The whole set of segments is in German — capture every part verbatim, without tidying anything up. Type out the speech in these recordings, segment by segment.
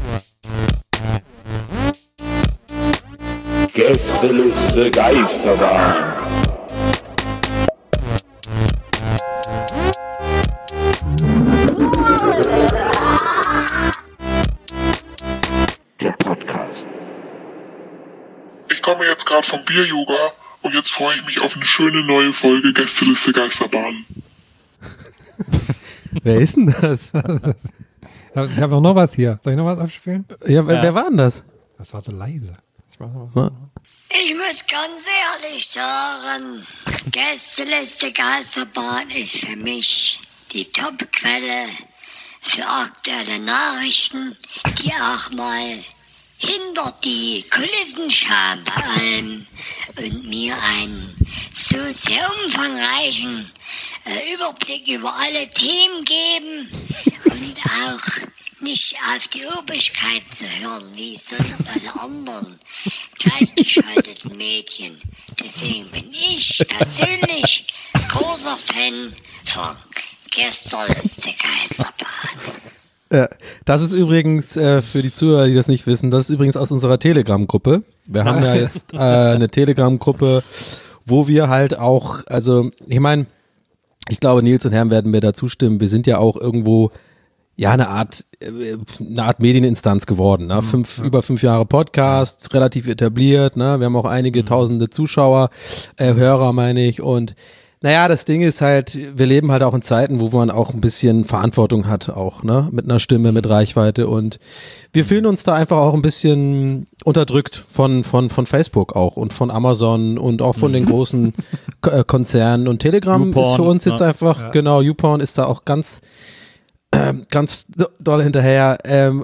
Gästeliste Geisterbahn. Der Podcast. Ich komme jetzt gerade vom Bier-Yoga und jetzt freue ich mich auf eine schöne neue Folge Gästeliste Geisterbahn. Wer ist denn das? Ich habe auch noch was hier. Soll ich noch was abspielen? Ja, wer, ja. wer war denn das? Das war so leise. Ich, mach noch was. Ich muss ganz ehrlich sagen, Gästeliste Geisterbahn ist für mich die Top-Quelle für aktuelle Nachrichten, die auch mal hinter die Kulissen schauen bei allem und mir einen so sehr umfangreichen äh, Überblick über alle Themen geben und auch nicht auf die Obrigkeit zu hören, wie sonst alle anderen gleichgeschalteten Medien. Deswegen bin ich persönlich großer Fan von Gästeliste Geisterbahn. Äh, das ist übrigens, äh, für die Zuhörer, die das nicht wissen, das ist übrigens aus unserer Telegram-Gruppe. Wir haben ja jetzt äh, eine Telegram-Gruppe, wo wir halt auch, also ich meine, ich glaube, Nils und Herm werden mir da zustimmen, wir sind ja auch irgendwo ja eine Art äh, eine Art Medieninstanz geworden, ne? Fünf, ja. Über fünf Jahre Podcast, ja. Relativ etabliert, ne? Wir haben auch einige mhm. tausende Zuschauer, äh, Hörer meine ich, und naja, das Ding ist halt, wir leben halt auch in Zeiten, wo man auch ein bisschen Verantwortung hat, auch, ne, mit einer Stimme, mit Reichweite, und wir fühlen uns da einfach auch ein bisschen unterdrückt von, von, von Facebook auch und von Amazon und auch von den großen K- Konzernen, und Telegram YouPorn, ist für uns jetzt ja. einfach, ja. genau, YouPorn ist da auch ganz, äh, ganz doll hinterher, ähm,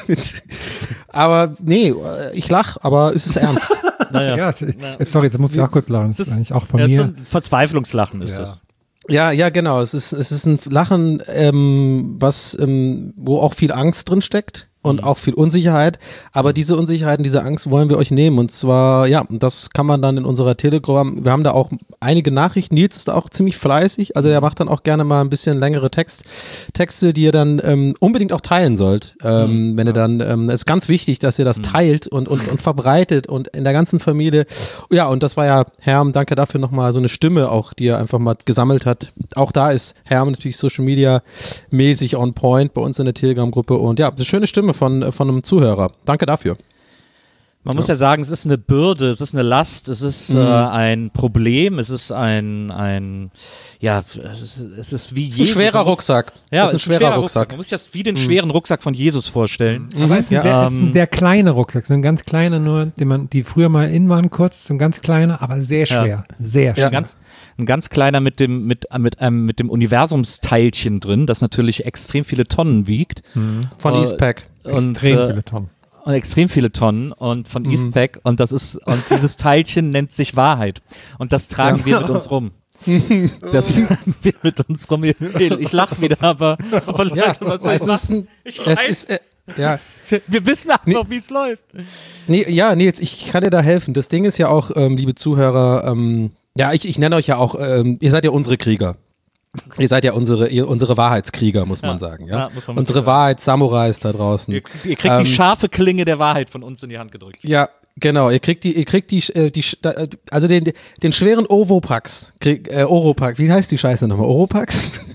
aber nee, ich lach, aber es ist ernst. Naja. Ja, sorry, jetzt muss ich auch kurz lachen. Das ist eigentlich auch von ja, mir. So ein Verzweiflungslachen ist ja. das. Ja, ja, genau. Es ist, es ist ein Lachen, ähm, was, ähm, wo auch viel Angst drin steckt und mhm. auch viel Unsicherheit. Aber mhm. diese Unsicherheit und diese Angst wollen wir euch nehmen. Und zwar, ja, das kann man dann in unserer Telegram, wir haben da auch einige Nachrichten. Nils ist da auch ziemlich fleißig. Also der macht dann auch gerne mal ein bisschen längere Text, Texte, die ihr dann ähm, unbedingt auch teilen sollt. Ähm, mhm. Wenn ihr dann, ähm, es ist ganz wichtig, dass ihr das mhm. teilt und, und, und verbreitet und in der ganzen Familie. Ja, und das war ja, Herm, danke dafür nochmal, so eine Stimme auch, die er einfach mal gesammelt hat. Auch da ist Herm natürlich Social Media mäßig on point bei uns in der Telegram-Gruppe, und ja, eine schöne Stimme von, von einem Zuhörer. Danke dafür. Man muss ja. ja sagen, es ist eine Bürde, es ist eine Last, es ist mhm. äh, ein Problem, es ist ein, ein ja, es ist, es ist wie Jesus. Es ist ein schwerer muss, Rucksack. Ja, es ist ein schwerer, schwerer Rucksack. Rucksack. Man muss sich das wie den mhm. schweren Rucksack von Jesus vorstellen. Mhm. Aber es ist, ja. sehr, es ist ein sehr kleiner Rucksack, so ein ganz kleiner nur, den man, die früher mal in waren kurz, so ein ganz kleiner, aber sehr schwer, ja. sehr schwer. Ja. Ganz, ein ganz kleiner mit dem, mit, mit einem, mit dem Universumsteilchen drin, das natürlich extrem viele Tonnen wiegt. Mhm. Von uh, Eastpak. Extrem äh, viele Tonnen. Und extrem viele Tonnen und von mhm. Eastpak, und das ist, und dieses Teilchen nennt sich Wahrheit. Und das tragen ja. wir mit uns rum. Das tragen wir mit uns rum. Ich lache wieder, aber, aber Leute, ja, was soll ich machen? Ich weiß, ist, äh, ja. wir, wir wissen einfach, nee, wie es läuft. Nee, ja, Nils, ich kann dir da helfen. Das Ding ist ja auch, ähm, liebe Zuhörer, ähm, ja, ich, ich nenne euch ja auch, ähm, ihr seid ja unsere Krieger. Ihr seid ja unsere, ihr, unsere Wahrheitskrieger, muss man ja, sagen. Ja? Ja, muss man unsere Wahrheitssamurais da draußen. Ihr, ihr kriegt ähm, die scharfe Klinge der Wahrheit von uns in die Hand gedrückt. Ja, genau. Ihr kriegt die, ihr kriegt die, äh, die also den, den schweren Oropax, krieg, äh, Oropax. Wie heißt die Scheiße nochmal? Oropax?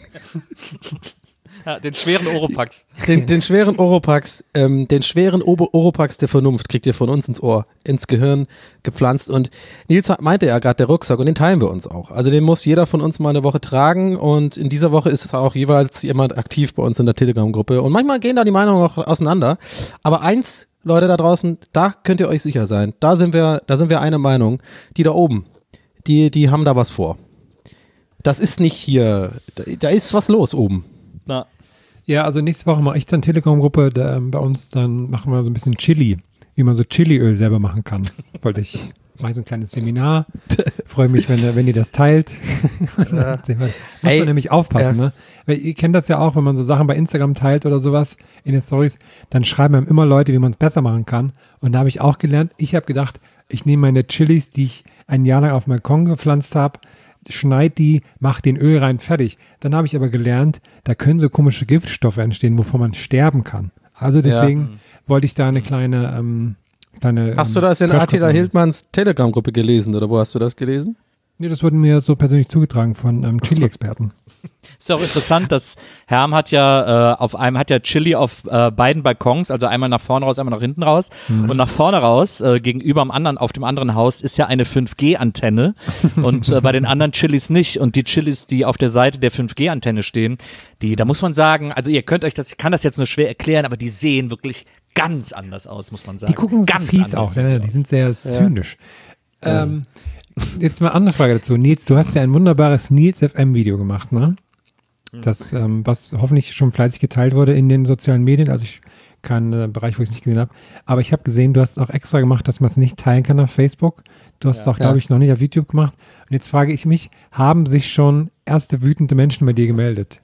Ja, den schweren Oropax. Den, den schweren Oropax, ähm, den schweren Obo- Oropax der Vernunft kriegt ihr von uns ins Ohr, ins Gehirn gepflanzt. Und Nils meinte ja gerade, der Rucksack, und den teilen wir uns auch. Also den muss jeder von uns mal eine Woche tragen, und in dieser Woche ist es auch jeweils jemand aktiv bei uns in der Telegram-Gruppe. Und manchmal gehen da die Meinungen auch auseinander. Aber eins, Leute da draußen, da könnt ihr euch sicher sein. Da sind wir, da sind wir eine Meinung. Die da oben, die, die haben da was vor. Das ist nicht hier, da, da ist was los oben. Na. Ja, also nächste Woche mache ich dann Telegram-Gruppe, da, ähm, bei uns dann machen wir so ein bisschen Chili, wie man so Chiliöl selber machen kann. Wollte ich, mache ich so ein kleines Seminar, freue mich, wenn, wenn ihr das teilt. Ja. Muss man Ey, nämlich aufpassen, ja. ne? Weil ihr kennt das ja auch, wenn man so Sachen bei Instagram teilt oder sowas in den Stories, dann schreiben einem immer Leute, wie man es besser machen kann. Und da habe ich auch gelernt, ich habe gedacht, ich nehme meine Chilis, die ich ein Jahr lang auf dem Balkon gepflanzt habe, schneid die, mach den Öl rein, fertig. Dann habe ich aber gelernt, da können so komische Giftstoffe entstehen, wovon man sterben kann. Also deswegen ja. wollte ich da eine kleine, ähm, kleine Hast du das in Attila Hildmanns Telegram-Gruppe gelesen oder wo hast du das gelesen? Nee, das wurde mir so persönlich zugetragen von ähm, Chili-Experten. Ist auch interessant, dass Herm hat ja äh, auf einem hat ja Chili auf äh, beiden Balkons, also einmal nach vorne raus, einmal nach hinten raus. Mhm. Und nach vorne raus, äh, gegenüber am anderen, auf dem anderen Haus, ist ja eine fünf G Antenne und äh, bei den anderen Chilis nicht. Und die Chilis, die auf der Seite der fünf G Antenne stehen, die, da muss man sagen, also ihr könnt euch das, ich kann das jetzt nur schwer erklären, aber die sehen wirklich ganz anders aus, muss man sagen. Die gucken ganz so fies auch, ja, die sind sehr ja. zynisch. Ja. Ähm, Jetzt mal eine andere Frage dazu. Nils, du hast ja ein wunderbares Nils F M Video gemacht, ne? Das, ähm, was hoffentlich schon fleißig geteilt wurde in den sozialen Medien. Also ich keinen äh, Bereich, wo ich es nicht gesehen habe. Aber ich habe gesehen, du hast es auch extra gemacht, dass man es nicht teilen kann auf Facebook. Du hast es Ja. auch, glaube Ja. ich, noch nicht auf YouTube gemacht. Und jetzt frage ich mich, haben sich schon erste wütende Menschen bei dir gemeldet?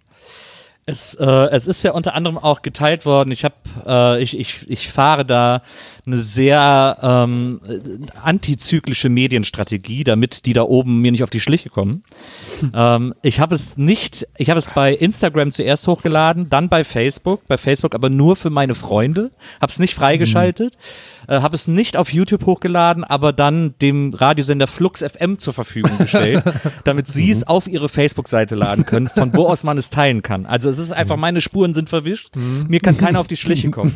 Es, äh, es ist ja unter anderem auch geteilt worden. Ich habe, äh, ich, ich, ich fahre da eine sehr ähm, antizyklische Medienstrategie, damit die da oben mir nicht auf die Schliche kommen. Hm. Ähm, ich habe es nicht, ich habe es bei Instagram zuerst hochgeladen, dann bei Facebook, bei Facebook aber nur für meine Freunde, habe es nicht freigeschaltet, hm. äh, habe es nicht auf YouTube hochgeladen, aber dann dem Radiosender Flux F M zur Verfügung gestellt, damit sie es auf ihre Facebook-Seite laden können, von wo aus man es teilen kann. Also es ist einfach, meine Spuren sind verwischt, mir kann keiner auf die Schliche kommen.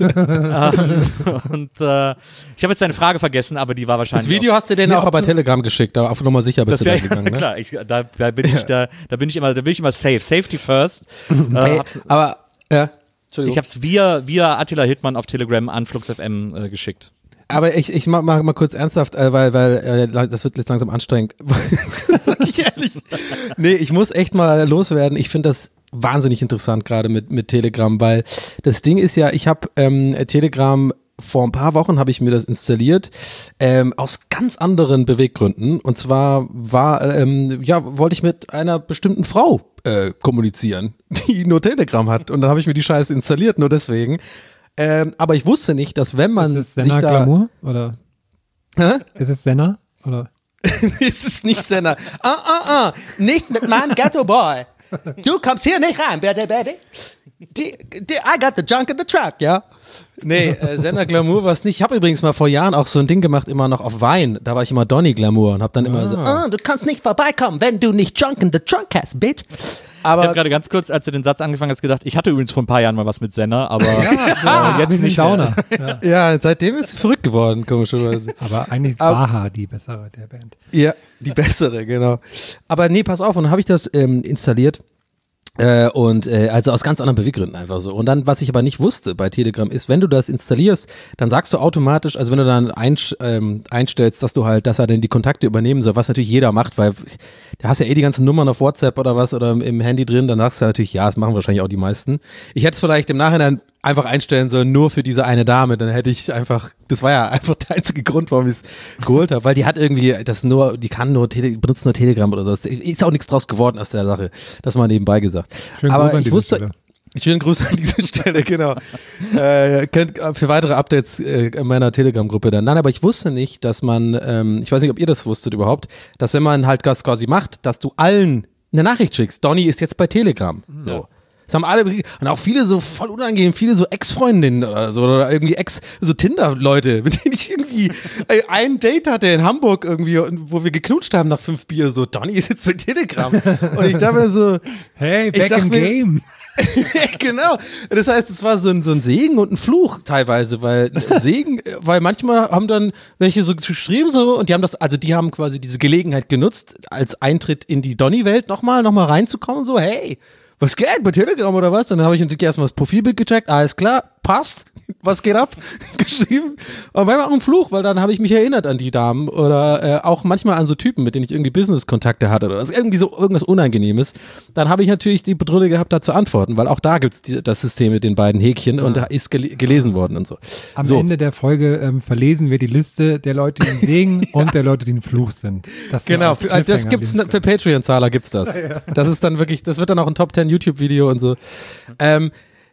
ähm, und äh, ich habe jetzt deine Frage vergessen, aber die war wahrscheinlich Das Video auch, hast du denen Nee, auch ob bei du- Telegram geschickt, aber auf Nummer sicher bist das du da ja, gegangen, ne? klar, ich, da, da bin ich da, da bin ich immer, da bin ich immer safe, Safety first. äh, Ey, hab's, aber, ja, Entschuldigung. ich habe es via, via Attila Hildmann auf Telegram an Flux F M äh, geschickt. Aber ich, ich mach mal, mal kurz ernsthaft, äh, weil, weil äh, das wird jetzt langsam anstrengend. Sag ich ehrlich. Nee, ich muss echt mal loswerden. Ich finde das wahnsinnig interessant gerade mit, mit Telegram, weil das Ding ist ja, ich habe ähm, Telegram vor ein paar Wochen habe ich mir das installiert, ähm, aus ganz anderen Beweggründen. Und zwar war, ähm, ja, wollte ich mit einer bestimmten Frau äh, kommunizieren, die nur Telegram hat. Und dann habe ich mir die Scheiße installiert, nur deswegen. Ähm, aber ich wusste nicht, dass wenn man ist es sich Senna da... Glamour? Oder Hä? ist es Senna? Oder? Es ist nicht Senna. Ah, ah, ah, nicht mit meinem Ghetto Boy. Du kommst hier nicht rein, bitte, bitte. Die, die, I got the junk in the truck, ja. Nee, äh, Senna Glamour war es nicht. Ich habe übrigens mal vor Jahren auch so ein Ding gemacht, immer noch auf Wein. Da war ich immer Donny Glamour und habe dann immer so, ah, du kannst nicht vorbeikommen, wenn du nicht junk in the trunk hast, bitch. Ich habe Aber gerade ganz kurz, als du den Satz angefangen hast, gedacht, ich hatte übrigens vor ein paar Jahren mal was mit Senna, aber Ja, äh, jetzt nicht Downer. mehr. Ja. ja, seitdem ist sie verrückt geworden, komischerweise. Aber eigentlich ist Aber- Baha die bessere der Band. Ja, die bessere, genau. Aber nee, pass auf, und dann habe ich das ähm, installiert. Äh, und äh, also aus ganz anderen Beweggründen einfach so. Und dann, was ich aber nicht wusste bei Telegram ist, wenn du das installierst, dann sagst du automatisch, also wenn du dann einsch, ähm, einstellst, dass du halt, dass er dann die Kontakte übernehmen soll, was natürlich jeder macht, weil da hast ja eh die ganzen Nummern auf WhatsApp oder was oder im Handy drin, dann sagst du natürlich, ja, das machen wahrscheinlich auch die meisten. Ich hätte es vielleicht im Nachhinein einfach einstellen sollen, nur für diese eine Dame, dann hätte ich einfach, das war ja einfach der einzige Grund, warum ich es geholt habe, weil die hat irgendwie, das nur, die kann nur, Tele, benutzt nur Telegram oder so, es ist auch nichts draus geworden aus der Sache, das mal nebenbei gesagt. Schönen Aber Gruß an ich dieser wusste, Stelle. schönen Gruß an dieser Stelle, genau. äh, könnt für weitere Updates äh, in meiner Telegram-Gruppe dann. Nein, aber ich wusste nicht, dass man, ähm, ich weiß nicht, ob ihr das wusstet überhaupt, dass wenn man halt das quasi macht, dass du allen eine Nachricht schickst. Donny ist jetzt bei Telegram. So. Das haben alle, und auch viele so voll unangenehm, viele so Ex-Freundinnen oder so, oder irgendwie Ex, so Tinder-Leute, mit denen ich irgendwie ey, ein Date hatte in Hamburg irgendwie, wo wir geknutscht haben nach fünf Bier, so, Donny ist jetzt bei Telegram. Und ich dachte mir so, Hey, Ich back sag im mir- Game. genau. Das heißt, es war so ein, so ein Segen und ein Fluch teilweise, weil ein Segen, weil manchmal haben dann welche so geschrieben so und die haben das, also die haben quasi diese Gelegenheit genutzt, als Eintritt in die Donny-Welt nochmal, nochmal reinzukommen, so, hey, was geht bei Telegram oder was? Und dann habe ich natürlich erstmal das Profilbild gecheckt, alles klar, passt, was geht ab? Geschrieben. Aber manchmal auch ein Fluch, weil dann habe ich mich erinnert an die Damen oder äh, auch manchmal an so Typen, mit denen ich irgendwie Business-Kontakte hatte oder das ist irgendwie so irgendwas Unangenehmes. Dann habe ich natürlich die Bedrohung gehabt, da zu antworten, weil auch da gibt es das System mit den beiden Häkchen und da ist gel gelesen worden und so. Am so. Ende der Folge ähm, verlesen wir die Liste der Leute, die ein Segen und der Leute, die ein Fluch sind. Das war Genau, als für, das Cliffhanger gibt's an dieser für Patreon-Zahler gibt's das. Das ist dann wirklich, das wird dann auch ein Top zehn YouTube-Video und so. Ähm,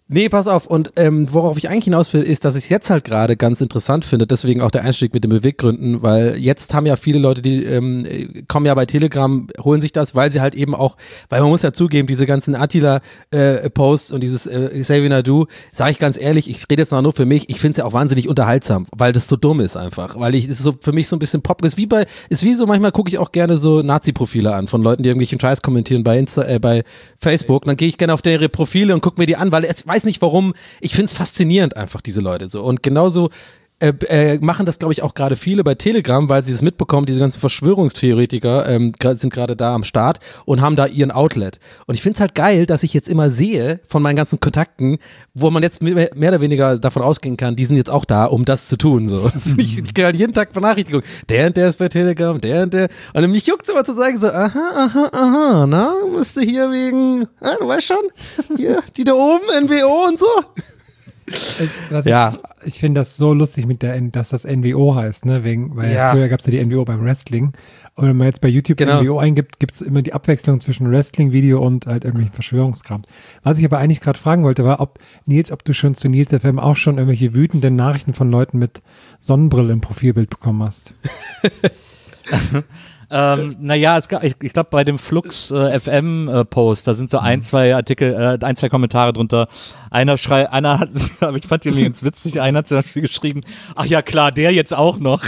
Nee, pass auf. Und ähm, worauf ich eigentlich hinaus will, ist, dass ich es jetzt halt gerade ganz interessant finde, deswegen auch der Einstieg mit den Beweggründen, weil jetzt haben ja viele Leute, die ähm, kommen ja bei Telegram, holen sich das, weil sie halt eben auch, weil man muss ja zugeben, diese ganzen Attila-Posts äh, und dieses äh, Xavier Naidoo, sage ich ganz ehrlich, ich rede jetzt noch nur für mich, ich finde es ja auch wahnsinnig unterhaltsam, weil das so dumm ist einfach, weil ich, es ist so für mich so ein bisschen Pop, ist wie bei, ist wie so, manchmal gucke ich auch gerne so Nazi-Profile an von Leuten, die irgendwelchen Scheiß kommentieren bei Insta, äh, bei Facebook, dann gehe ich gerne auf deren Profile und gucke mir die an, weil es weiß nicht warum, ich finde es faszinierend einfach, diese Leute so. Und genauso äh, äh, machen das, glaube ich, auch gerade viele bei Telegram, weil sie es mitbekommen, diese ganzen Verschwörungstheoretiker ähm, sind gerade da am Start und haben da ihren Outlet. Und ich finde es halt geil, dass ich jetzt immer sehe von meinen ganzen Kontakten, wo man jetzt mehr, mehr oder weniger davon ausgehen kann, die sind jetzt auch da, um das zu tun. So. Also ich ich kriege halt jeden Tag Benachrichtigungen, der und der ist bei Telegram, der und der. Und mich juckt es immer zu sagen, so, aha, aha, aha, na, musst du hier wegen, ah, du weißt schon, hier, die da oben, N W O und so. Ich, was Ja. ich, ich finde das so lustig, mit der, N- dass das N W O heißt, ne? Wegen, weil Ja. früher gab es ja die N W O beim Wrestling. Und wenn man jetzt bei YouTube Genau. N W O eingibt, gibt es immer die Abwechslung zwischen Wrestling-Video und halt irgendwelchen Verschwörungskram. Was ich aber eigentlich gerade fragen wollte, war, ob Nils, ob du schon zu Nils F M auch schon irgendwelche wütenden Nachrichten von Leuten mit Sonnenbrille im Profilbild bekommen hast. Ähm, naja, es gab, ich, ich glaube bei dem Flux äh, F M äh, Post, da sind so ein, zwei Artikel, äh, ein, zwei Kommentare drunter. Einer schreit, einer hat, aber ich fand die übrigens witzig, einer hat zum Beispiel geschrieben, ach ja klar, der jetzt auch noch.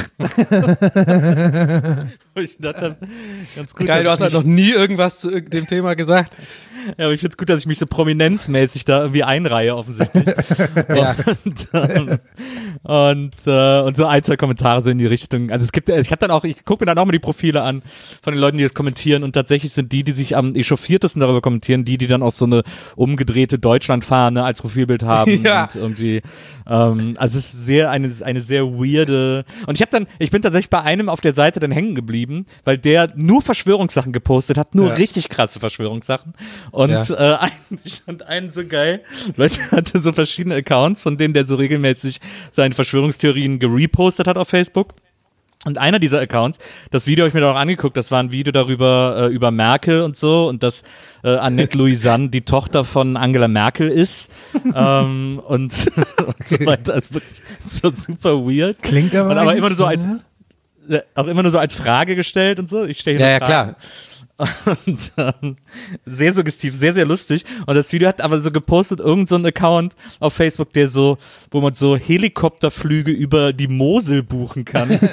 Wo ich dachte, ganz gut. Geil, du dass hast halt ich noch nie irgendwas zu dem Thema gesagt. mich, ja, aber ich finde es gut, dass ich mich so prominenzmäßig da irgendwie einreihe, offensichtlich. Ja. Und, ähm, und, äh, und so ein, zwei Kommentare so in die Richtung. Also es gibt, ich habe dann auch, ich gucke mir dann auch mal die Profile an von den Leuten, die das kommentieren und tatsächlich sind die, die sich am echauffiertesten darüber kommentieren, die, die dann auch so eine umgedrehte Deutschlandfahne als Profilbild haben Ja. und irgendwie, ähm, also es ist sehr, eine, eine sehr weirde, und ich habe dann, ich bin tatsächlich bei einem auf der Seite dann hängen geblieben, weil der nur Verschwörungssachen gepostet hat, nur Ja. richtig krasse Verschwörungssachen und Ja. äh, ein, ich fand einen so geil, Leute hatte so verschiedene Accounts, von denen der so regelmäßig seine Verschwörungstheorien gerepostet hat auf Facebook. Und einer dieser Accounts, das Video habe ich mir da auch angeguckt, das war ein Video darüber, äh, über Merkel und so und dass äh, Annette Louisanne die Tochter von Angela Merkel ist ähm, und, und so weiter. Also wirklich so super weird. Klingt aber Und aber eigentlich, immer nur so als, ja. äh, auch immer nur so als Frage gestellt und so. Ich stelle Ja, hier ja, nur Fragen. klar. Und ähm, sehr suggestiv, sehr, sehr lustig. Und das Video hat aber so gepostet, irgend so ein Account auf Facebook, der so, wo man so Helikopterflüge über die Mosel buchen kann. und,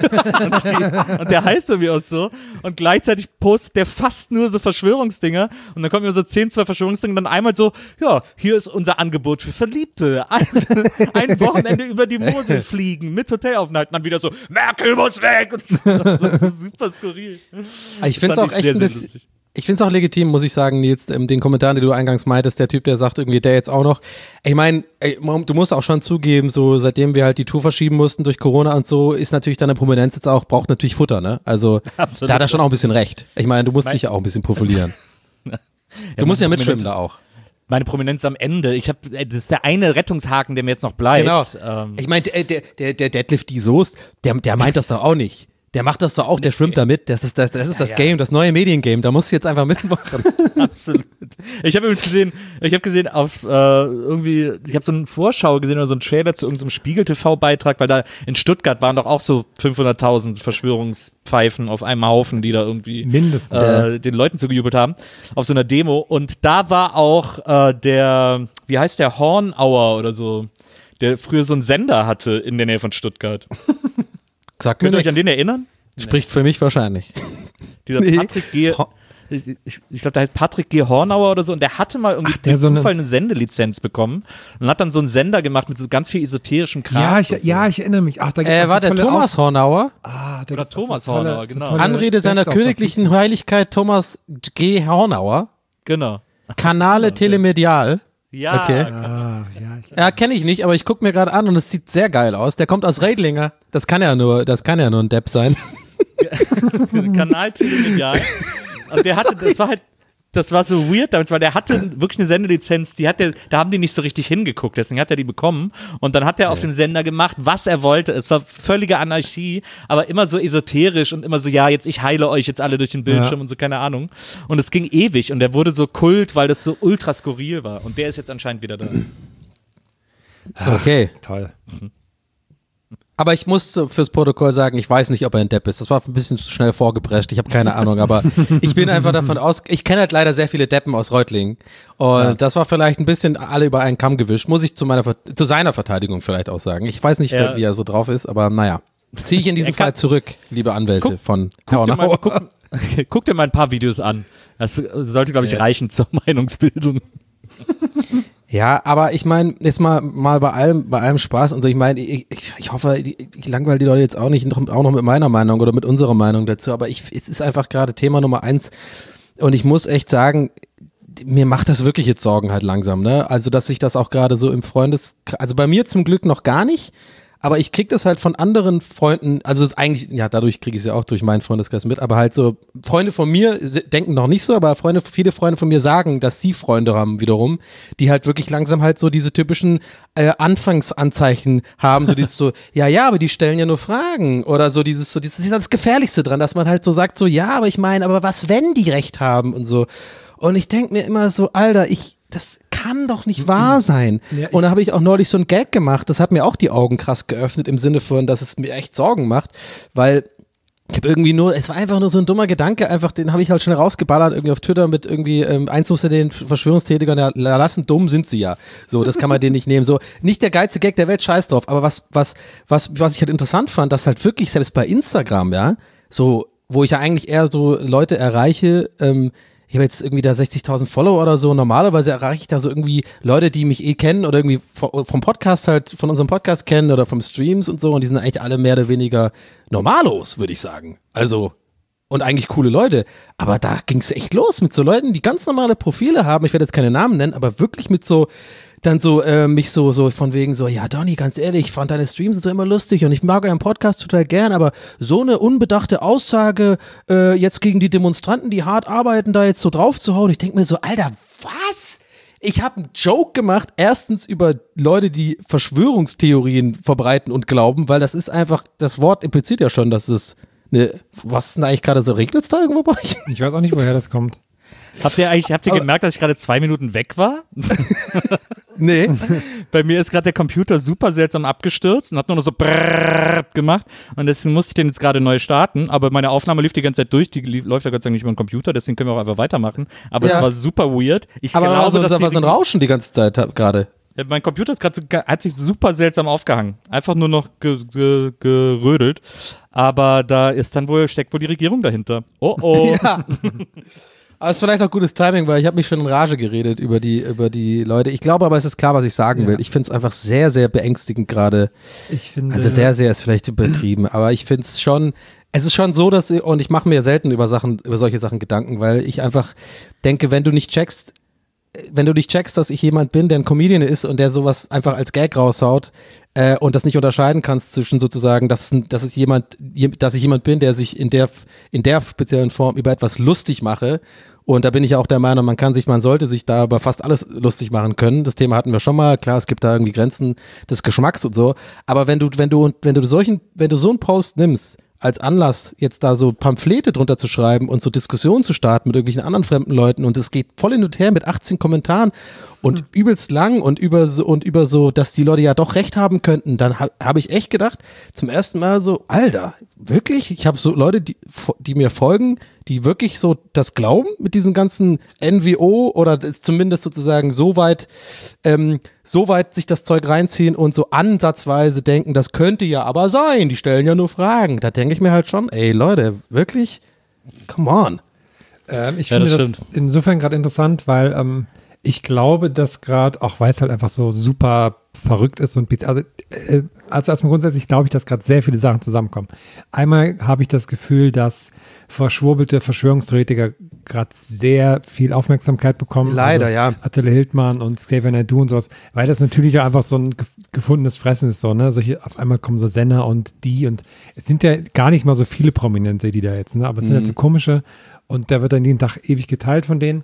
die, und der heißt irgendwie auch so. Und gleichzeitig postet der fast nur so Verschwörungsdinger. Und dann kommen immer so zehn, zwei Verschwörungsdinger und dann einmal so, ja, hier ist unser Angebot für Verliebte. Ein, ein Wochenende über die Mosel fliegen mit Hotelaufenthalt. Und dann wieder so, Merkel muss weg. Und so, so, so super skurril. Ich finde es fand auch ich echt sehr, ein sehr bisschen, lustig. ich finde es auch legitim, muss ich sagen, jetzt ähm, den Kommentaren, die du eingangs meintest, der Typ, der sagt irgendwie, der jetzt auch noch. Ich meine, du musst auch schon zugeben, so seitdem wir halt die Tour verschieben mussten durch Corona und so, ist natürlich deine Prominenz jetzt auch, braucht natürlich Futter, ne? Also Absolut. da hat er schon auch ein bisschen recht. Ich meine, du musst Mein- dich ja auch ein bisschen profilieren. Ja, Du musst ja meine mitschwimmen Prominenz- da auch. Meine Prominenz am Ende. Ich habe, das ist der eine Rettungshaken, der mir jetzt noch bleibt. Genau. Ähm, Ich meine, der, der, der, der Deadlift die Soest, der, der meint das doch auch nicht. Der macht das doch auch, der schwimmt da mit. Das ist das, das, ist das ja. Game, das neue Mediengame. Da musst du jetzt einfach mitmachen. Absolut. Ich habe übrigens gesehen, ich habe gesehen auf äh, irgendwie, ich habe so eine Vorschau gesehen oder so einen Trailer zu irgendeinem Spiegel-T V-Beitrag, weil da in Stuttgart waren doch auch so fünfhunderttausend Verschwörungspfeifen auf einem Haufen, die da irgendwie Mindestens. äh, den Leuten zugejubelt haben, auf so einer Demo. Und da war auch äh, der, wie heißt der, Hornauer oder so, der früher so einen Sender hatte in der Nähe von Stuttgart. Sag mir Könnt ihr euch nichts. an den erinnern? Spricht für mich wahrscheinlich. Dieser Nee. Patrick G. Ho- Ich, ich, ich glaube, der heißt Patrick G. Hornauer oder so und der hatte mal irgendwie Ach, der durch so eine- Zufall eine Sendelizenz bekommen und hat dann so einen Sender gemacht mit so ganz viel esoterischem Kram. Ja, ich, und so. ja, ich erinnere mich. Ach, da gibt's Äh, auch war so der tolle Thomas Auf- Hornauer? Ah, da Oder gibt's auch Thomas so tolle- Hornauer, so genau. tolle Anrede seiner Best-ofs auf königlichen Heiligkeit Thomas G. Hornauer. Genau. Kanale Telemedial. Ja, Okay. Ah, ja, ich, Ja, kenne ich nicht, aber ich gucke mir gerade an und es sieht sehr geil aus. Der kommt aus Reidlinger. Das kann ja nur, das kann ja nur ein Depp sein. Kanal Telemedial. Und der hatte, das war halt, das war so weird damals, weil der hatte wirklich eine Sendelizenz, die hat der, da haben die nicht so richtig hingeguckt, deswegen hat er die bekommen und dann hat er auf dem Sender gemacht, was er wollte. Es war völlige Anarchie, aber immer so esoterisch und immer so, ja, jetzt ich heile euch jetzt alle durch den Bildschirm Ja. und so, keine Ahnung. Und es ging ewig und der wurde so Kult, weil das so ultra skurril war und der ist jetzt anscheinend wieder da. Okay. Toll. Aber ich muss so fürs Protokoll sagen, ich weiß nicht, ob er ein Depp ist. Das war ein bisschen zu schnell vorgeprescht. Ich habe keine Ahnung, aber ich bin einfach davon aus, ich kenne halt leider sehr viele Deppen aus Reutlingen. Und ja. das war vielleicht ein bisschen alle über einen Kamm gewischt. Muss ich zu meiner, zu seiner Verteidigung vielleicht auch sagen. Ich weiß nicht, ja. wie er so drauf ist, aber naja. Ziehe ich in diesem Fall zurück, liebe Anwälte guck, von guck dir, mal, guck, guck dir mal ein paar Videos an. Das sollte, glaube ich, ja. reichen zur Meinungsbildung. Ja, aber ich meine, jetzt mal, mal bei allem, bei allem Spaß und so, ich meine, ich, ich hoffe, ich, ich langweile die Leute jetzt auch nicht, auch noch mit meiner Meinung oder mit unserer Meinung dazu, aber ich, es ist einfach gerade Thema Nummer eins und ich muss echt sagen, mir macht das wirklich jetzt Sorgen halt langsam, ne, also, dass sich das auch gerade so im Freundes, also bei mir zum Glück noch gar nicht, aber ich krieg das halt von anderen Freunden, also es ist eigentlich, ja, dadurch kriege ich es ja auch durch meinen Freundeskreis mit, aber halt so, Freunde von mir denken noch nicht so, aber Freunde, viele Freunde von mir sagen, dass sie Freunde haben wiederum, die halt wirklich langsam halt so diese typischen äh, Anfangsanzeichen haben, so dieses so, ja, ja, aber die stellen ja nur Fragen oder so dieses, so dieses, das ist das Gefährlichste dran, dass man halt so sagt, so, ja, aber ich meine, aber was, wenn die recht haben und so. Und ich denke mir immer so, Alter, ich, das kann doch nicht wahr sein. Ja, und da habe ich auch neulich so ein Gag gemacht, das hat mir auch die Augen krass geöffnet, im Sinne von, dass es mir echt Sorgen macht, weil ich habe irgendwie nur, es war einfach nur so ein dummer Gedanke, einfach, den habe ich halt schnell rausgeballert, irgendwie auf Twitter mit irgendwie, ähm, eins musste den Verschwörungstheoretikern ja lassen, dumm sind sie ja. So, das kann man denen nicht nehmen. So, nicht der geilste Gag der Welt, scheiß drauf, aber was, was, was, was ich halt interessant fand, dass halt wirklich, selbst bei Instagram, ja, so, wo ich ja eigentlich eher so Leute erreiche, ähm, ich habe jetzt irgendwie da sechzigtausend Follower oder so, normalerweise erreiche ich da so irgendwie Leute, die mich eh kennen oder irgendwie vom Podcast halt, von unserem Podcast kennen oder vom Streams und so und die sind eigentlich alle mehr oder weniger normalos, würde ich sagen. Also, und eigentlich coole Leute. Aber da ging es echt los mit so Leuten, die ganz normale Profile haben, ich werde jetzt keine Namen nennen, aber wirklich mit so, dann so, äh, mich so, so von wegen so, ja Donny, ganz ehrlich, ich fand deine Streams so immer lustig und ich mag euren Podcast total gern, aber so eine unbedachte Aussage äh, jetzt gegen die Demonstranten, die hart arbeiten, da jetzt so drauf zu hauen, ich denke mir so, Alter, was? Ich habe einen Joke gemacht, erstens über Leute, die Verschwörungstheorien verbreiten und glauben, weil das ist einfach, das Wort impliziert ja schon, dass es eine, was ist denn eigentlich gerade so, regnet es da irgendwo bei euch? Ich weiß auch nicht, woher das kommt. Habt ihr eigentlich, habt ihr gemerkt, dass ich gerade zwei Minuten weg war? Nee. Bei mir ist gerade der Computer super seltsam abgestürzt und hat nur noch so brrrr gemacht und deswegen musste ich den jetzt gerade neu starten, aber meine Aufnahme lief die ganze Zeit durch, die lief, läuft ja Gott sei Dank nicht über den Computer, deswegen können wir auch einfach weitermachen, aber ja. Es war super weird. Ich aber glaube, so, dass da war so ein Rauschen die ganze Zeit gerade. Ja, mein Computer ist gerade so, hat sich super seltsam aufgehangen, einfach nur noch ge, ge, gerödelt, aber da ist dann wohl, steckt wohl die Regierung dahinter. Oh oh. Ja. Aber es ist vielleicht auch gutes Timing, weil ich habe mich schon in Rage geredet über die, über die Leute. Ich glaube aber, es ist klar, was ich sagen ja. will. Ich finde es einfach sehr, sehr beängstigend gerade. Ich finde, also sehr, sehr ist vielleicht übertrieben, aber ich finde es schon, es ist schon so, dass, und ich mache mir selten über Sachen, über solche Sachen Gedanken, weil ich einfach denke, wenn du nicht checkst, wenn du nicht checkst, dass ich jemand bin, der ein Comedian ist und der sowas einfach als Gag raushaut, äh, und das nicht unterscheiden kannst zwischen sozusagen, dass, dass, es jemand, dass ich jemand bin, der sich in der, in der speziellen Form über etwas lustig mache. Und da bin ich auch der Meinung, man kann sich, man sollte sich da über fast alles lustig machen können. Das Thema hatten wir schon mal. Klar, es gibt da irgendwie Grenzen des Geschmacks und so. Aber wenn du, wenn du, wenn du solchen, wenn du so einen Post nimmst, als Anlass, jetzt da so Pamphlete drunter zu schreiben und so Diskussionen zu starten mit irgendwelchen anderen fremden Leuten und es geht voll hin und her mit achtzehn Kommentaren und mhm. übelst lang und über so, und über so, dass die Leute ja doch recht haben könnten, dann habe hab ich echt gedacht, zum ersten Mal so, Alter, wirklich? Ich habe so Leute, die, die mir folgen, die wirklich so das glauben mit diesem ganzen N W O oder zumindest sozusagen so weit, ähm, so weit sich das Zeug reinziehen und so ansatzweise denken, das könnte ja aber sein, die stellen ja nur Fragen. Da denke ich mir halt schon, ey Leute, wirklich? Come on. Ähm, ich ja, finde das, das insofern gerade interessant, weil ähm, ich glaube, dass gerade, auch weil es halt einfach so super verrückt ist und also, äh, also erstmal grundsätzlich glaube ich, dass gerade sehr viele Sachen zusammenkommen. Einmal habe ich das Gefühl, dass verschwurbelte Verschwörungstheoretiker gerade sehr viel Aufmerksamkeit bekommen. Leider, also ja. Attila Hildmann und Xavier Naidoo und sowas, weil das natürlich auch einfach so ein gef- gefundenes Fressen ist, so, ne? Solche, auf einmal kommen so Senner und die und es sind ja gar nicht mal so viele Prominente, die da jetzt, ne? Aber es sind mhm. halt so komische und da wird dann jeden Tag ewig geteilt von denen.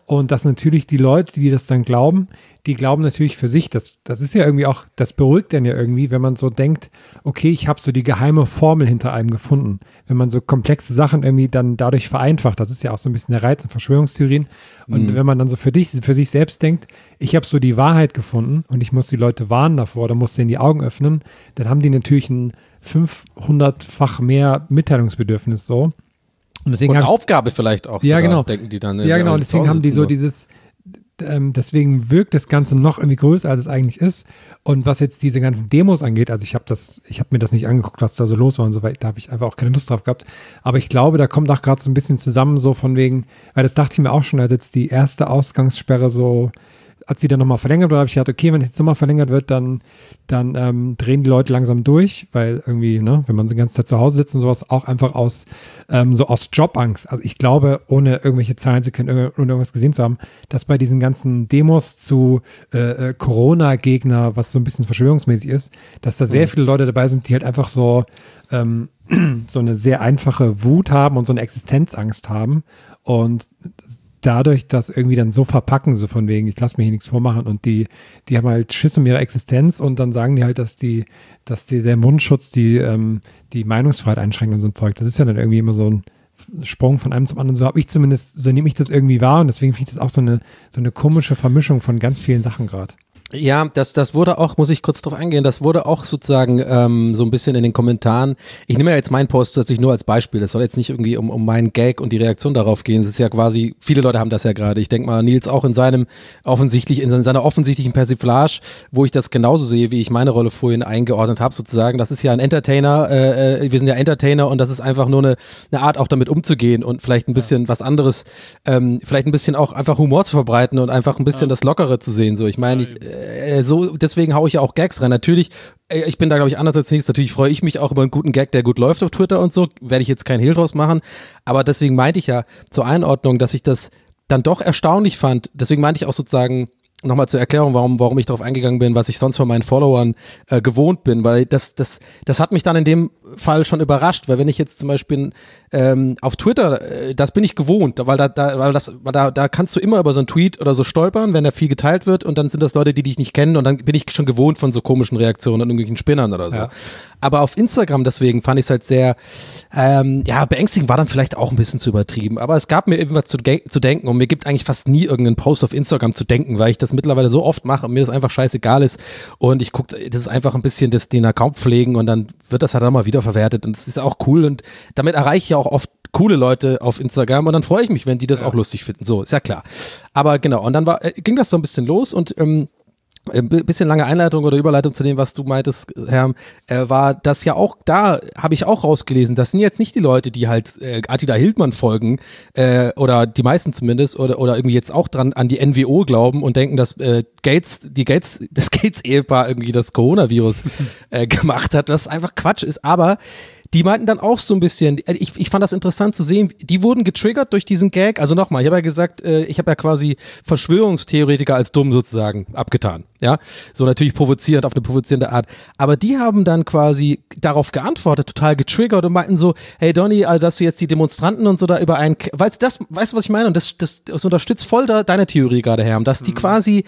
Und dass natürlich die Leute, die das dann glauben, die glauben natürlich für sich, das, das ist ja irgendwie auch, das beruhigt dann ja irgendwie, wenn man so denkt, okay, ich habe so die geheime Formel hinter einem gefunden. Wenn man so komplexe Sachen irgendwie dann dadurch vereinfacht, das ist ja auch so ein bisschen der Reiz an Verschwörungstheorien. Und mhm. wenn man dann so für dich, für sich selbst denkt, ich habe so die Wahrheit gefunden und ich muss die Leute warnen davor, oder muss denen die Augen öffnen, dann haben die natürlich ein fünfhundertfach mehr Mitteilungsbedürfnis so. Und, deswegen und haben, Aufgabe vielleicht auch ja, sogar, genau. denken die dann. Ja, genau, und deswegen haben die so dieses, ähm, deswegen wirkt das Ganze noch irgendwie größer, als es eigentlich ist. Und was jetzt diese ganzen Demos angeht, also ich habe das, ich habe mir das nicht angeguckt, was da so los war und so weiter, da habe ich einfach auch keine Lust drauf gehabt. Aber ich glaube, da kommt auch gerade so ein bisschen zusammen so von wegen, weil das dachte ich mir auch schon, als jetzt die erste Ausgangssperre so, als die dann nochmal verlängert wurde, habe ich gedacht, okay, wenn jetzt nochmal verlängert wird, dann, dann ähm, drehen die Leute langsam durch, weil irgendwie, ne, wenn man die ganze Zeit zu Hause sitzt und sowas, auch einfach aus, ähm, so aus Jobangst. Also ich glaube, ohne irgendwelche Zahlen zu kennen, ohne irgendwas gesehen zu haben, dass bei diesen ganzen Demos zu äh, Corona-Gegner, was so ein bisschen verschwörungsmäßig ist, dass da sehr mhm. viele Leute dabei sind, die halt einfach so, ähm, so eine sehr einfache Wut haben und so eine Existenzangst haben und dadurch das irgendwie dann so verpacken, so von wegen, ich lasse mir hier nichts vormachen und die, die haben halt Schiss um ihre Existenz und dann sagen die halt, dass die, dass die, der Mundschutz die, ähm, die Meinungsfreiheit einschränkt und so ein Zeug. Das ist ja dann irgendwie immer so ein Sprung von einem zum anderen. So habe ich zumindest, so nehme ich das irgendwie wahr und deswegen finde ich das auch so eine, so eine komische Vermischung von ganz vielen Sachen gerade. Ja, das, das wurde auch, muss ich kurz drauf eingehen, das wurde auch sozusagen ähm, so ein bisschen in den Kommentaren, ich nehme ja jetzt meinen Post tatsächlich nur als Beispiel, das soll jetzt nicht irgendwie um, um meinen Gag und die Reaktion darauf gehen, es ist ja quasi, viele Leute haben das ja gerade, ich denke mal Nils auch in seinem offensichtlich, in seiner offensichtlichen Persiflage, wo ich das genauso sehe, wie ich meine Rolle vorhin eingeordnet habe sozusagen, das ist ja ein Entertainer, äh, wir sind ja Entertainer und das ist einfach nur eine, eine Art auch damit umzugehen und vielleicht ein bisschen ja. was anderes, ähm, vielleicht ein bisschen auch einfach Humor zu verbreiten und einfach ein bisschen ja. das Lockere zu sehen, so, ich meine, ich so, deswegen haue ich ja auch Gags rein. Natürlich, ich bin da, glaube ich, anders als nichts. Natürlich freue ich mich auch über einen guten Gag, der gut läuft auf Twitter und so. Werde ich jetzt kein Hehl draus machen. Aber deswegen meinte ich ja zur Einordnung, dass ich das dann doch erstaunlich fand. Deswegen meinte ich auch sozusagen, nochmal zur Erklärung, warum, warum ich darauf eingegangen bin, was ich sonst von meinen Followern äh, gewohnt bin, weil das, das, das hat mich dann in dem Fall schon überrascht, weil wenn ich jetzt zum Beispiel ähm, auf Twitter, äh, das bin ich gewohnt, weil da, da, weil das, weil da, da kannst du immer über so einen Tweet oder so stolpern, wenn der viel geteilt wird und dann sind das Leute, die dich nicht kennen und dann bin ich schon gewohnt von so komischen Reaktionen und irgendwelchen Spinnern oder so. Ja. Aber auf Instagram deswegen fand ich es halt sehr, ähm, ja, beängstigend war dann vielleicht auch ein bisschen zu übertrieben, aber es gab mir irgendwas zu, ge- zu denken und mir gibt eigentlich fast nie irgendeinen Post auf Instagram zu denken, weil ich das mittlerweile so oft mache und mir das einfach scheißegal ist und ich gucke, das ist einfach ein bisschen das, den Account pflegen und dann wird das halt auch mal wiederverwertet und das ist auch cool und damit erreiche ich ja auch oft coole Leute auf Instagram und dann freue ich mich, wenn die das ja. auch lustig finden, so, ist ja klar. Aber genau, und dann war, äh, ging das so ein bisschen los und ähm, ein bisschen lange Einleitung oder Überleitung zu dem, was du meintest, Herr, äh, war das ja auch, da habe ich auch rausgelesen, das sind jetzt nicht die Leute, die halt äh, Attila Hildmann folgen, äh, oder die meisten zumindest, oder, oder irgendwie jetzt auch dran an die N W O glauben und denken, dass äh, Gates, die Gates, das Gates-Ehepaar irgendwie das Coronavirus äh, gemacht hat, was einfach Quatsch ist, aber die meinten dann auch so ein bisschen, ich, ich fand das interessant zu sehen, die wurden getriggert durch diesen Gag, also nochmal, ich habe ja gesagt, äh, ich habe ja quasi Verschwörungstheoretiker als dumm sozusagen abgetan, ja, so natürlich provozierend, auf eine provozierende Art, aber die haben dann quasi darauf geantwortet, total getriggert und meinten so, hey Donny, also dass du jetzt die Demonstranten und so da über einen, weißt du, das, weißt du, was ich meine? Und das, das, das unterstützt voll da, deine Theorie gerade, Herr, dass die mhm. quasi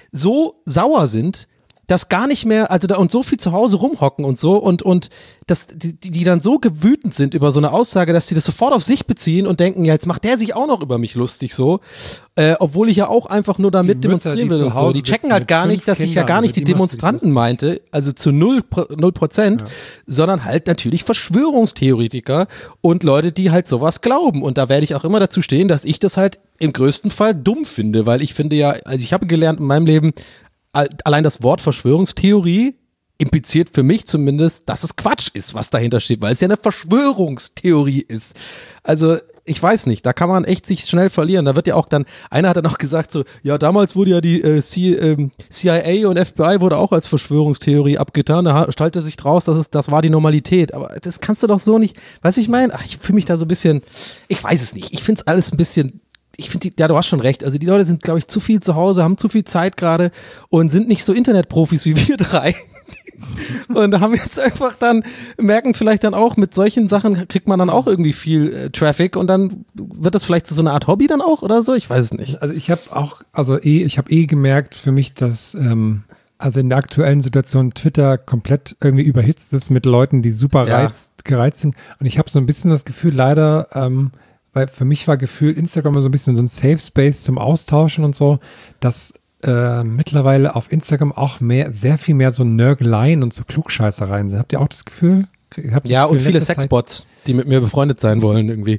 so sauer sind, dass gar nicht mehr, also da und so viel zu Hause rumhocken und so und und dass die, die dann so gewütend sind über so eine Aussage, dass sie das sofort auf sich beziehen und denken, ja, jetzt macht der sich auch noch über mich lustig so, äh, obwohl ich ja auch einfach nur damit die demonstrieren Mütter, will und so. Die checken halt gar nicht, dass Kindern, ich ja gar nicht die, die Demonstranten meinte, also zu null Prozent, ja. sondern halt natürlich Verschwörungstheoretiker und Leute, die halt sowas glauben. Und da werde ich auch immer dazu stehen, dass ich das halt im größten Fall dumm finde, weil ich finde ja, also ich habe gelernt in meinem Leben, allein das Wort Verschwörungstheorie impliziert für mich zumindest, dass es Quatsch ist, was dahinter steht, weil es ja eine Verschwörungstheorie ist. Also ich weiß nicht, da kann man echt sich schnell verlieren. Da wird ja auch dann, einer hat dann auch gesagt so, ja damals wurde ja die äh, C, ähm, C I A und F B I wurde auch als Verschwörungstheorie abgetan, da stellte sich draus, dass es, das war die Normalität. Aber das kannst du doch so nicht, weißt du, ich meine, ach, ich fühle mich da so ein bisschen, ich weiß es nicht, ich finde es alles ein bisschen, ich finde, ja, du hast schon recht. Also die Leute sind, glaube ich, zu viel zu Hause, haben zu viel Zeit gerade und sind nicht so Internetprofis wie wir drei. und haben jetzt einfach dann, merken vielleicht dann auch, mit solchen Sachen kriegt man dann auch irgendwie viel äh, Traffic und dann wird das vielleicht zu so einer Art Hobby dann auch oder so? Ich weiß es nicht. Also ich habe auch, also eh, ich habe eh gemerkt für mich, dass ähm, also in der aktuellen Situation Twitter komplett irgendwie überhitzt ist mit Leuten, die super Ja. reizt, gereizt sind. Und ich habe so ein bisschen das Gefühl, leider, ähm, weil für mich war Gefühl Instagram so ein bisschen so ein Safe Space zum Austauschen und so, dass äh, mittlerweile auf Instagram auch mehr, sehr viel mehr so Nörgeleien und so Klugscheißereien sind. Habt ihr auch das Gefühl? Habt ihr Ja, das Gefühl, und in viele letzter Zeit- Sexbots, die mit mir befreundet sein wollen irgendwie.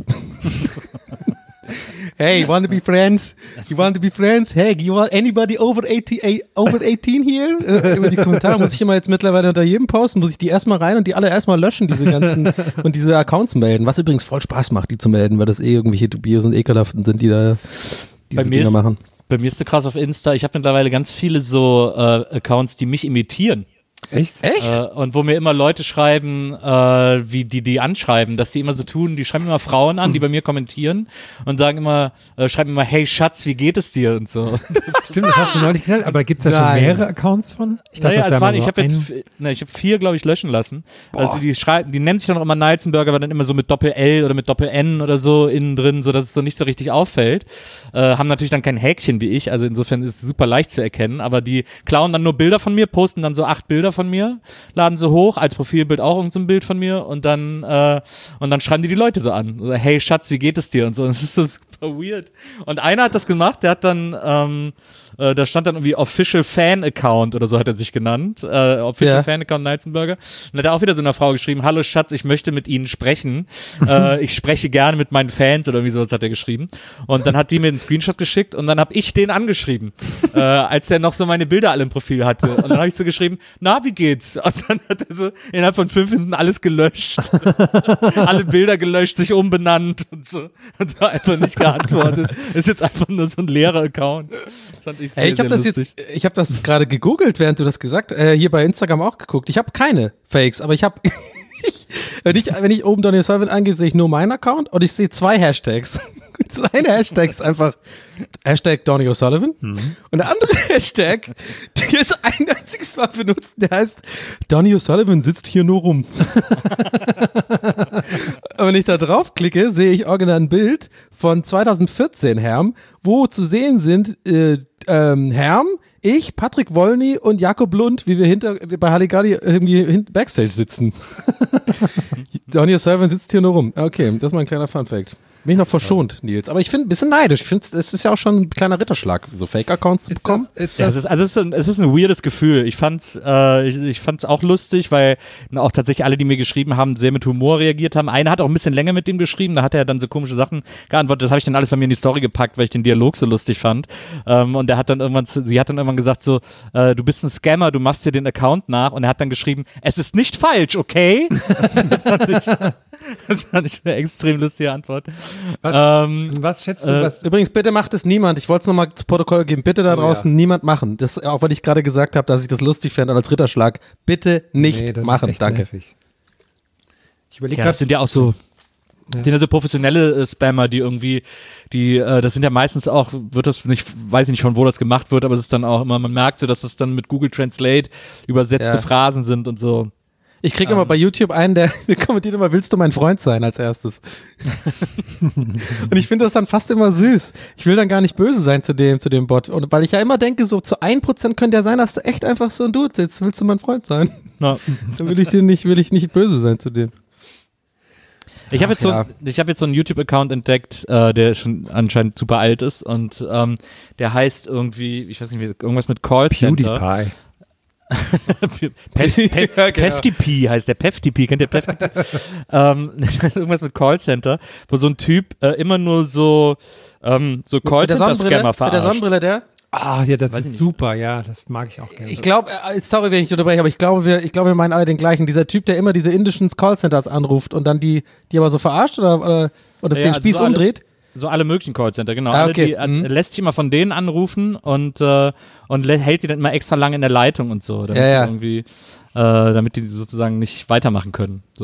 Hey, you want to be friends? You want to be friends? Hey, you want anybody over eighteen, eh, over eighteen here? Äh, über die Kommentare muss ich immer jetzt mittlerweile unter jedem Posten, muss ich die erstmal rein und die alle erstmal löschen, diese ganzen, und diese Accounts melden, was übrigens voll Spaß macht, die zu melden, weil das eh irgendwelche Dubios und Ekelhaften sind, die da diese Bei mir Dinger ist- machen. Bei mir ist so krass auf Insta, ich habe mittlerweile ganz viele so äh, Accounts, die mich imitieren. Echt? Echt? Äh, und wo mir immer Leute schreiben, äh, wie die die anschreiben, dass die immer so tun, die schreiben immer Frauen an, die bei mir kommentieren und sagen immer, äh, schreiben immer, hey Schatz, wie geht es dir und so. Stimmt, das hast du neulich gesagt, aber gibt es da schon Nein. mehrere Accounts von? Ich Naja, das es wäre waren, mal ich so habe jetzt, ein- f- ne, ich habe vier, glaube ich, löschen lassen. Also die schreiben, die nennen sich dann auch immer Neizenberger, aber dann immer so mit Doppel-L oder mit Doppel-N oder so innen drin, so dass es so nicht so richtig auffällt. Äh, haben natürlich dann kein Häkchen wie ich, also insofern ist es super leicht zu erkennen, aber die klauen dann nur Bilder von mir, posten dann so acht Bilder von mir, laden sie hoch, als Profilbild auch irgend so ein Bild von mir und dann, äh, und dann schreiben die die Leute so an. So, hey Schatz, wie geht es dir? Und so, das ist so super weird. Und einer hat das gemacht, der hat dann, ähm, äh, da stand dann irgendwie Official Fan Account oder so hat er sich genannt. Äh, Official Ja. Fan Account Neizenberger. Und dann hat er auch wieder so einer Frau geschrieben, hallo Schatz, ich möchte mit Ihnen sprechen. äh, ich spreche gerne mit meinen Fans oder irgendwie sowas hat er geschrieben. Und dann hat die mir einen Screenshot geschickt und dann habe ich den angeschrieben, äh, als er noch so meine Bilder alle im Profil hatte. Und dann habe ich so geschrieben, na, wie geht's? Und dann hat er so innerhalb von fünf Minuten alles gelöscht. Alle Bilder gelöscht, sich umbenannt und so. Und so einfach nicht geantwortet. Ist jetzt einfach nur so ein leerer Account. Das fand ich sehr, Ey, ich habe sehr das lustig. jetzt, ich habe das gerade gegoogelt, während du das gesagt, äh, hier bei Instagram auch geguckt. Ich habe keine Fakes, aber ich habe, wenn ich, wenn ich oben Donny Sullivan eingebe, sehe ich nur meinen Account und ich sehe zwei Hashtags. Das eine Hashtag ist einfach Hashtag Donny O'Sullivan und der andere Hashtag, der ist ein einziges Mal benutzt, der heißt Donny O'Sullivan sitzt hier nur rum. Und wenn ich da draufklicke, sehe ich original ein Bild von zwanzig vierzehn Herm, wo zu sehen sind äh, ähm, Herm, ich, Patrick Wollny und Jakob Lund, wie wir hinter wie bei Halligalli irgendwie hin, Backstage sitzen. Donny O'Sullivan sitzt hier nur rum. Okay, das ist mal ein kleiner Funfact. Bin ich noch verschont, Nils. Aber ich finde ein bisschen neidisch. Ich finde, es ist ja auch schon ein kleiner Ritterschlag, so Fake-Accounts zu bekommen. ist Ja, das, es ist, also es ist, ein, es ist ein weirdes Gefühl. Ich fand's, äh, ich, ich fand's auch lustig, weil auch tatsächlich alle, die mir geschrieben haben, sehr mit Humor reagiert haben. Einer hat auch ein bisschen länger mit dem geschrieben, da hat er dann so komische Sachen geantwortet. Das habe ich dann alles bei mir in die Story gepackt, weil ich den Dialog so lustig fand. Ähm, und der hat dann irgendwann, sie hat dann irgendwann gesagt so, äh, du bist ein Scammer, du machst dir den Account nach. Und er hat dann geschrieben, es ist nicht falsch, okay? das, fand ich, das fand ich eine extrem lustige Antwort. was, Ähm, was schätzt du, äh, was, Übrigens, bitte macht es niemand. Ich wollte es nochmal zu Protokoll geben. Bitte da Oh, draußen ja. niemand machen. Das, auch weil ich gerade gesagt habe, dass ich das lustig fände als Ritterschlag. Bitte nicht Nee, das ist machen. echt Danke. nervig. Ich überlege Ja, das sind ja auch so, Ja. sind ja so professionelle äh, Spammer, die irgendwie, die, äh, das sind ja meistens auch, wird das nicht, weiß ich nicht von wo das gemacht wird, aber es ist dann auch immer, man merkt so, dass es dann mit Google Translate übersetzte Ja. Phrasen sind und so. Ich kriege immer bei YouTube einen, der, der kommentiert immer, willst du mein Freund sein als erstes? Und ich finde das dann fast immer süß. Ich will dann gar nicht böse sein zu dem, zu dem Bot. Und weil ich ja immer denke, so zu ein Prozent könnte ja sein, dass du echt einfach so ein Dude sitzt. Willst du mein Freund sein? Ja. Dann will ich dir nicht, will ich nicht böse sein zu dem. Ich habe jetzt, so, ja. ich hab jetzt so einen YouTube-Account entdeckt, äh, der schon anscheinend super alt ist und ähm, der heißt irgendwie, ich weiß nicht, wie, irgendwas mit Callcenter. PewDiePie. Pef, Pef, Ja, genau. PefTP heißt der, PefTP, kennt ihr PefTP? ähm, irgendwas mit Callcenter, wo so ein Typ äh, immer nur so, ähm, so Mit der Callcenter-Scammer Sonnenbrille, mit der verarscht. Sonnenbrille, der? Ah, ja, das Weiß ich ist nicht. super, ja, das mag ich auch gerne. Ich glaube, äh, sorry, wenn ich unterbreche, aber ich glaube, wir, ich glaube, wir meinen alle den gleichen. Dieser Typ, der immer diese indischen Callcenters anruft und dann die, die aber so verarscht oder, oder, oder Ja, den also Spieß so alle- umdreht. So alle möglichen Callcenter, genau. Ah, Alle, okay. die, also, Mhm. lässt sich immer von denen anrufen und, äh, und lä- hält die dann immer extra lange in der Leitung und so, damit Ja, ja. die irgendwie, äh, damit die sozusagen nicht weitermachen können. So.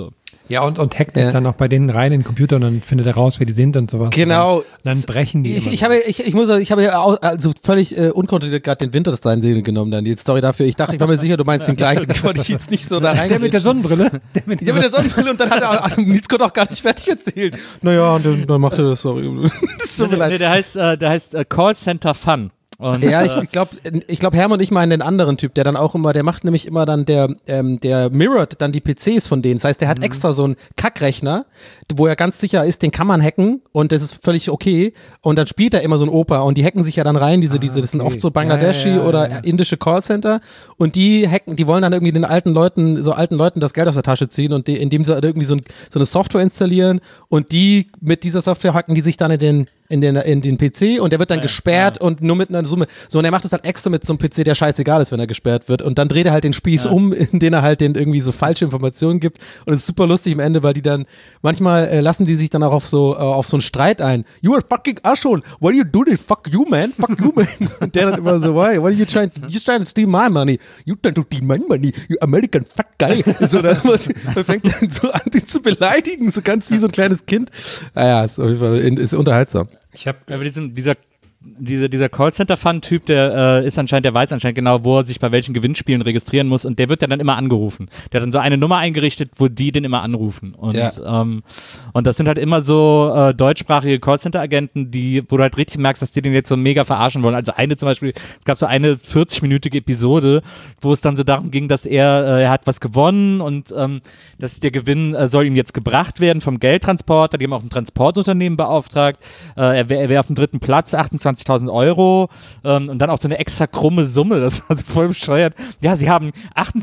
Ja, und, und hackt sich Ja. dann auch bei denen rein in den Computer und dann findet er raus, wer die sind und sowas. Genau. Und dann, dann brechen die. Ich, immer ich so. habe, ich, ich muss, sagen, ich habe ja auch, also völlig äh, unkontrolliert gerade den Winterstein genommen, dann die Story dafür. Ich dachte, ich war mir sicher, du meinst den gleichen. Ich wollte dich jetzt nicht so da rein. Der mit der Sonnenbrille? Der mit Ja, mit der Sonnenbrille und dann hat er Nils Gott auch gar nicht fertig erzählt. Naja, und dann, dann macht er das, sorry. Das tut mir Nee, leid. nee, der heißt, äh, der heißt äh, Call Center Fun. Und, Ja, äh, ich glaube, ich glaub, Hermann und ich meinen den anderen Typ, der dann auch immer, der macht nämlich immer dann, der, ähm, der mirrored dann die P Cs von denen. Das heißt, der hat extra so einen Kackrechner, wo er ganz sicher ist, den kann man hacken und das ist völlig okay. Und dann spielt er immer so ein Oper und die hacken sich ja dann rein, diese, diese, das sind okay. oft so Bangladeschi Ja, ja, ja, oder ja. indische Callcenter und die hacken, die wollen dann irgendwie den alten Leuten, so alten Leuten das Geld aus der Tasche ziehen und die, indem sie irgendwie so, ein, so eine Software installieren und die mit dieser Software hacken die sich dann in den, in den, in den P C und der wird dann Ja, gesperrt ja. und nur mit einer Summe. So, und er macht das halt extra mit so einem P C, der scheißegal ist, wenn er gesperrt wird. Und dann dreht er halt den Spieß Ja. um, in den er halt den irgendwie so falsche Informationen gibt. Und es ist super lustig am Ende, weil die dann, manchmal äh, lassen die sich dann auch auf so, äh, auf so einen Streit ein. You are fucking asshole. What do you do this? Fuck you, man. Fuck you, man. Und der dann immer so, why? What are you trying to, you're trying to steal my money. You trying to steal my money. You American fuck guy. So, dann, dann fängt er dann so an, die zu beleidigen, so ganz wie so ein kleines Kind. Naja, ist auf jeden Fall, ist unterhaltsam. Ich habe Ja, aber diesen, dieser, dieser, dieser Callcenter-Fun-Typ, der äh, ist anscheinend, der weiß anscheinend genau, wo er sich bei welchen Gewinnspielen registrieren muss und der wird ja dann immer angerufen. Der hat dann so eine Nummer eingerichtet, wo die den immer anrufen. Und, Ja. ähm, und das sind halt immer so äh, deutschsprachige Callcenter-Agenten, die, wo du halt richtig merkst, dass die den jetzt so mega verarschen wollen. Also eine zum Beispiel, es gab so eine vierzig-minütige Episode, wo es dann so darum ging, dass er, äh, er hat was gewonnen und ähm, dass der Gewinn äh, soll ihm jetzt gebracht werden vom Geldtransporter. Die haben auch ein Transportunternehmen beauftragt. Äh, er wäre wär auf dem dritten Platz, achtundzwanzigtausend Euro ähm, und dann auch so eine extra krumme Summe. Das war so voll bescheuert. Ja, sie haben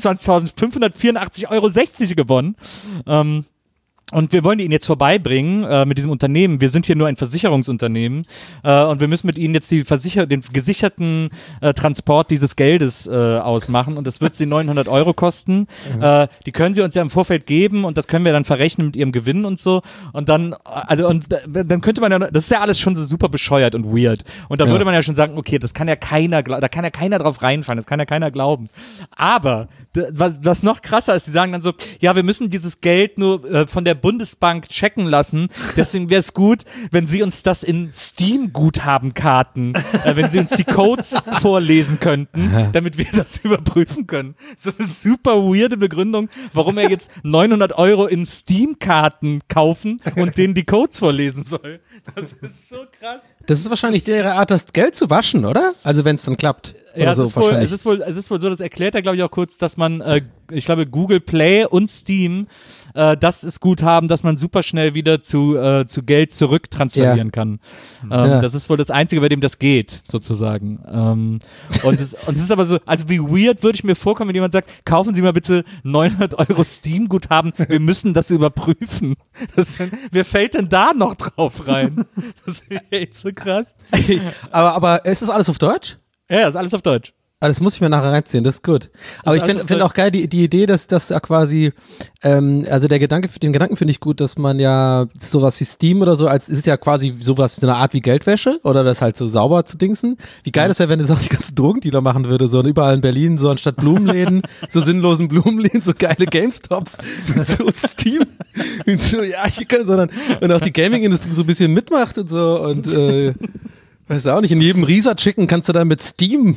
achtundzwanzigtausendfünfhundertvierundachtzig Euro sechzig gewonnen. Ähm, Und wir wollen ihn jetzt vorbeibringen äh, mit diesem Unternehmen. Wir sind hier nur ein Versicherungsunternehmen äh, und wir müssen mit ihnen jetzt die Versicher den gesicherten äh, Transport dieses Geldes äh, ausmachen und das wird sie neunhundert Euro kosten. Mhm. Äh, die können sie uns ja im Vorfeld geben und das können wir dann verrechnen mit ihrem Gewinn und so. Und dann, also und dann könnte man ja, das ist ja alles schon so super bescheuert und weird. Und da Ja. würde man ja schon sagen, okay, das kann ja keiner, gla- da kann ja keiner drauf reinfallen, das kann ja keiner glauben. Aber d- was, was noch krasser ist, die sagen dann so, ja, wir müssen dieses Geld nur äh, von der Bundesbank checken lassen. Deswegen wäre es gut, wenn Sie uns das in Steam-Guthabenkarten, äh, wenn Sie uns die Codes vorlesen könnten, damit wir das überprüfen können. So eine super weirde Begründung, warum er jetzt neunhundert Euro in Steam-Karten kaufen und denen die Codes vorlesen soll. Das ist so krass. Das ist wahrscheinlich deren Art, das Geld zu waschen, oder? Also wenn es dann klappt. Ja, Oder es, so ist wohl, wahrscheinlich. es, ist wohl, es ist wohl so, das erklärt er, glaube ich, auch kurz, dass man, äh, ich glaube, Google Play und Steam, äh, das ist Guthaben, dass man super schnell wieder zu, äh, zu Geld zurücktransferieren Ja. kann. Ähm, Ja. Das ist wohl das Einzige, bei dem das geht, sozusagen. Ähm, und, es, und es ist aber so, also wie weird würde ich mir vorkommen, wenn jemand sagt, kaufen Sie mal bitte neunhundert Euro Steam-Guthaben, wir müssen das überprüfen. Das, wer fällt denn da noch drauf rein? Das ist echt so krass. aber, aber ist das alles auf Deutsch? Ja, ist alles auf Deutsch. Ah, das muss ich mir nachher reinziehen, das ist gut. Aber ich also finde find auch geil die, die Idee, dass das ja quasi, ähm, also der Gedanke, den Gedanken finde ich gut, dass man ja sowas wie Steam oder so, als ist ja quasi sowas, so eine Art wie Geldwäsche oder das halt so sauber zu dingsen. Wie geil das wäre, wenn das auch die ganzen Drogendealer machen würde, so und überall in Berlin, so anstatt Blumenläden, so sinnlosen Blumenläden, so geile GameStops mit so Steam. Und so, ja, ich kann, sondern, und auch die Gaming-Industrie so ein bisschen mitmacht und so und, äh, weiß auch nicht, in jedem Risa-Chicken kannst du dann mit Steam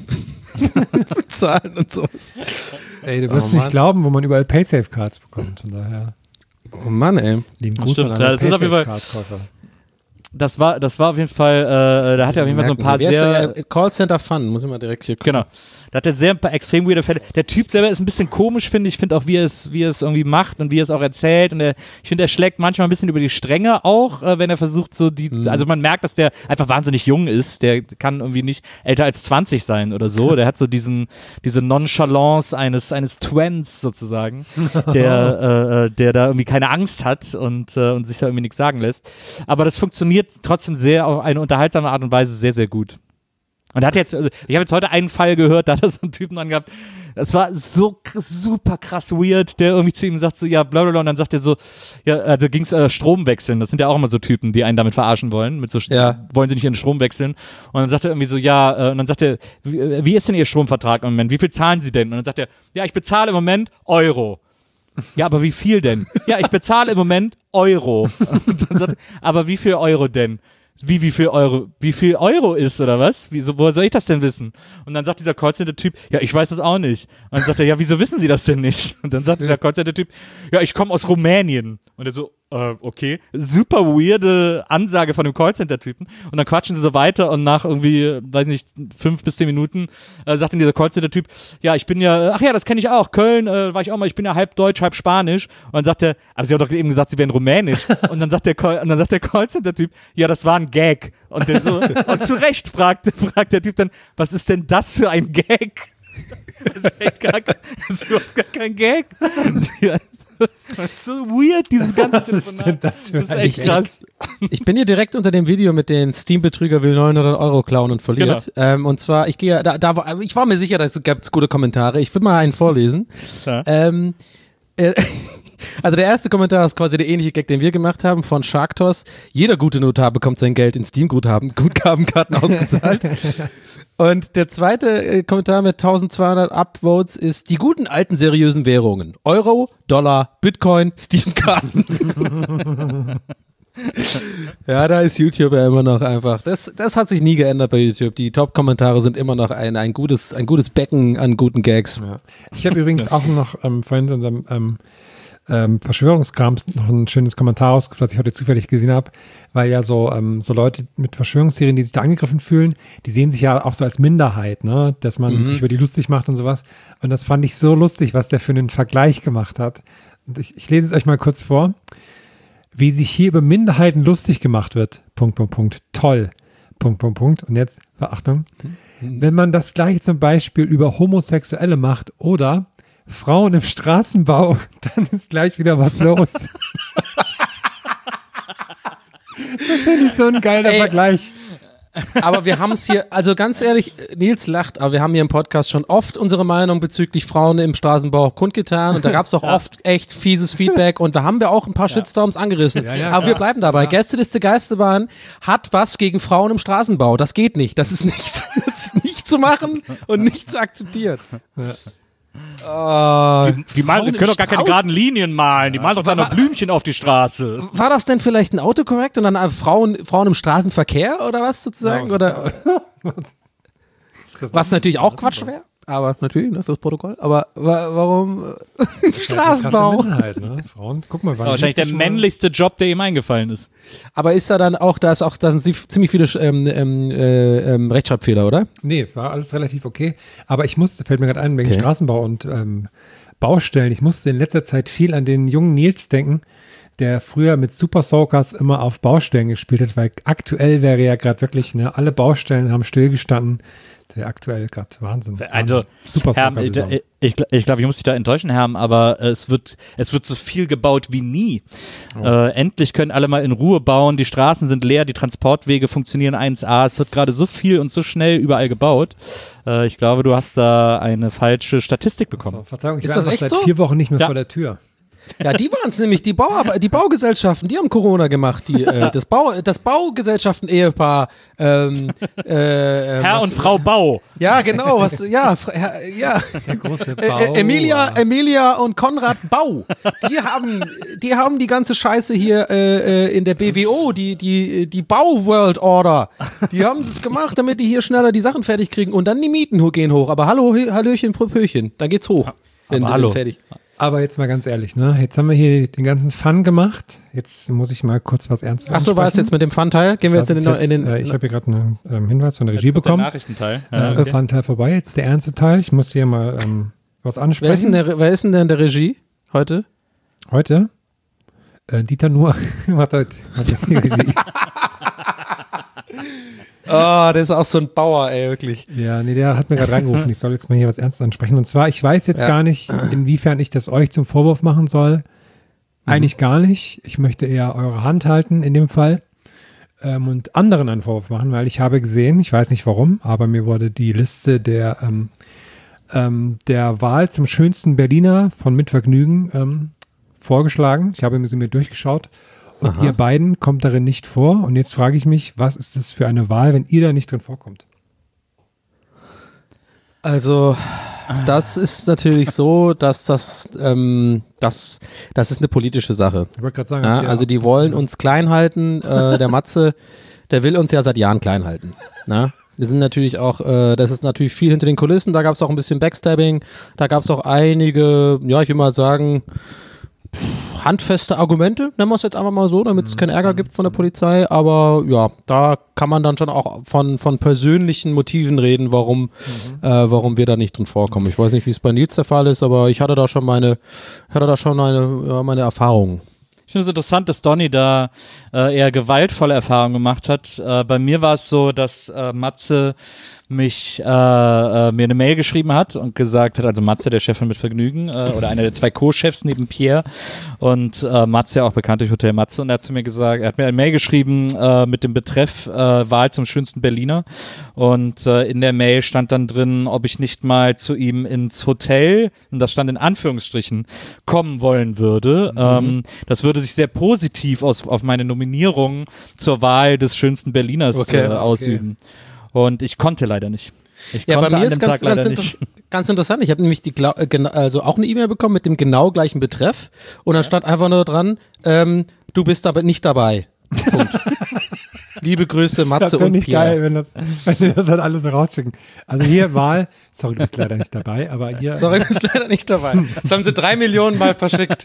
bezahlen und sowas. Ey, du wirst Oh, nicht Mann. glauben, wo man überall Paysafe-Cards bekommt. Von daher, Oh Mann, ey. lieben Das Gruß stimmt, an ja, alle das ist auf jeden Fall- Paysafe-Card-Käufer. Das war, das war auf jeden Fall, äh, da hat er auf jeden Fall so ein paar Wer ist sehr, der, äh, Callcenter Fun, muss ich mal direkt hier gucken. genau, da hat er sehr ein paar extrem weirde Fälle. Der Typ selber ist ein bisschen komisch, finde ich. Ich finde auch, wie er es, wie er es irgendwie macht und wie er es auch erzählt. Und er, ich finde, er schlägt manchmal ein bisschen über die Stränge auch, äh, wenn er versucht, so die, Mhm. also man merkt, dass der einfach wahnsinnig jung ist. Der kann irgendwie nicht älter als zwanzig sein oder so. Der hat so diesen, diese Nonchalance eines, eines Twents sozusagen, der, äh, der da irgendwie keine Angst hat und, äh, und sich da irgendwie nichts sagen lässt. Aber das funktioniert trotzdem sehr auf eine unterhaltsame Art und Weise sehr, sehr gut. Und er hat jetzt, also ich habe jetzt heute einen Fall gehört, da hat er so einen Typen dran gehabt, das war so krass, super krass weird, der irgendwie zu ihm sagt so, ja, bla bla bla, und dann sagt er so, ja, also ging es äh, Strom wechseln, das sind ja auch immer so Typen, die einen damit verarschen wollen, mit so, Ja. wollen sie nicht ihren Strom wechseln, und dann sagt er irgendwie so, ja, äh, und dann sagt er, wie, wie ist denn ihr Stromvertrag im Moment, wie viel zahlen sie denn? Und dann sagt er, ja, ich bezahle im Moment Euro. Ja, aber wie viel denn? Ja, ich bezahle im Moment Euro. Und dann sagt er, aber wie viel Euro denn? Wie, wie viel Euro, wie viel Euro ist, oder was? Wieso, woher soll ich das denn wissen? Und dann sagt dieser Callcenter-Typ, ja, ich weiß das auch nicht. Und dann sagt er, ja, wieso wissen Sie das denn nicht? Und dann sagt dieser Callcenter-Typ, ja, ich komme aus Rumänien. Und er so, äh, okay. Super weirde Ansage von dem Callcenter-Typen. Und dann quatschen sie so weiter und nach irgendwie, weiß nicht, fünf bis zehn Minuten äh, sagt dann dieser Callcenter-Typ, ja, ich bin ja, ach ja, das kenne ich auch, Köln äh, war ich auch mal, ich bin ja halb deutsch, halb spanisch. Und dann sagt er, aber Sie haben doch eben gesagt, Sie wären rumänisch. Und dann sagt der Call, und dann sagt der Callcenter-Typ, ja, das war ein Gag. Und, der so, und zu Recht fragt, fragt der Typ dann, was ist denn das für ein Gag? Das ist, echt gar, das ist überhaupt gar kein Gag. Ja, das ist so weird, dieses ganze Telefonat. Das ist echt krass. Ich, ich bin hier direkt unter dem Video mit den Steam-Betrüger will neunhundert Euro klauen und verliert. Genau. Ähm, und zwar, ich gehe, da, da war, ich war mir sicher, da gab es gute Kommentare. Ich will mal einen vorlesen. Ja. Ähm, äh, Also der erste Kommentar ist quasi der ähnliche Gag, den wir gemacht haben von Sharktos. Jeder gute Notar bekommt sein Geld in Steam-Guthaben, Guthabenkarten ausgezahlt. Und der zweite äh, Kommentar mit eintausendzweihundert Upvotes ist die guten alten seriösen Währungen. Euro, Dollar, Bitcoin, Steam-Karten. Ja, da ist YouTube ja immer noch einfach. Das, das hat sich nie geändert bei YouTube. Die Top-Kommentare sind immer noch ein, ein, gutes, ein gutes Becken an guten Gags. Ja. Ich habe übrigens auch noch ähm, vorhin in unserem ähm, ähm, Verschwörungskrams noch ein schönes Kommentar ausgesucht, was ich heute zufällig gesehen habe, weil ja so, ähm, so Leute mit Verschwörungstheorien, die sich da angegriffen fühlen, die sehen sich ja auch so als Minderheit, ne? Dass man mhm. sich über die lustig macht und sowas. Und das fand ich so lustig, was der für einen Vergleich gemacht hat. Und ich, ich lese es euch mal kurz vor. Wie sich hier über Minderheiten lustig gemacht wird. Punkt, Punkt, Punkt. Toll. Punkt, Punkt, Punkt. Und jetzt, Achtung. Wenn man das gleiche zum Beispiel über Homosexuelle macht oder Frauen im Straßenbau, dann ist gleich wieder was los. Das finde ich so ein geiler Ey. Vergleich. Aber wir haben es hier, also ganz ehrlich, Nils lacht, aber wir haben hier im Podcast schon oft unsere Meinung bezüglich Frauen im Straßenbau kundgetan und da gab es auch ja. oft echt fieses Feedback und da haben wir auch ein paar ja. Shitstorms angerissen. Ja, ja, aber klar, wir bleiben dabei. Klar. Gästeliste Geisterbahn hat was gegen Frauen im Straßenbau. Das geht nicht. Das ist nicht, das ist nicht zu machen und nicht zu akzeptieren. Ja. Uh, die die, malen, die können doch gar keine geraden Linien malen. Die malen doch da noch Blümchen auf die Straße. War das denn vielleicht ein Autocorrect und dann Frauen, Frauen im Straßenverkehr oder was sozusagen? Ja. Oder was natürlich auch Quatsch wäre, aber natürlich ne, fürs Protokoll. Aber wa- warum äh, im Straßenbau? Minderheit, ne? Frauen, guck mal, wahrscheinlich der männlichste Job, der ihm eingefallen ist. Aber ist da dann auch, da ist auch, da sind ziemlich viele ähm, ähm, äh, ähm, Rechtschreibfehler, oder? Nee, war alles relativ okay. Aber ich musste, fällt mir gerade ein, wegen okay. Straßenbau und ähm, Baustellen, ich musste in letzter Zeit viel an den jungen Nils denken, der früher mit Super Soakers immer auf Baustellen gespielt hat, weil aktuell wäre ja gerade wirklich, ne, alle Baustellen haben stillgestanden. Der aktuell gerade Wahnsinn. Also, Super Herm, ich, ich, ich glaube, ich muss dich da enttäuschen, Herm, aber es wird, es wird so viel gebaut wie nie. Oh. Äh, endlich können alle mal in Ruhe bauen, die Straßen sind leer, die Transportwege funktionieren eins A, es wird gerade so viel und so schnell überall gebaut. Äh, ich glaube, du hast da eine falsche Statistik bekommen. Also, Verzeihung, ich ist war das echt seit so? vier Wochen nicht mehr ja. vor der Tür. Ja, die waren es nämlich, die, Bau, die Baugesellschaften, die haben Corona gemacht, die, äh, das, Bau, das Baugesellschaften-Ehepaar. Ähm, äh, Herr was, und Frau Bau. Ja, genau, was, ja, ja. Der große Bau. Äh, Emilia, Emilia und Konrad Bau, die haben, die haben die ganze Scheiße hier äh, in der B W O, die, die, die Bau-World Order, die haben es gemacht, damit die hier schneller die Sachen fertig kriegen und dann die Mieten gehen hoch. Aber hallo, Hallöchen, Pröpöchen, dann geht's hoch. Wenn hallo. fertig. Aber jetzt mal ganz ehrlich, ne? Jetzt haben wir hier den ganzen Fun gemacht. Jetzt muss ich mal kurz was Ernstes Achso, war es jetzt mit dem Fun-Teil? Gehen wir das jetzt in den... Jetzt, in den äh, ich habe hier gerade einen ähm, Hinweis von der Regie bekommen. Der Nachrichtenteil. Ja, äh, okay. Fun-Teil vorbei, jetzt der ernste Teil. Ich muss hier mal ähm, was ansprechen. Wer ist, denn der, wer ist denn der in der Regie heute? Heute? Äh, Dieter Nuhr macht heute, hat jetzt die Regie. Oh, der ist auch so ein Bauer, ey, wirklich. Ja, nee, der hat mir gerade reingerufen, ich soll jetzt mal hier was Ernstes ansprechen. Und zwar, ich weiß jetzt ja. gar nicht, inwiefern ich das euch zum Vorwurf machen soll. Mhm. Eigentlich gar nicht. Ich möchte eher eure Hand halten in dem Fall ähm, und anderen einen Vorwurf machen, weil ich habe gesehen, ich weiß nicht warum, aber mir wurde die Liste der, ähm, ähm, der Wahl zum schönsten Berliner von Mitvergnügen ähm, vorgeschlagen. Ich habe sie mir durchgeschaut. Und Aha. ihr beiden kommt darin nicht vor. Und jetzt frage ich mich, was ist das für eine Wahl, wenn ihr da nicht drin vorkommt? Also, das ist natürlich so, dass das, ähm, das, das ist eine politische Sache. Ich wollte gerade sagen, Ja, der- also die wollen uns klein halten. Äh, der Matze, der will uns ja seit Jahren klein halten. Na? Wir sind natürlich auch, äh, das ist natürlich viel hinter den Kulissen. Da gab es auch ein bisschen Backstabbing. Da gab es auch einige, ja, ich will mal sagen, pff, handfeste Argumente, nennen wir es jetzt einfach mal so, damit es keinen Ärger gibt von der Polizei. Aber ja, da kann man dann schon auch von, von persönlichen Motiven reden, warum, äh, warum wir da nicht drin vorkommen. Ich weiß nicht, wie es bei Nils der Fall ist, aber ich hatte da schon meine, hatte da schon meine, ja, meine Erfahrungen. Ich finde es interessant, dass Donny da äh, eher gewaltvolle Erfahrungen gemacht hat. Äh, bei mir war es so, dass äh, Matze mich äh, äh, mir eine Mail geschrieben hat und gesagt hat, also Matze, der Chef von Mit Vergnügen äh, oder einer der zwei Co-Chefs neben Pierre und äh, Matze, ja auch bekannt durch Hotel Matze, und er hat zu mir gesagt, er hat mir eine Mail geschrieben äh, mit dem Betreff äh, Wahl zum schönsten Berliner, und äh, in der Mail stand dann drin, ob ich nicht mal zu ihm ins Hotel, und das stand in Anführungsstrichen, kommen wollen würde. Mhm. Ähm, das würde sich sehr positiv aus, auf meine Nominierung zur Wahl des schönsten Berliners Okay, äh, okay. ausüben. Und ich konnte leider nicht. Ich Ja, konnte bei mir an ist dem ganz, Tag leider ganz, nicht. inter- ganz interessant. Ich habe nämlich die glau- äh, gena- also auch eine E-Mail bekommen mit dem genau gleichen Betreff, und da stand einfach nur dran, ähm, du bist aber nicht dabei. Punkt. Liebe Grüße, Das Matze wäre und nicht Pierre. geil, wenn, das, wenn die das dann alles so rausschicken. Also hier Wahl, sorry, du bist leider nicht dabei, aber hier. Sorry, du bist leider nicht dabei. Das haben sie drei Millionen Mal verschickt.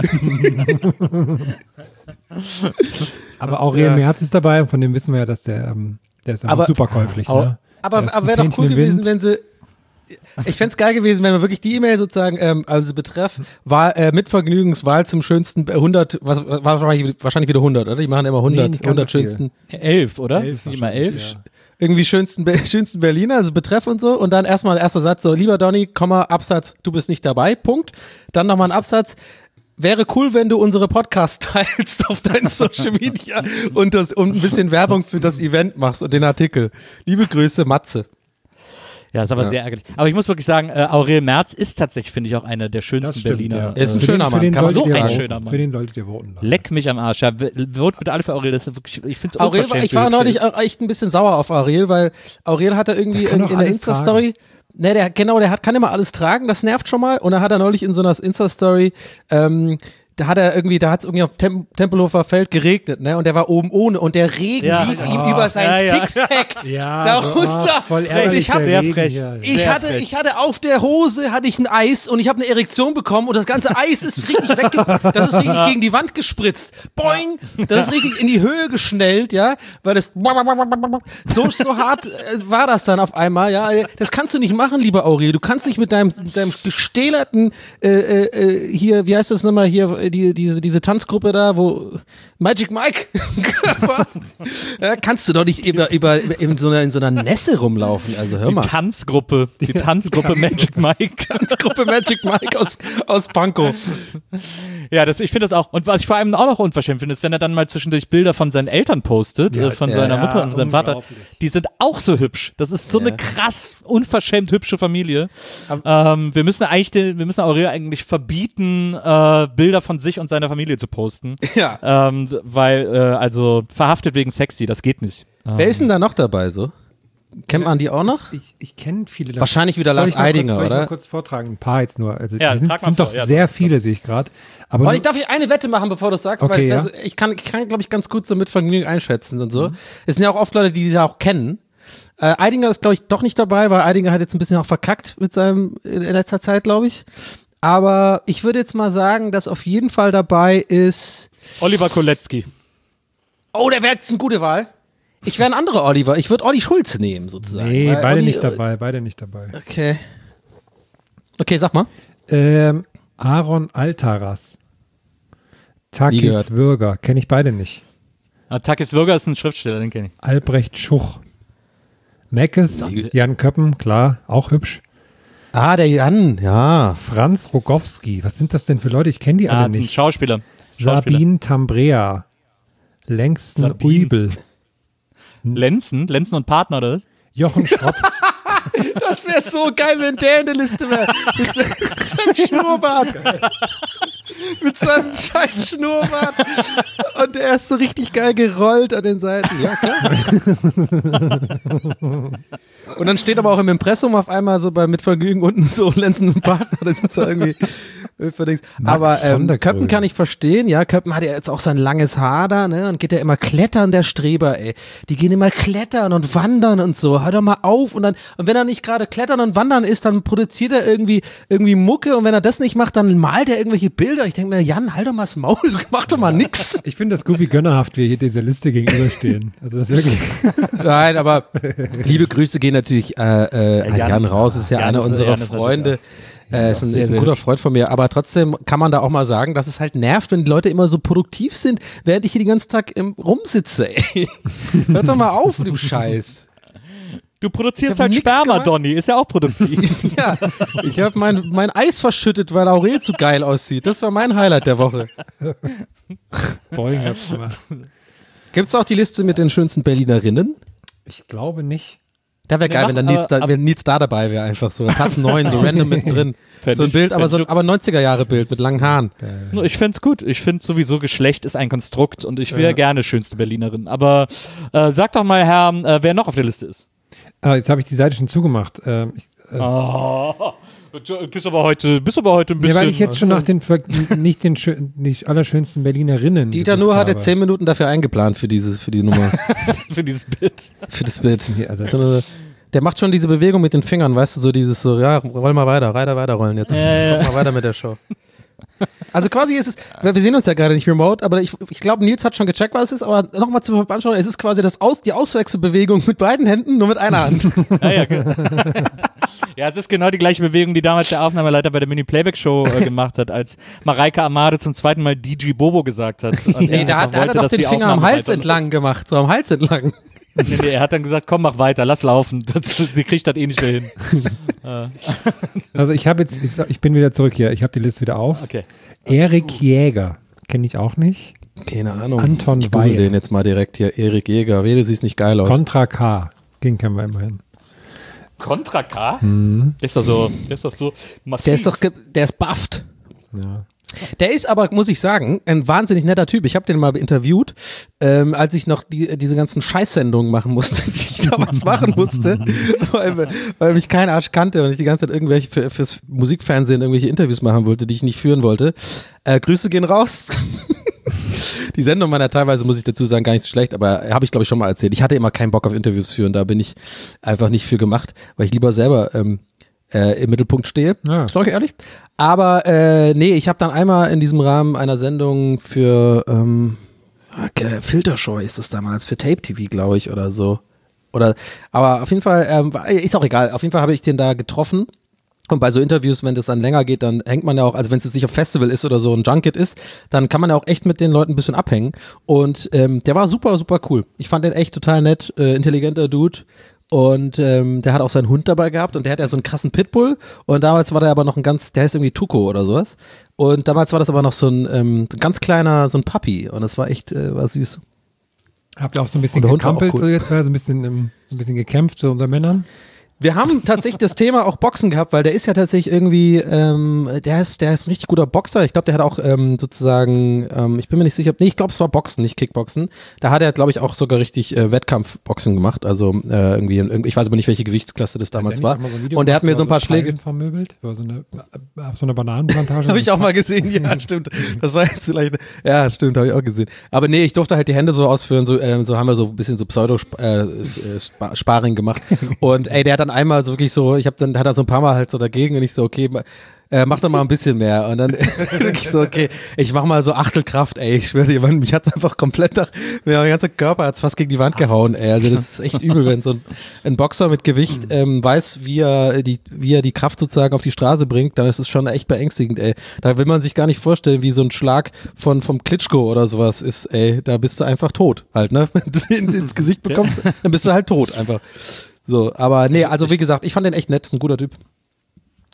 Aber Aurel Ja. Merz ist dabei, und von dem wissen wir ja, dass der, ähm, der ist Aber- einfach super käuflich. Au- Ne? Aber, Der ist aber ein wäre doch Fähnchen cool im gewesen, Wind. wenn sie. Ich fände es geil gewesen, wenn wir wirklich die E-Mail sozusagen, ähm, also Betreff, Wahl, äh, mit Vergnügenswahl zum schönsten äh, hundert, was war wahrscheinlich, wahrscheinlich wieder hundert, oder? Die machen immer hundert, nicht ganz hundert so viel. schönsten. Elf, oder? Elf Ist nicht immer elf? Ja. Irgendwie schönsten, Be- schönsten Berliner, also Betreff und so, und dann erstmal erster Satz so, lieber Donny, Komma, Absatz, du bist nicht dabei, Punkt. Dann nochmal ein Absatz, wäre cool, wenn du unsere Podcasts teilst auf deinen Social Media und, das, und ein bisschen Werbung für das Event machst und den Artikel. Liebe Grüße, Matze. Ja, ist aber Ja. sehr ärgerlich. Aber ich muss wirklich sagen, äh, Aurel Merz ist tatsächlich, finde ich, auch einer der schönsten Das stimmt, Berliner. ja. Er ist ein Für schöner den- Mann, Für den kann man solltet so ihr ein voten. schöner Mann. Für den solltet ihr voten. Leck mich am Arsch. Ja, vote bitte alle für Aurel. Das ist wirklich, ich finde es Aurel, unverschämt. ich war wie neulich hübsch auch echt ein bisschen sauer auf Aurel, weil Aurel hatte irgendwie Der kann in, doch in der alles Insta-Story, ne, der, genau, der hat, kann immer alles tragen, das nervt schon mal, und dann hat er neulich in so einer Insta-Story, ähm, da hat er irgendwie, da hat es irgendwie auf Tem Tempelhofer Feld geregnet, ne, und der war oben ohne, und der Regen Ja. lief ihm Oh, über sein ja, ja. Sixpack. Ja, Darunter. so, oh, voll Und ärgerlich, ich hab- der sehr Regen frech. hier. Ich Sehr hatte, frech. ich hatte auf der Hose hatte ich ein Eis, und ich habe eine Erektion bekommen, und das ganze Eis ist richtig wegge das ist richtig gegen die Wand gespritzt. Boing! Das ist richtig in die Höhe geschnellt, ja, weil das so so hart äh, war das dann auf einmal, ja. Das kannst du nicht machen, lieber Aurel. Du kannst nicht mit deinem mit deinem gestählerten äh, äh, hier, wie heißt das nochmal hier, äh, die diese diese Tanzgruppe da, wo Magic Mike war. Ja, kannst du doch nicht über, über in so einer in so einer Nässe rumlaufen. Also hör Die mal. Tanzgruppe, die Tanzgruppe Magic Mike. Tanzgruppe Magic Mike aus, aus Pankow. Ja, das, ich finde das auch. Und was ich vor allem auch noch unverschämt finde, ist, wenn er dann mal zwischendurch Bilder von seinen Eltern postet, Ja, äh, von ja, seiner ja, Mutter und von seinem Vater. unglaublich. Die sind auch so hübsch. Das ist so Ja. eine krass, unverschämt hübsche Familie. Ähm, wir müssen eigentlich, den, wir müssen Aurel eigentlich verbieten, äh, Bilder von sich und seiner Familie zu posten. Ja. Ähm, weil, äh, also, verhaftet wegen sexy, das geht nicht. Ähm, Wer ist denn da noch dabei so? Kennt man die auch noch? Ich, ich kenne viele. davon. Wahrscheinlich wieder Soll Lars ich mal Eidinger, kurz, soll ich oder? mal kurz vortragen, ein paar jetzt nur. Also, Ja, die sind, trag mal sind vor, doch ja, sehr doch. viele, sehe ich gerade. Aber Und nur- ich darf hier eine Wette machen, bevor du es sagst, Okay, weil es wär ja. so, ich kann, ich kann glaube ich, ganz gut so mit Vergnügen einschätzen und so. Mhm. Es sind ja auch oft Leute, die sie auch kennen. Äh, Eidinger ist, glaube ich, doch nicht dabei, weil Eidinger hat jetzt ein bisschen auch verkackt mit seinem, in letzter Zeit, glaube ich. Aber ich würde jetzt mal sagen, dass auf jeden Fall dabei ist, Oliver Kolecki. oh, der wäre jetzt eine gute Wahl. Ich wäre ein anderer Oliver. Ich würde Olli Schulz nehmen, sozusagen. nee, Weil beide Olli, nicht äh, dabei, beide nicht dabei. Okay. Okay, sag mal. Ähm, Aaron Altaras. Nie Takis gehört. Würger, kenne ich beide nicht. Ah, Takis Würger ist ein Schriftsteller, den kenne ich. Albrecht Schuch. Meckes, Jan Köppen, klar, auch hübsch. Ah, der Jan, ja. Franz Rogowski, was sind das denn für Leute? Ich kenne die Ah, alle ein nicht. Schauspieler. Schauspieler. Sabine Tambrea. Längsten Sabine. Uibel. Lenzen? Lenzen und Partner, oder was? Jochen Schropp. Das wäre so geil, wenn der in der Liste wäre. Mit seinem Schnurrbart. mit seinem scheiß Schnurrbart. Und er ist so richtig geil gerollt an den Seiten. Ja, klar. Und dann steht aber auch im Impressum auf einmal so bei Mitvergnügen unten so Lenzen und Partner. Das sind so irgendwie. Aber ähm, Köppen kann ich verstehen, ja. Köppen hat ja jetzt auch sein langes Haar da, ne? Und geht ja immer klettern, der Streber, ey. Die gehen immer klettern und wandern und so. Hör doch mal auf. Und dann, und wenn er nicht gerade klettern und wandern ist, dann produziert er irgendwie, irgendwie Mucke. Und wenn er das nicht macht, dann malt er irgendwelche Bilder. Ich denke mir, Jan, halt doch mal das Maul, mach doch mal nix. Ich finde das Goofy gönnerhaft, wie hier dieser Liste gegenüberstehen. Also das ist wirklich. Nein, aber liebe Grüße gehen natürlich äh, äh, an Jan, Jan raus. Ist ja Jan einer ist, unserer Jan ist Freunde. Äh, ist ein, sehr, ist ein guter Freund von mir, aber trotzdem kann man da auch mal sagen, dass es halt nervt, wenn die Leute immer so produktiv sind, während ich hier den ganzen Tag im, rumsitze, ey. Hört doch mal auf mit dem Scheiß. Du produzierst halt Sperma, gemacht. Donny, ist ja auch produktiv. Ja, ich habe mein, mein Eis verschüttet, weil Aurel zu geil aussieht. Das war mein Highlight der Woche. Boing hab's gemacht. Gibt's auch die Liste mit den schönsten Berlinerinnen? Ich glaube nicht. Da wäre geil, wenn dann Nils da, wenn Nils da dabei wäre, einfach so. Platz neun, so random mittendrin. So ein Bild, aber so ein aber neunziger-Jahre-Bild mit langen Haaren. Ich find's gut. Ich finde sowieso, Geschlecht ist ein Konstrukt und ich wäre ja. gerne schönste Berlinerin. Aber äh, sag doch mal, Herr, äh, wer noch auf der Liste ist. Ah, jetzt habe ich die Seite schon zugemacht. Äh, ich, äh, oh, bist aber heute, bist aber heute ein bisschen. Ja, weil ich jetzt schon nach den nicht den nicht allerschönsten Berlinerinnen. Dieter Nuhr hatte zehn Minuten dafür eingeplant für dieses, für die Nummer. Für dieses Bit. Für das Bit. Also, der macht schon diese Bewegung mit den Fingern, weißt du, so dieses so, ja, roll mal weiter, weiter, weiter rollen jetzt. Ja, ja. Mach mal weiter mit der Show. Also quasi ist es, wir sehen uns ja gerade nicht remote, aber ich, ich glaube, Nils hat schon gecheckt, was es ist, aber nochmal zu anschauen, es ist quasi das Aus, die Auswechselbewegung mit beiden Händen, nur mit einer Hand. Ja, ja, ja, es ist genau die gleiche Bewegung, die damals der Aufnahmeleiter bei der Mini-Playback-Show äh, gemacht hat, als Mareike Amade zum zweiten Mal D J Bobo gesagt hat. Und nee, da hat, wollte, hat er doch den Finger am Hals entlang gemacht, so am Hals entlang. Nee, nee, er hat dann gesagt, komm, mach weiter, lass laufen. Das, sie kriegt das eh nicht mehr hin. Also ich habe jetzt, ich, ich bin wieder zurück hier, ich habe die Liste wieder auf. Okay. Erik Jäger, kenne ich auch nicht. Keine Ahnung. Anton ich google den jetzt mal direkt hier. Erik Jäger, Wede, siehst nicht geil aus. Contra K, den kennen wir immerhin. Contra K? Hm. Der ist doch so, der ist doch so massiv. Der ist doch, der ist bufft. Ja. Der ist aber, muss ich sagen, ein wahnsinnig netter Typ. Ich habe den mal interviewt, ähm, als ich noch die, diese ganzen Scheißsendungen machen musste, die ich damals machen musste, weil, weil mich kein Arsch kannte und ich die ganze Zeit irgendwelche für, fürs Musikfernsehen irgendwelche Interviews machen wollte, die ich nicht führen wollte. Äh, Grüße gehen raus. Die Sendung war ja teilweise, muss ich dazu sagen, gar nicht so schlecht, aber habe ich glaube ich schon mal erzählt. Ich hatte immer keinen Bock auf Interviews führen, da bin ich einfach nicht für gemacht, weil ich lieber selber ähm, Äh, im Mittelpunkt stehe, ja. Sag ich ehrlich. Aber äh, nee, ich habe dann einmal in diesem Rahmen einer Sendung für ähm, Filtershow ist das damals, für Tape T V, glaube ich, oder so. Oder, aber auf jeden Fall, ähm, ist auch egal, auf jeden Fall habe ich den da getroffen. Und bei so Interviews, wenn das dann länger geht, dann hängt man ja auch, also wenn es jetzt nicht auf Festival ist oder so ein Junket ist, dann kann man ja auch echt mit den Leuten ein bisschen abhängen. Und ähm, der war super, super cool. Ich fand den echt total nett, äh, intelligenter Dude. Und ähm, der hat auch seinen Hund dabei gehabt und der hat ja so einen krassen Pitbull und damals war der aber noch ein ganz, der heißt irgendwie Tuko oder sowas und damals war das aber noch so ein ähm, ganz kleiner, so ein Puppy und das war echt, äh, war süß. Habt ihr auch so ein bisschen gekampelt, cool. so jetzt, so ein bisschen, ähm, ein bisschen gekämpft so unter Männern? Wir haben tatsächlich das Thema auch Boxen gehabt, weil der ist ja tatsächlich irgendwie, ähm, der ist, der ist ein richtig guter Boxer. Ich glaube, der hat auch ähm, sozusagen, ähm, ich bin mir nicht sicher, nee, ich glaube, es war Boxen, nicht Kickboxen. Da hat er, glaube ich, auch sogar richtig äh, Wettkampfboxen gemacht. Also äh, irgendwie, in, ich weiß aber nicht, welche Gewichtsklasse das damals war. So und der hat mir so ein paar so Schläge vermöbelt, über so eine, auf so eine Bananenplantage. Habe ich auch mal gesehen, ja, stimmt. Das war jetzt vielleicht, ja, stimmt, habe ich auch gesehen. Aber nee, ich durfte halt die Hände so ausführen, so, äh, so haben wir so ein bisschen so Pseudo-Sparring äh, gemacht. Und ey, der hat dann einmal so wirklich so, ich habe dann, hat er so ein paar Mal halt so dagegen und ich so, okay, äh, mach doch mal ein bisschen mehr. Und dann wirklich so, okay, ich mach mal so Achtelkraft, ey, ich schwöre dir, Mann, mich hat's einfach komplett nach, mein ganzer Körper hat's fast gegen die Wand gehauen, ey. Also das ist echt übel, wenn so ein, ein Boxer mit Gewicht ähm, weiß, wie er, die, wie er die Kraft sozusagen auf die Straße bringt, dann ist es schon echt beängstigend, ey. Da will man sich gar nicht vorstellen, wie so ein Schlag von, vom Klitschko oder sowas ist, ey. Da bist du einfach tot halt, ne? Wenn du den ins Gesicht bekommst, dann bist du halt tot einfach. So, aber nee, also wie gesagt, ich fand den echt nett, ein guter Typ.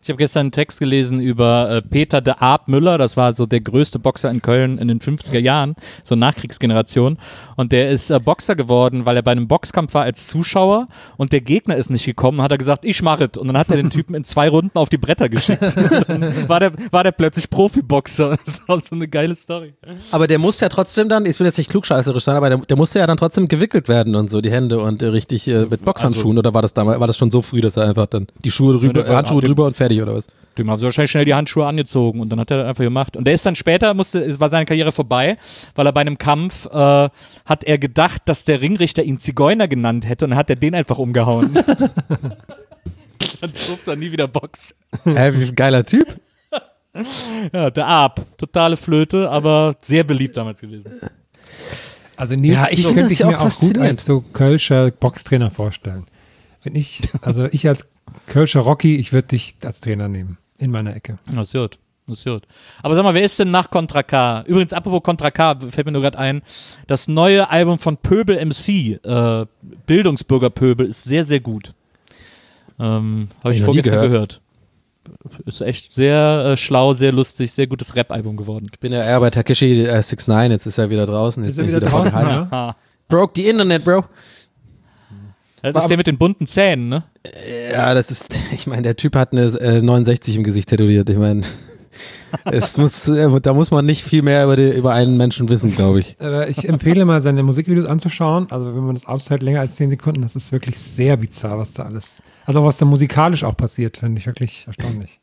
Ich habe gestern einen Text gelesen über äh, Peter de Aab Müller, das war so der größte Boxer in Köln in den fünfziger Jahren, so Nachkriegsgeneration. Und der ist äh, Boxer geworden, weil er bei einem Boxkampf war als Zuschauer und der Gegner ist nicht gekommen, hat er gesagt, ich mache es. Und dann hat er den Typen in zwei Runden auf die Bretter geschickt. Und dann war der, war der plötzlich Profiboxer. Das war so eine geile Story. Aber der muss ja trotzdem dann, ich will jetzt nicht klugscheißerisch sein, aber der, der musste ja dann trotzdem gewickelt werden und so, die Hände und äh, richtig äh, mit Boxhandschuhen. Also, oder war das damals, war das schon so früh, dass er einfach dann die Schuhe drüber, ja, Handschuhe drüber und fertig oder was? Dem haben sie wahrscheinlich schnell die Handschuhe angezogen und dann hat er das einfach gemacht. Und der ist dann später, musste, war seine Karriere vorbei, weil er bei einem Kampf äh, hat er gedacht, dass der Ringrichter ihn Zigeuner genannt hätte und dann hat er den einfach umgehauen. Dann durfte er nie wieder boxen. Hä, wie ein geiler Typ. Ja, der Aab. Totale Flöte, aber sehr beliebt damals gewesen. Also Nils, Ja, ich ich find könnte das ich ja mir auch auch gut faszinierend. als so Kölscher Boxtrainer vorstellen. Wenn ich, also ich als Kölscher Rocky, ich würde dich als Trainer nehmen. In meiner Ecke. Das ist gut. Das ist gut. Aber sag mal, wer ist denn nach Contra K? Übrigens, apropos Contra K, fällt mir nur gerade ein, das neue Album von Pöbel M C, äh, Bildungsbürger Pöbel, ist sehr, sehr gut. Ähm, Habe ich ich noch nie vorgestern gehört. gehört. Ist echt sehr äh, schlau, sehr lustig, sehr gutes Rap-Album geworden. Ich bin ja eher bei Takeshi äh, six nine, jetzt ist er wieder draußen. Jetzt Ist er bin ich wieder voll draußen, gehypt. ja? Ah. Broke the Internet, Bro. Das ist der mit den bunten Zähnen, ne? Ja, das ist, ich meine, der Typ hat eine äh, neunundsechzig im Gesicht tätowiert. Ich meine, es muss, äh, da muss man nicht viel mehr über, die, über einen Menschen wissen, glaube ich. Aber ich empfehle mal, seine Musikvideos anzuschauen. Also wenn man das aushält, länger als zehn Sekunden, das ist wirklich sehr bizarr, was da alles, also was da musikalisch auch passiert, finde ich wirklich erstaunlich.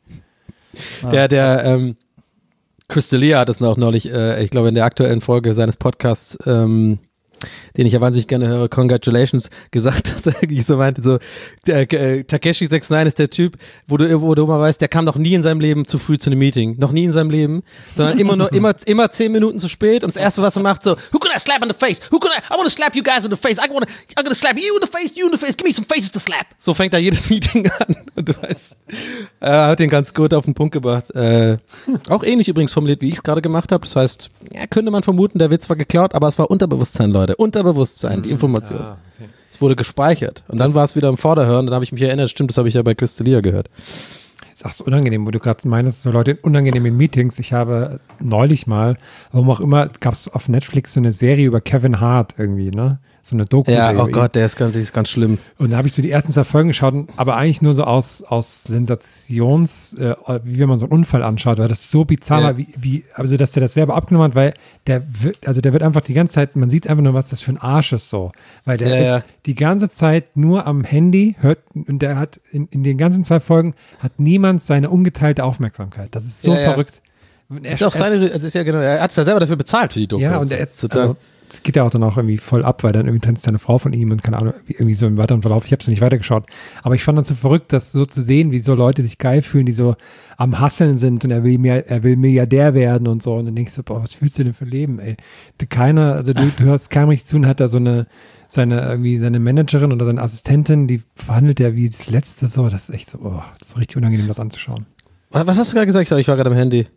Der, der, ähm, Chris D'Elia hat es auch neulich, äh, ich glaube in der aktuellen Folge seines Podcasts, ähm, den ich ja wahnsinnig gerne höre, Congratulations, gesagt, dass er irgendwie so meinte, so, der, äh, Takeshi six nine ist der Typ, wo du, wo du immer weißt, der kam noch nie in seinem Leben zu früh zu einem Meeting, noch nie in seinem Leben, sondern immer nur, immer, immer zehn Minuten zu spät und das erste, was er macht, so, who can I slap in the face? Who can I, I wanna slap you guys in the face, I wanna, I'm gonna slap you in the face, you in the face, give me some faces to slap. So fängt er jedes Meeting an und du weißt, er hat den ganz gut auf den Punkt gebracht. Äh, auch ähnlich übrigens formuliert, wie ich es gerade gemacht habe, das heißt, ja, könnte man vermuten, der Witz war geklaut, aber es war Unterbewusstsein, Leute. Unterbewusstsein, die Information. Ah, okay. Es wurde gespeichert. Und dann war es wieder im Vorderhören, dann habe ich mich erinnert, stimmt, das habe ich ja bei Chris D'Elia gehört. Ist auch so unangenehm, wo du gerade meinst, so Leute in unangenehmen Meetings. Ich habe neulich mal, warum auch immer, gab es auf Netflix so eine Serie über Kevin Hart irgendwie, ne? So eine Doku-Serie. Ja, oh Gott, der ist ganz, ist ganz schlimm. Und da habe ich so die ersten zwei Folgen geschaut, aber eigentlich nur so aus, aus Sensations, äh, wie wenn man so einen Unfall anschaut, weil das so bizarr Ja. war, wie, wie, also dass der das selber abgenommen hat, weil der wird, also der wird einfach die ganze Zeit, man sieht einfach nur, was das für ein Arsch ist so. Weil der Ja, ist ja. die ganze Zeit nur am Handy, hört, und der hat in, in den ganzen zwei Folgen hat niemand seine ungeteilte Aufmerksamkeit. Das ist so Ja, ja. verrückt. Und er- Ist auch er- seine, also ist ja genau, er hat es ja selber dafür bezahlt für die Doku. ja, und er ist total. also, das geht ja auch dann auch irgendwie voll ab, weil dann irgendwie tanzt seine Frau von ihm und keine Ahnung, irgendwie so im weiteren Verlauf. Ich habe es nicht weitergeschaut. Aber ich fand dann so verrückt, das so zu sehen, wie so Leute sich geil fühlen, die so am Hasseln sind und er will mehr, er will Milliardär werden und so. Und dann denkst du, boah, was fühlst du denn für ein Leben, ey? Keiner, also du, du hörst keinem richtig zu und hat da so eine, seine, irgendwie seine Managerin oder seine Assistentin, die verhandelt ja wie das Letzte so. Das ist echt so, boah, das ist richtig unangenehm, das anzuschauen. Was hast du gerade gesagt? Ich sag, ich war gerade am Handy.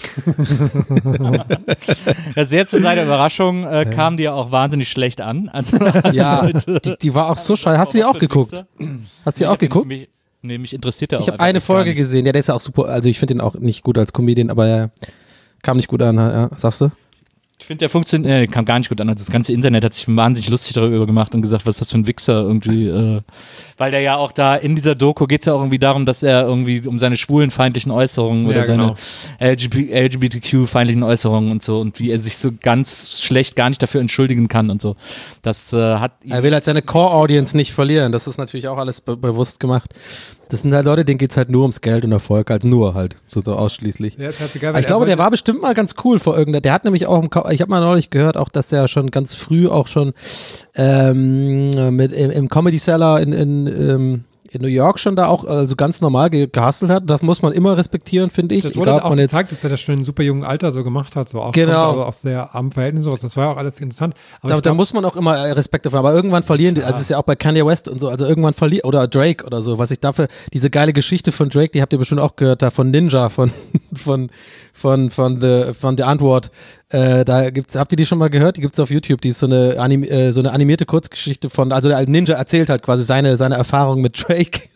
Ja, sehr zu seiner Überraschung äh, kam die ja auch wahnsinnig schlecht an. Also, Ja, die, die war auch so scheiße. Hast du die auch geguckt? Hast du die auch geguckt? Mich, nee, mich interessiert der auch Ich habe einfach eine echt gar Folge nicht. gesehen, ja, der ist ja auch super, also ich finde den auch nicht gut als Comedian, aber er kam nicht gut an, ja, sagst du? Ich finde, der funktioniert, äh, kam gar nicht gut an. Also das ganze Internet hat sich wahnsinnig lustig darüber gemacht und gesagt, was ist das für ein Wichser irgendwie. Äh, weil der ja auch da, in dieser Doku geht es ja auch irgendwie darum, dass er irgendwie um seine schwulenfeindlichen Äußerungen Ja, oder seine genau. L G B T Q-feindlichen Äußerungen und so und wie er sich so ganz schlecht gar nicht dafür entschuldigen kann und so. Das äh, hat ihm Er will halt seine Core-Audience nicht verlieren, das ist natürlich auch alles be bewusst gemacht. Das sind halt Leute, denen geht's halt nur ums Geld und Erfolg, halt nur halt, so, so ausschließlich. Ja, das hat sie geil, Aber ich glaube, der war bestimmt mal ganz cool vor irgendeiner, der hat nämlich auch, im Ka ich habe mal neulich gehört, auch, dass der schon ganz früh auch schon ähm, mit im, im Comedy Cellar in, in, ähm, in New York schon da auch also ganz normal ge gehustelt hat. Das muss man immer respektieren, finde ich. Das wurde Egal, ob auch man jetzt gezeigt, dass er das schon in super jungen Alter so gemacht hat, so auch Genau. kommt, aber aus sehr armen Verhältnissen sowas. Das war ja auch alles interessant. Aber Da, ich da glaub, muss man auch immer äh, Respekt dafür haben, aber irgendwann verlieren die, also es ist ja auch bei Kanye West und so, also irgendwann verliert, oder Drake oder so, was ich dafür, diese geile Geschichte von Drake, die habt ihr bestimmt auch gehört, da von Ninja, von, von, von, von The, von The Antwort, äh, da gibt's, habt ihr die schon mal gehört? Die gibt's auf YouTube, die ist so eine, anim, äh, so eine animierte Kurzgeschichte von, also der Ninja erzählt halt quasi seine, seine Erfahrung mit Drake.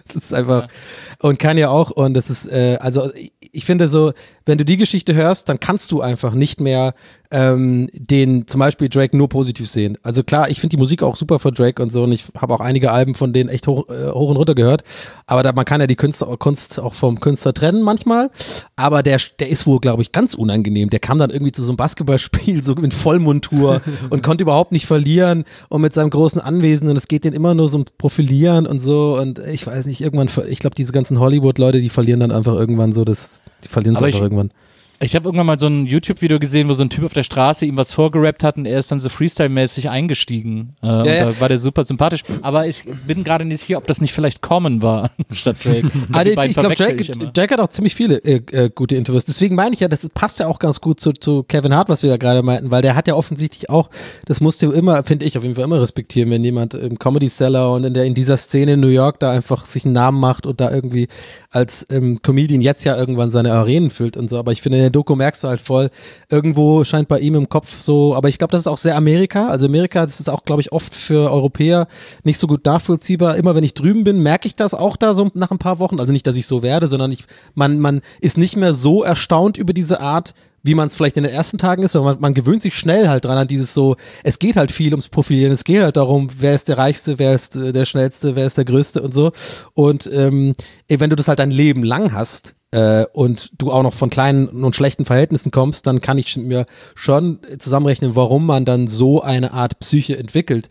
Das ist einfach, und Kanye auch, und das ist, äh, also ich finde so, wenn du die Geschichte hörst, dann kannst du einfach nicht mehr ähm, den, zum Beispiel Drake nur positiv sehen. Also klar, ich finde die Musik auch super von Drake und so, und ich habe auch einige Alben von denen echt hoch, äh, hoch und runter gehört, aber da, man kann ja die Künstler, Kunst auch vom Künstler trennen manchmal, aber der, der ist wohl, glaube ich, ganz unangenehm. Der kam dann irgendwie zu so einem Basketballspiel, so in Vollmontur und konnte überhaupt nicht verlieren und mit seinem großen Anwesen, und es geht denen immer nur so um Profilieren und so, und ich weiß nicht, irgendwann, ich glaube, diese ganzen Hollywood-Leute, die verlieren dann einfach irgendwann so das, die verlieren es einfach ich, irgendwann. Ich habe irgendwann mal so ein YouTube-Video gesehen, wo so ein Typ auf der Straße ihm was vorgerappt hat und er ist dann so Freestyle-mäßig eingestiegen. Äh, ja, und ja. da war der super sympathisch. Aber ich bin gerade nicht sicher, ob das nicht vielleicht Common war statt Drake. Also, Die beiden ich glaube, verwechsel Drake, ich immer. Drake hat auch ziemlich viele äh, äh, gute Interviews. Deswegen meine ich ja, das passt ja auch ganz gut zu, zu Kevin Hart, was wir ja gerade meinten, weil der hat ja offensichtlich auch, das musst du immer, finde ich, auf jeden Fall immer respektieren, wenn jemand im Comedy-Seller und in, der, in dieser Szene in New York da einfach sich einen Namen macht und da irgendwie als ähm, Comedian jetzt ja irgendwann seine Arenen füllt und so. Aber ich finde, in der Doku merkst du halt voll, irgendwo scheint bei ihm im Kopf so, aber ich glaube, das ist auch sehr Amerika. Also Amerika, das ist auch, glaube ich, oft für Europäer nicht so gut nachvollziehbar. Immer wenn ich drüben bin, merke ich das auch da so nach ein paar Wochen. Also nicht, dass ich so werde, sondern ich, man, man ist nicht mehr so erstaunt über diese Art, wie man es vielleicht in den ersten Tagen ist, weil man, man gewöhnt sich schnell halt dran an dieses so, es geht halt viel ums Profilieren, es geht halt darum, wer ist der Reichste, wer ist äh, der Schnellste, wer ist der Größte und so. Und ähm, wenn du das halt dein Leben lang hast, äh, und du auch noch von kleinen und schlechten Verhältnissen kommst, dann kann ich mir schon zusammenrechnen, warum man dann so eine Art Psyche entwickelt.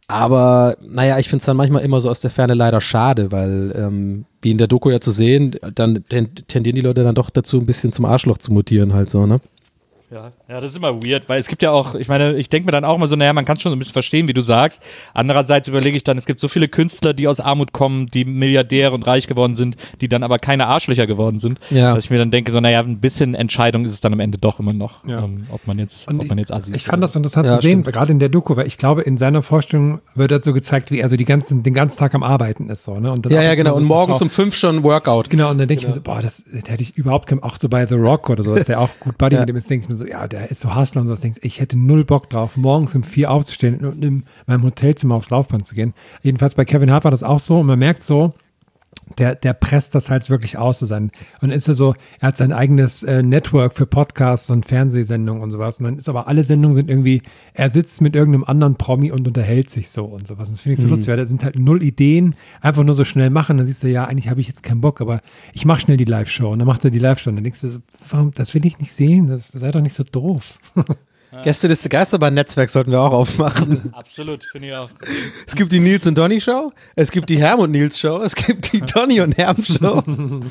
Aber naja, ich finde es dann manchmal immer so aus der Ferne leider schade, weil ähm, wie in der Doku ja zu sehen, dann tendieren die Leute dann doch dazu, ein bisschen zum Arschloch zu mutieren halt so, ne? Ja, ja, das ist immer weird, weil es gibt ja auch, ich meine, ich denke mir dann auch mal so, naja, man kann schon so ein bisschen verstehen, wie du sagst. Andererseits überlege ich dann, es gibt so viele Künstler, die aus Armut kommen, die Milliardäre und reich geworden sind, die dann aber keine Arschlöcher geworden sind. Ja. Dass ich mir dann denke, so, naja, ein bisschen Entscheidung ist es dann am Ende doch immer noch, Ja. ähm, ob man jetzt, Und ob man jetzt Assi Ich ist. fand das interessant Ja, zu sehen, stimmt. gerade in der Doku, weil ich glaube, in seiner Vorstellung wird das so gezeigt, wie er so die ganzen, den ganzen Tag am Arbeiten ist. So, ne? Und dann Ja, ab ja, und zu genau. so Und zur morgens Frau- um fünf schon ein Workout. Genau, und dann denke ich mir so, boah, das, das hätte ich überhaupt kein, auch so bei The Rock oder so, ist der auch gut Buddy Ja. mit dem, ist, denke ich mir so, ja, der ist so Hustler und so, das denkst, ich hätte null Bock drauf, morgens um vier aufzustehen und in meinem Hotelzimmer aufs Laufband zu gehen. Jedenfalls bei Kevin Hart war das auch so, und man merkt so, der, der presst das halt wirklich aus zu sein. Und dann ist er so, er hat sein eigenes äh, Network für Podcasts und Fernsehsendungen und sowas. Und dann ist aber alle Sendungen sind irgendwie, er sitzt mit irgendeinem anderen Promi und unterhält sich so und sowas. Und das finde ich so Mhm. lustig, weil da sind halt null Ideen, einfach nur so schnell machen. Dann siehst du, ja, eigentlich habe ich jetzt keinen Bock, aber ich mache schnell die Live-Show. Und dann macht er die Live-Show. Und dann denkst du so, warum, das will ich nicht sehen, das, das sei doch nicht so doof. Gästeliste Geisterbahn-Netzwerk sollten wir auch aufmachen. Absolut, finde ich auch. Es gibt die Nils und Donny Show, es gibt die Herm und Nils Show, es gibt die Donny und Herm Show. Und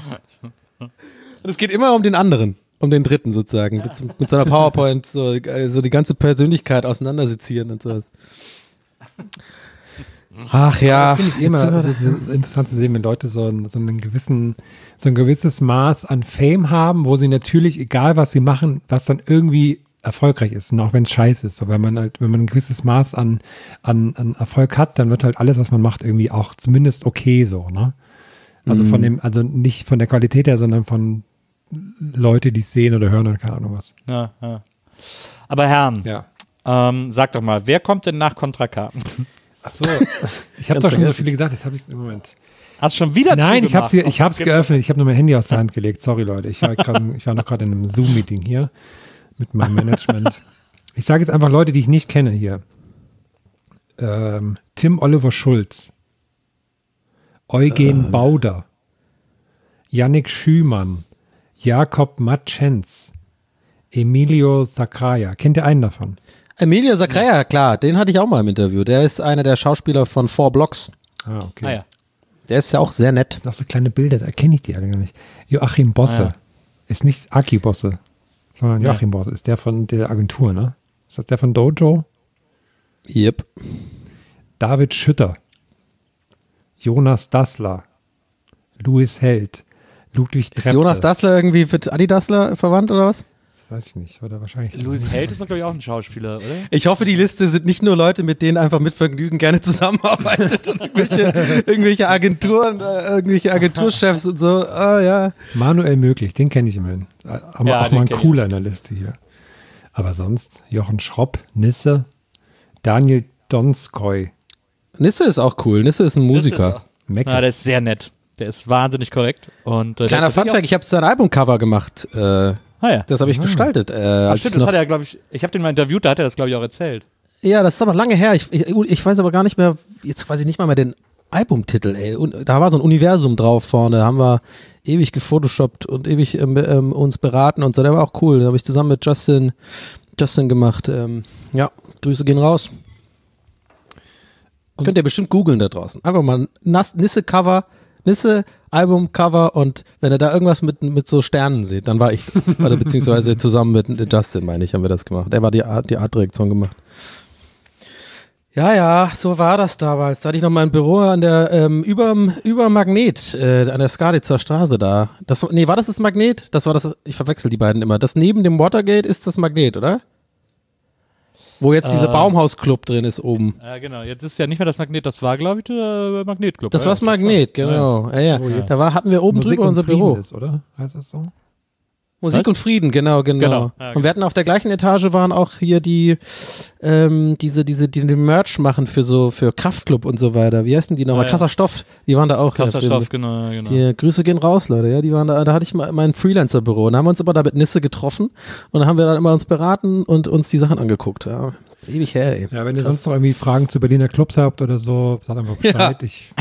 es geht immer um den anderen, um den dritten sozusagen, mit, mit seiner PowerPoint so, so die ganze Persönlichkeit auseinandersezieren und so. Ach ja. Das finde ich immer das ist interessant zu sehen, wenn Leute so, ein, so, einen gewissen, so ein gewisses Maß an Fame haben, wo sie natürlich, egal was sie machen, was dann irgendwie erfolgreich ist, und auch wenn es scheiße ist. So, wenn man halt, wenn man ein gewisses Maß an, an, an Erfolg hat, dann wird halt alles, was man macht, irgendwie auch zumindest okay so, ne? Also von dem, also nicht von der Qualität her, sondern von Leute, die es sehen oder hören oder keine Ahnung was. Ja, ja. Aber Herrn, Ja. ähm, sag doch mal, wer kommt denn nach Contra K? Ach so. Ich habe doch schon so viele gesagt, jetzt habe ich es im Moment. Hast schon wieder Nein, ich habe zugemacht? ich habe es Das gibt's geöffnet. Ich habe nur mein Handy aus der Hand gelegt. Sorry, Leute. Ich war, grad, ich war noch gerade in einem Zoom-Meeting hier mit meinem Management. Ich sage jetzt einfach Leute, die ich nicht kenne hier. Ähm, Tim Oliver Schulz. Eugen äh. Bauder. Yannick Schümann. Jakob Matschenz. Emilio Sacraia. Kennt ihr einen davon? Emilio Sacraia, klar, den hatte ich auch mal im Interview. Der ist einer der Schauspieler von Four Blocks. Ah, okay. Ah ja. Der ist ja auch sehr nett. Das sind auch so kleine Bilder, da kenne ich die alle gar nicht. Joachim Bosse. Ah, ja. Ist nicht Aki Bosse, sondern Joachim Bosse. Ist der von der Agentur, ne? Ist das der von Dojo? Yep. David Schütter. Jonas Dassler. Louis Held. Ludwig Trepte. Ist Jonas Dassler irgendwie mit Adi Dassler verwandt oder was? Das weiß ich nicht. Oder wahrscheinlich. Louis Held ist doch, glaube ich, auch ein Schauspieler, oder? Ich hoffe, die Liste sind nicht nur Leute, mit denen einfach mit Vergnügen gerne zusammenarbeitet und irgendwelche, irgendwelche Agenturen, äh, irgendwelche Agenturchefs und so. Ah, ja. Manuel Möglich, den kenne ich immerhin. Aber Ja, auch den mal ein kenn ich. cooler in der Liste hier. Aber sonst Jochen Schropp, Nisse, Daniel Donskoy, Nisse ist auch cool. Nisse ist ein Musiker. Das ist auch- Meckes. Ah, der ist sehr nett. Der ist wahnsinnig korrekt. Und, äh, Kleiner Funfact, ich habe sein Albumcover gemacht. Äh, ah, ja. Das habe ich Ah. gestaltet. Äh, Ach, als stimmt, ich das noch, hat er, glaube ich, ich habe den mal interviewt, da hat er das, glaube ich, auch erzählt. ja, das ist aber lange her. Ich, ich, ich weiß aber gar nicht mehr, jetzt weiß ich nicht mal mehr den Albumtitel, ey. Und da war so ein Universum drauf vorne, haben wir ewig gefotoshoppt und ewig ähm, ähm, uns beraten und so. Der war auch cool. Den habe ich zusammen mit Justin, Justin gemacht. Ähm, ja, Grüße gehen raus. Und- Könnt ihr bestimmt googeln da draußen. Einfach mal Nas- Nisse-Cover, Nisse-Album-Cover und wenn ihr da irgendwas mit, mit so Sternen seht, dann war ich das. Oder beziehungsweise zusammen mit Justin, meine ich, haben wir das gemacht. Der war die Art, die Artdirektion gemacht. Ja, ja, so war das damals. Da hatte ich noch mein Büro an der, ähm, überm, über Magnet, äh, an der Skaditzer Straße da. Das, nee, war das das Magnet? Das war das, ich verwechsel die beiden immer. Das neben dem Watergate ist das Magnet, oder? Wo jetzt dieser Äh. Baumhausclub drin ist oben. Ja, genau. Jetzt ist ja nicht mehr das Magnet, das war, glaube ich, der Magnetclub. Das ja, war's ja, Magnet, schon. genau. Ja, ja. So, jetzt Da war, hatten wir oben Musik drüber und unser Frieden Büro. Ist, oder? Heißt das so? Musik Was? und Frieden, genau, genau. Genau, ja, Und genau. wir hatten auf der gleichen Etage waren auch hier die, ähm, diese, diese, die den Merch machen für so, für Kraftclub und so weiter. Wie heißen die nochmal? Ah, ja. Krasser Stoff. Die waren da auch. Krasser drin. Stoff, genau, genau. Die Grüße gehen raus, Leute. Ja, die waren da, da hatte ich mal mein Freelancer-Büro. Und da haben wir uns immer da mit Nisse getroffen und dann haben wir dann immer uns beraten und uns die Sachen angeguckt. Ja, ist ewig her, ey. Ja, wenn ihr sonst noch irgendwie Fragen zu Berliner Clubs habt oder so, sagt einfach Bescheid. Ich,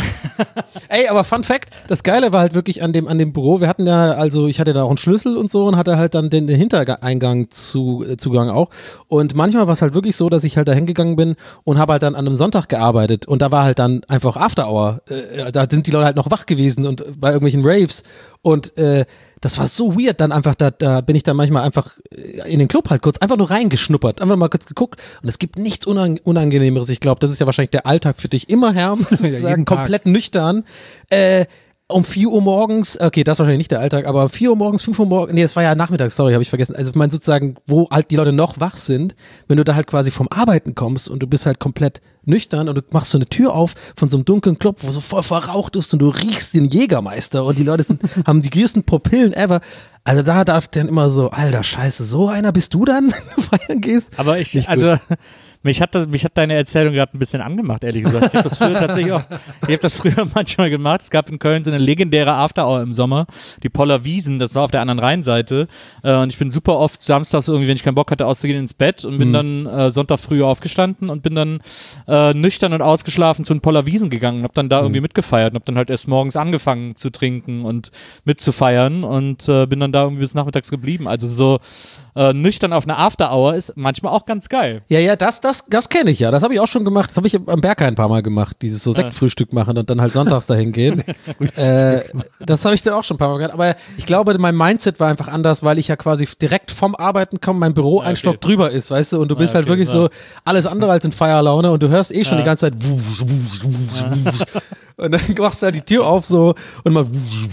Ey, aber Fun Fact, das Geile war halt wirklich an dem, an dem Büro, wir hatten ja, also ich hatte da auch einen Schlüssel und so und hatte halt dann den, den Hintereingang zu, äh, Zugang auch. Und manchmal war es halt wirklich so, dass ich halt da hingegangen bin und habe halt dann an einem Sonntag gearbeitet und da war halt dann einfach After Hour. Äh, da sind die Leute halt noch wach gewesen und bei irgendwelchen Raves und äh, das war so weird, dann einfach, da, da bin ich dann manchmal einfach in den Club halt kurz, einfach nur reingeschnuppert, einfach mal kurz geguckt und es gibt nichts Unang- Unangenehmeres. Ich glaube, das ist ja wahrscheinlich der Alltag für dich immer, Herr, sozusagen jeden Tag. komplett nüchtern. Äh, um vier Uhr morgens, okay, das ist wahrscheinlich nicht der Alltag, aber vier Uhr morgens, fünf Uhr morgens, nee, das war ja nachmittags, sorry, habe ich vergessen. Also ich meine sozusagen, wo halt die Leute noch wach sind, wenn du da halt quasi vom Arbeiten kommst und du bist halt komplett nüchtern und du machst so eine Tür auf von so einem dunklen Club, wo so voll verraucht ist und du riechst den Jägermeister und die Leute sind, haben die größten Pupillen ever. Also da dachte ich dann immer so, alter Scheiße, so einer bist du dann, wenn du feiern gehst? Aber ich, Nicht also, mich hat, das, mich hat deine Erzählung gerade ein bisschen angemacht, ehrlich gesagt. Ich habe das früher tatsächlich auch, ich habe das früher manchmal gemacht. Es gab in Köln so eine legendäre After-Hour im Sommer, die Poller Wiesen, das war auf der anderen Rheinseite. Äh, und ich bin super oft samstags irgendwie, wenn ich keinen Bock hatte, auszugehen, ins Bett und bin dann äh, Sonntag früh aufgestanden und bin dann äh, nüchtern und ausgeschlafen zu den Poller Wiesen gegangen und hab dann da irgendwie mitgefeiert und hab dann halt erst morgens angefangen zu trinken und mitzufeiern und äh, bin dann da irgendwie bis nachmittags geblieben. Also so äh, nüchtern auf einer After-Hour ist manchmal auch ganz geil. Ja, ja, das, das, das kenne ich ja. Das habe ich auch schon gemacht. Das habe ich am Berg ein paar Mal gemacht. Dieses so Sektfrühstück machen und dann halt sonntags dahin gehen. äh, das habe ich dann auch schon ein paar Mal gemacht. Aber ich glaube, mein Mindset war einfach anders, weil ich ja quasi direkt vom Arbeiten komme, mein Büro Ja, ein okay. Stock drüber ist, weißt du? Und du bist Ja, halt okay, wirklich ja. so alles andere als in Feierlaune und du hörst eh schon Ja. die ganze Zeit wusch, wusch, wusch, wusch. Und dann machst du halt die Tür auf so und mal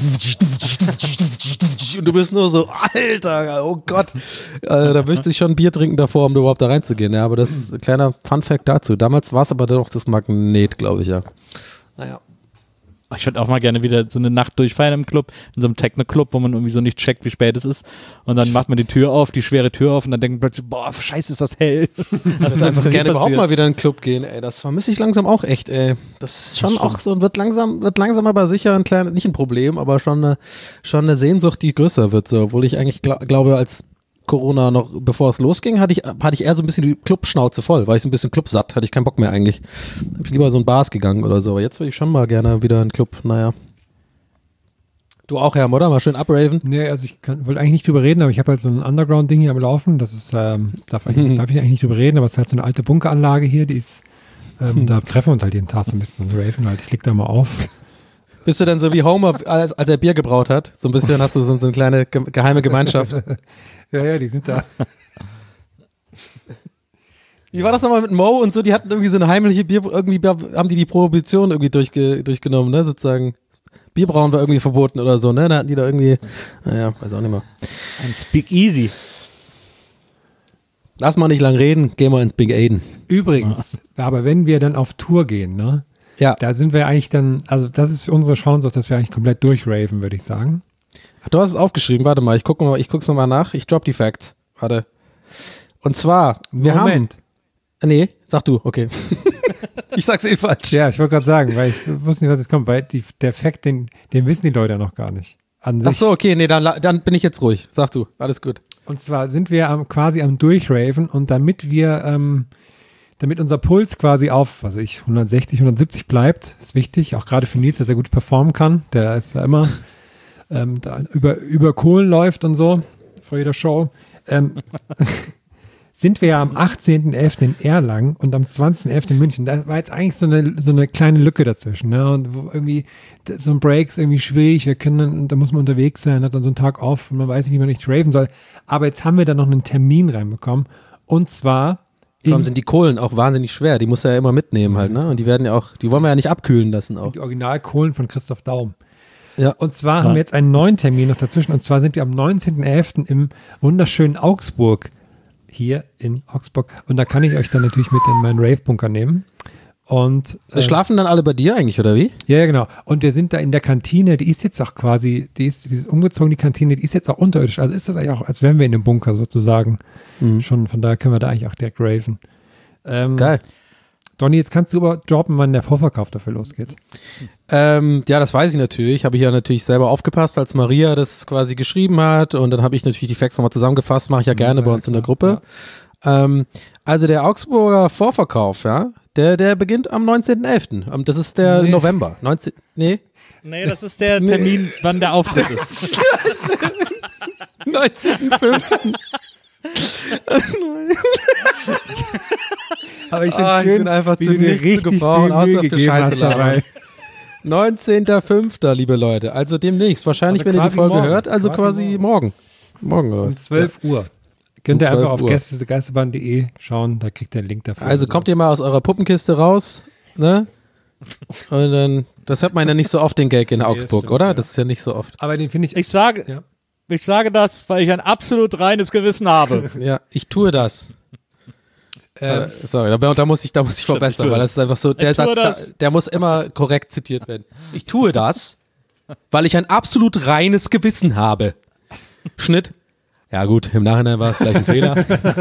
und du bist nur so, Alter, oh Gott. Also, da möchte ich schon ein Bier trinken davor, um da überhaupt da reinzugehen. Ja, aber das ist ein kleiner Fun-Fact dazu. Damals war es aber dann noch das Magnet, glaube ich, ja. Naja. Ich würde auch mal gerne wieder so eine Nacht durchfeiern im Club, in so einem Techno-Club, wo man irgendwie so nicht checkt, wie spät es ist. Und dann macht man die Tür auf, die schwere Tür auf und dann denkt man plötzlich, boah, scheiße, ist das hell. Ich würde einfach gerne überhaupt mal wieder in den Club gehen, ey. Das vermisse ich langsam auch echt, ey. Das ist schon auch so, wird langsam, wird langsam aber sicher ein kleines, nicht ein Problem, aber schon eine, schon eine Sehnsucht, die größer wird, so. Obwohl ich eigentlich gl- glaube, als Corona noch, bevor es losging, hatte ich, hatte ich eher so ein bisschen die Clubschnauze voll, war ich so ein bisschen clubsatt, hatte ich keinen Bock mehr eigentlich. Hab ich lieber so in Bars gegangen oder so, aber jetzt würde ich schon mal gerne wieder in den Club, naja. Du auch, Herr Modder, mal schön abraven. nee, also ich kann, wollte eigentlich nicht drüber reden, aber ich habe halt so ein Underground-Ding hier am Laufen. Das ist, ähm, darf, eigentlich, darf ich eigentlich nicht drüber reden, aber es ist halt so eine alte Bunkeranlage hier, die ist, ähm, da treffen wir uns halt jeden Tag so ein bisschen und raven halt. Ich leg da mal auf. Bist du denn so wie Homer, als, als er Bier gebraut hat? So ein bisschen hast du so, so eine kleine ge- geheime Gemeinschaft. Ja, ja, die sind da. Wie war das nochmal mit Mo und so? Die hatten irgendwie so eine heimliche Bier, irgendwie haben die die Prohibition irgendwie durchge, durchgenommen, ne, sozusagen. Bierbrauen war irgendwie verboten oder so, ne? Da hatten die da irgendwie, naja, weiß auch nicht mehr. Ein Speak Easy. Lass mal nicht lang reden, geh mal ins Big Aiden. Übrigens, aber wenn wir dann auf Tour gehen, ne, Ja. da sind wir eigentlich dann, also das ist für unsere Chance, dass wir eigentlich komplett durchraven, würde ich sagen. Ach, du hast es aufgeschrieben, warte mal, ich gucke mal, ich guck's nochmal nach, ich drop die Facts. Warte. Und zwar, wir Moment. haben. Nee, sag du, okay. Ich sag's eh falsch. Ja, ich wollte gerade sagen, weil ich wusste nicht, was jetzt kommt, weil die, der Fakt, den, den wissen die Leute noch gar nicht. An sich. Ach so, okay, nee, dann, dann bin ich jetzt ruhig. Sag du, alles gut. Und zwar sind wir am, quasi am Durchraven und damit wir, ähm, damit unser Puls quasi auf, was weiß ich, hundertsechzig, hundertsiebzig bleibt, ist wichtig, auch gerade für Nils, dass er gut performen kann. Der ist ja immer ähm, da über, über Kohlen läuft und so vor jeder Show. Ähm, sind wir ja am achtzehnten elften in Erlangen und am zwanzigsten elften in München. Da war jetzt eigentlich so eine, so eine kleine Lücke dazwischen. Ne? Und wo irgendwie so ein Break ist irgendwie schwierig. Wir können dann, da muss man unterwegs sein, hat dann so einen Tag off und man weiß nicht, wie man nicht raven soll. Aber jetzt haben wir da noch einen Termin reinbekommen. Und zwar Vor allem sind die Kohlen auch wahnsinnig schwer. Die muss er ja immer mitnehmen halt, ne? Und die werden ja auch, die wollen wir ja nicht abkühlen lassen auch. die Originalkohlen von Christoph Daum. Ja. Und zwar haben wir jetzt einen neuen Termin noch dazwischen. Und zwar sind wir am neunzehnten elften im wunderschönen Augsburg. Hier in Augsburg. Und da kann ich euch dann natürlich mit in meinen Rave-Bunker nehmen. Und äh, Schlafen dann alle bei dir eigentlich, oder wie? ja, ja, genau. Und wir sind da in der Kantine, die ist jetzt auch quasi, die ist, die ist umgezogen, die Kantine, die ist jetzt auch unterirdisch. Also ist das eigentlich auch, als wären wir in einem Bunker sozusagen. Mhm. Schon, von daher können wir da eigentlich auch direkt raven. Ähm, Geil. Donny, jetzt kannst du aber droppen, wann der Vorverkauf dafür losgeht. Ähm, ja, das weiß ich natürlich. Habe ich ja natürlich selber aufgepasst, als Maria das quasi geschrieben hat. Und dann habe ich natürlich die Facts nochmal zusammengefasst. Mache ich ja gerne Ja, bei uns in der klar, Gruppe. Ähm, also der Augsburger Vorverkauf, ja, der, der beginnt am neunzehnten elften Am- Das ist der Nee. November. neunzehn Nee? Nee, das ist der Termin, wann der Auftritt ist. neunzehnten fünften Aber ich Ah, ich bin einfach zu nichts zu gebrauchen, außer für Scheiße labern. neunzehnten fünften liebe Leute. Also demnächst. Wahrscheinlich, Also wenn ihr die quasi Folge morgen. hört, also Quasi quasi morgen. Morgen oder Um was? zwölf Uhr. Könnt ihr Um zwölf einfach auf Uhr. gästesgeisterbahn punkt de schauen, da kriegt ihr einen Link dafür. Also kommt ihr mal aus eurer Puppenkiste raus, ne? Und dann, das hört man ja nicht so oft, den Gag in das Augsburg, stimmt, oder? ja. Das ist ja nicht so oft. Aber den finde ich, Ich sage, Ja. ich sage das, weil ich ein absolut reines Gewissen habe. Ja, ich tue das. äh, Äh, sorry, da, da muss ich, da muss ich Stimmt, verbessern, ich tue weil das. das ist einfach so, der Ich tue Satz, da, das. der muss immer korrekt zitiert werden. Ich tue das, weil ich ein absolut reines Gewissen habe. Schnitt. Ja gut, im Nachhinein war es vielleicht ein Fehler.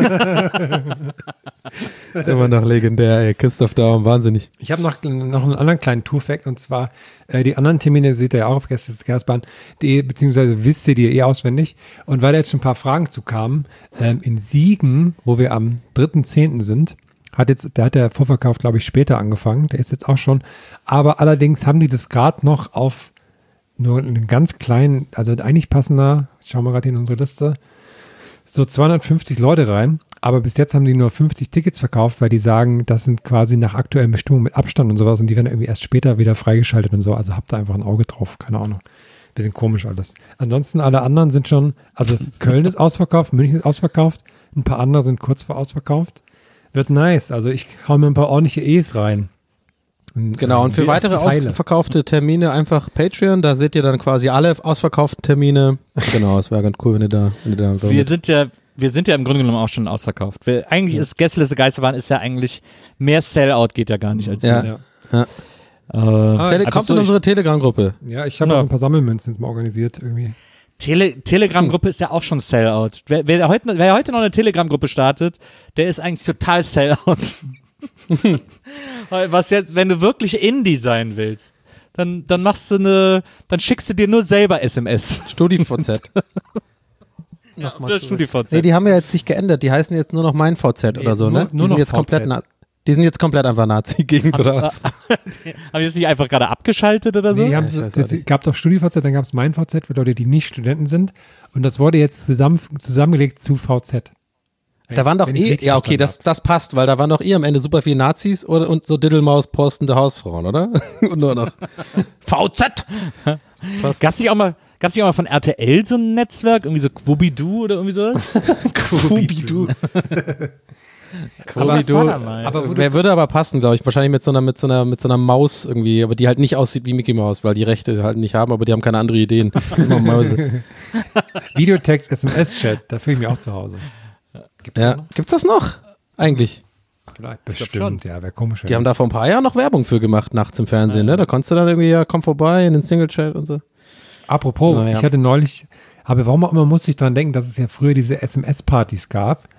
Immer noch legendär, ey. Christoph Daum, wahnsinnig. ich habe noch, noch einen anderen kleinen Tour-Fact und zwar äh, die anderen Termine seht ihr ja auch auf gästesgeisterbahn.de beziehungsweise wisst ihr die eh auswendig. Und weil da jetzt schon ein paar Fragen zu kamen, ähm, in Siegen, wo wir am dritten zehnten sind, hat jetzt, da hat der Vorverkauf, glaube ich, später angefangen. Der ist jetzt auch schon. Aber allerdings haben die das gerade noch auf nur einen ganz kleinen, also eigentlich passender, schauen wir gerade in unsere Liste, so zweihundertfünfzig Leute rein. Aber bis jetzt haben die nur fünfzig Tickets verkauft, weil die sagen, das sind quasi nach aktuellen Bestimmungen mit Abstand und sowas und die werden irgendwie erst später wieder freigeschaltet und so. Also habt da einfach ein Auge drauf, keine Ahnung. Bisschen komisch alles. Ansonsten alle anderen sind schon, also Köln ist ausverkauft, München ist ausverkauft, ein paar andere sind kurz vor ausverkauft. Wird nice. Also ich hau mir ein paar ordentliche E's rein. Genau, und für Die weitere ersten Teile. ausverkaufte Termine einfach Patreon, da seht ihr dann quasi alle ausverkauften Termine. Genau, es wäre ganz cool, wenn ihr da, wenn ihr da Wir sind ja, wir sind ja im Grunde genommen auch schon ausverkauft. Wir, eigentlich ist Gästeliste Geisterbahn ist ja eigentlich mehr Sellout geht ja gar nicht als Ja. wir. Ja. Äh, Ah, Tele einfach kommt so, in ich- unsere Telegram-Gruppe. Ja, ich habe Ja. auch ein paar Sammelmünzen jetzt mal organisiert irgendwie. Tele Telegram-Gruppe ist ja auch schon Sellout. Wer, wer, heute, wer heute noch eine Telegram-Gruppe startet, der ist eigentlich total Sellout. Was jetzt, wenn du wirklich Indie sein willst, dann, dann machst du eine, dann schickst du dir nur selber S M S. StudiVZ. Oder StudiVZ. Nee, die haben ja jetzt sich geändert. Die heißen jetzt nur noch mein V Z oder so, nur- ne? Die nur sind noch jetzt V Z. komplett na- Die sind jetzt komplett einfach Nazi-Gegend oder was? Haben die das nicht einfach gerade abgeschaltet oder so? Nee, die haben ich so, weiß das auch nicht. gab doch StudiVZ, dann gab es mein V Z für Leute, die nicht Studenten sind. Und das wurde jetzt zusammen, zusammengelegt zu V Z. Da waren doch Wenn ich's eh, richtig ja okay, das, verstanden das passt, weil da waren doch eh am Ende super viele Nazis oder, und so Diddelmaus postende Hausfrauen, oder? Und nur noch V Z! Gab's nicht auch mal, gab's nicht auch mal von R T L so ein Netzwerk, irgendwie so Quobidu oder irgendwie sowas? Quobidu. Aber, das war da mal. aber wo Wer würde aber passen, glaube ich. Wahrscheinlich mit so einer, mit so einer, mit so einer Maus irgendwie, aber die halt nicht aussieht wie Mickey Mouse, weil die Rechte halt nicht haben, aber die haben keine andere Ideen. Das sind immer Mäuse. du Videotext, S M S-Chat, da fühle ich mich auch zu Hause. Gibt's da Ja. noch? Gibt's das noch? Eigentlich. Vielleicht. Bestimmt, ja, wäre komisch. Die haben da vor ein paar Jahren noch Werbung für gemacht, nachts im Fernsehen, ne? Da konntest du dann irgendwie, ja, komm vorbei in den Single-Chat und so. Apropos, Na ja. ich hatte neulich, aber warum auch immer musste ich dran denken, dass es ja früher diese S M S-Partys gab.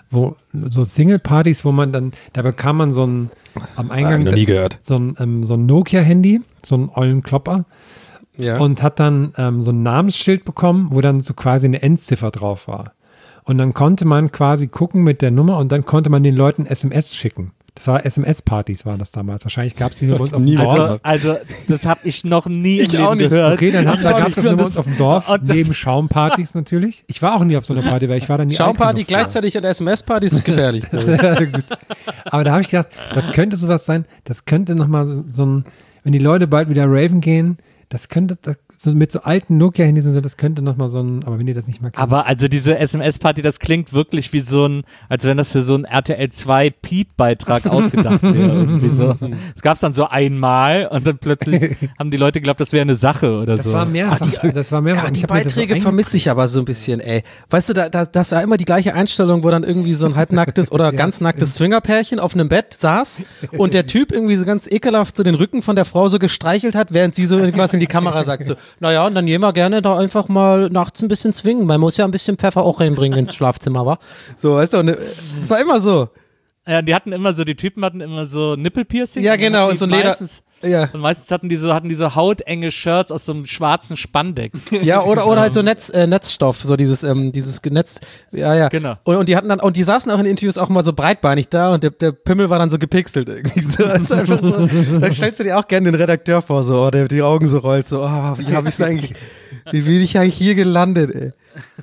wo so Single-Partys, wo man dann, da bekam man so ein, am Eingang, noch nie gehört. so ein, ähm, so ein Nokia-Handy, so einen ollen Klopper Ja. und hat dann ähm, so ein Namensschild bekommen, wo dann so quasi eine Endziffer drauf war. Und dann konnte man quasi gucken mit der Nummer und dann konnte man den Leuten S M S schicken. Das war S M S-Partys, waren das damals. Wahrscheinlich gab es die nur bei uns auf dem Dorf. Also, also das habe ich noch nie Ich im auch Leben nicht. gehört. Okay, dann haben, da Ich gab auch es das nicht. nur bei uns auf dem Dorf, Und das- neben Schaumpartys natürlich. Ich war auch nie auf so einer Party, weil ich war da nie alt Schaumparty genug. gleichzeitig und S M S-Party ist gefährlich. Gut. Aber da habe ich gedacht, das könnte sowas sein, das könnte nochmal so, so ein, wenn die Leute bald wieder raven gehen, das könnte, das, so mit so alten Nokia-Handys und so, das könnte nochmal so ein, aber wenn ihr das nicht mal kennt. Aber also diese S M S-Party, das klingt wirklich wie so ein, als wenn das für so einen R T L zwei Piep-Beitrag ausgedacht wäre. Irgendwie so. Das gab es dann so einmal und dann plötzlich haben die Leute geglaubt, das wäre eine Sache oder das so. war mehrfach, das war mehrfach. Ja, und die ich hab mir das so Beiträge einge- vermisse ich aber so ein bisschen, ey. Weißt du, da, da, das war immer die gleiche Einstellung, wo dann irgendwie so ein halbnacktes oder ganz nacktes Swingerpärchen auf einem Bett saß und der Typ irgendwie so ganz ekelhaft so den Rücken von der Frau so gestreichelt hat, während sie so irgendwas in die Kamera sagt. So, naja, und dann gehen wir gerne da einfach mal nachts ein bisschen swingen. Man muss ja ein bisschen Pfeffer auch reinbringen ins Schlafzimmer, wa? So, weißt du, und, äh, es war immer so. Ja, die hatten immer so, die Typen hatten immer so Nippelpiercing. Ja, genau, hatten und so die Leder- Meistens, Ja. und meistens hatten die so, hatten die so hautenge Shirts aus so einem schwarzen Spandex. Ja, oder, oder halt so Netz, äh, Netzstoff, so dieses, ähm, dieses Netz, ja, ja. Genau. Und, und die hatten dann, und die saßen auch in Interviews auch mal so breitbeinig da und der, der Pimmel war dann so gepixelt irgendwie. So, das ist einfach so, dann stellst du dir auch gerne den Redakteur vor, so, oh, der die Augen so rollt, so, oh, wie hab ich's denn eigentlich, wie bin ich eigentlich hier gelandet, ey?